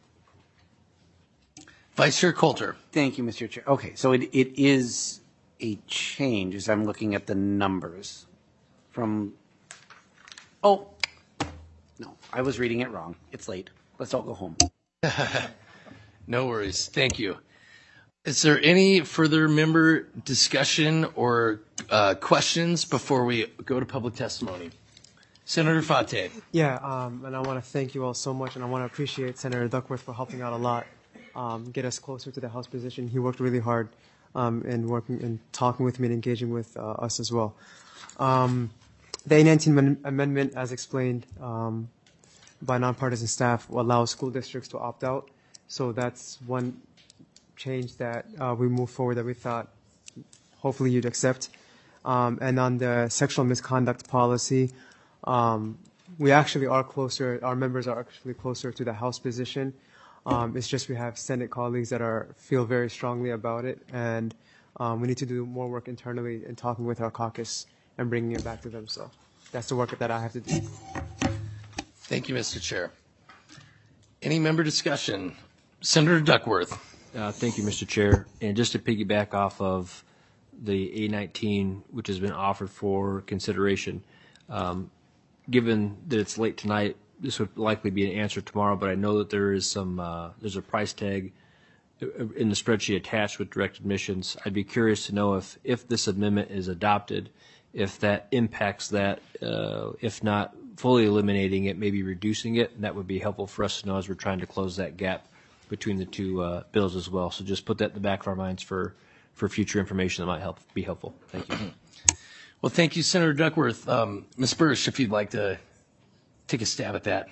Vice Chair Coulter. Thank you, Mister Chair. Okay, so it, it is a change as I'm looking at the numbers from, oh, no, I was reading it wrong. It's late. Let's all go home. No worries. Thank you. Is there any further member discussion or uh, questions before we go to public testimony? Senator Fate. Yeah, um, and I want to thank you all so much, and I want to appreciate Senator Duckworth for helping out a lot, um, get us closer to the House position. He worked really hard um, in working and talking with me and engaging with uh, us as well. Um, the A nineteen amendment, as explained um, by nonpartisan staff, allows school districts to opt out. So that's one change that uh, we move forward that we thought hopefully you'd accept. Um, and on the sexual misconduct policy, um, we actually are closer, our members are actually closer to the House position. Um, it's just we have Senate colleagues that are feel very strongly about it, and um, we need to do more work internally in talking with our caucus and bringing it back to them. So that's the work that I have to do. Thank you, Mister Chair. Any member discussion? Senator Duckworth. Uh, thank you, Mister Chair. And just to piggyback off of the A nineteen, which has been offered for consideration, um, given that it's late tonight, this would likely be an answer tomorrow, but I know that there is some, uh, there's a price tag in the spreadsheet attached with direct admissions. I'd be curious to know if, if this amendment is adopted, if that impacts that, uh, if not fully eliminating it, maybe reducing it, and that would be helpful for us to know as we're trying to close that gap between the two uh, bills as well. So just put that in the back of our minds for, for future information that might help be helpful. Thank you. Well, thank you, Senator Duckworth. Um, Miz Bursch, if you'd like to take a stab at that.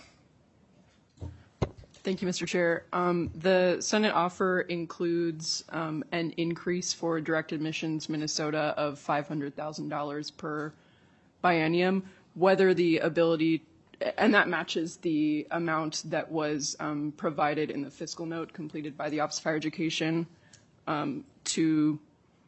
Thank you, Mister Chair. Um, the Senate offer includes um, an increase for direct admissions Minnesota of five hundred thousand dollars per biennium, whether the ability, and that matches the amount that was um, provided in the fiscal note completed by the Office of Higher Education um, to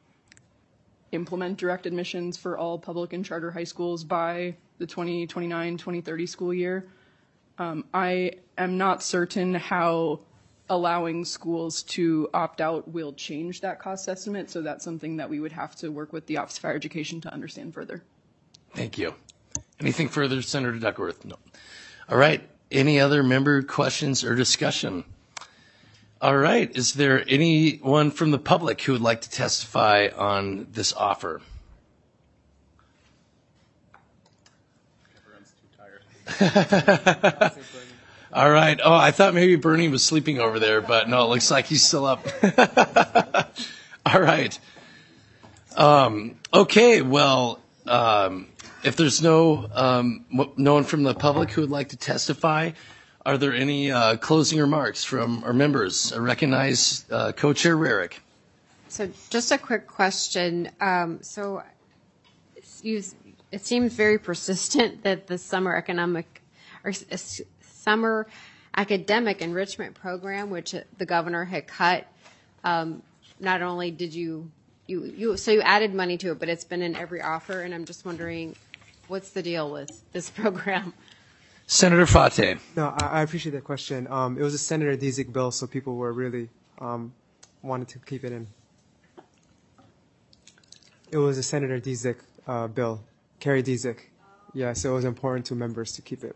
implement direct admissions for all public and charter high schools by the twenty twenty-nine twenty thirty school year. Um, I am not certain how allowing schools to opt out will change that cost estimate, so that's something that we would have to work with the Office of Higher Education to understand further. Thank you. Anything further, Senator Duckworth? No. All right. Any other member questions or discussion? All right. Is there anyone from the public who would like to testify on this offer? All right. Oh, I thought maybe Bernie was sleeping over there, but no, it looks like he's still up. All right. Um, okay. Well, um, if there's no um, no one from the public who would like to testify, are there any uh, closing remarks from our members? I recognize uh, Co-Chair Rarick. So just a quick question. Um, so you, it seems very persistent that the summer economic or s- summer academic enrichment program, which the governor had cut, um, not only did you, you, you, so you added money to it, but it's been in every offer, and I'm just wondering, what's the deal with this program? Senator Fate. No, I, I appreciate that question. Um, it was a Senator Dzik bill, so people were really um, wanted to keep it in. It was a Senator Dzik uh, bill, Kerry Dzik. Yeah, so it was important to members to keep it.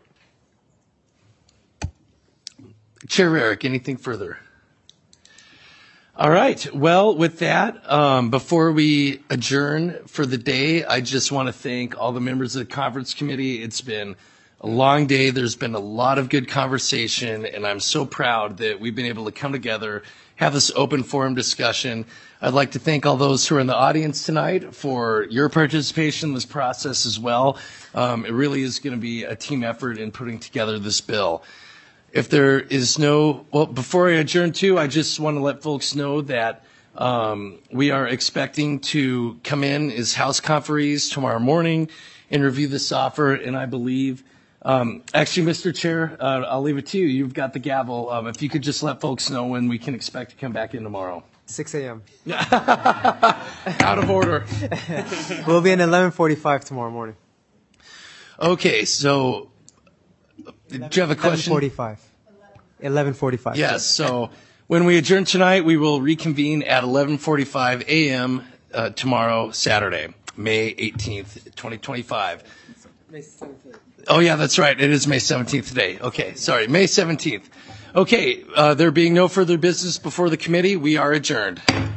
Chair Rarick, anything further? All right. Well, with that, um, before we adjourn for the day, I just want to thank all the members of the conference committee. It's been a long day. There's been a lot of good conversation, and I'm so proud that we've been able to come together, have this open forum discussion. I'd like to thank all those who are in the audience tonight for your participation in this process as well. Um, it really is going to be a team effort in putting together this bill. If there is no, well, before I adjourn too, I just want to let folks know that um, we are expecting to come in as House conferees tomorrow morning and review this offer. And I believe, um, actually, Mister Chair, uh, I'll leave it to you. You've got the gavel. Um, if you could just let folks know when we can expect to come back in tomorrow. six a.m. Out of order. We'll be in eleven forty-five tomorrow morning. Okay, so do you have a question? eleven forty-five. eleven forty-five. Yes, so when we adjourn tonight, we will reconvene at eleven forty-five a.m. Uh, tomorrow, Saturday, May eighteenth, twenty twenty-five. May seventeenth. Oh, yeah, that's right. It is May seventeenth today. Okay, sorry, May seventeenth. Okay, uh, there being no further business before the committee, we are adjourned.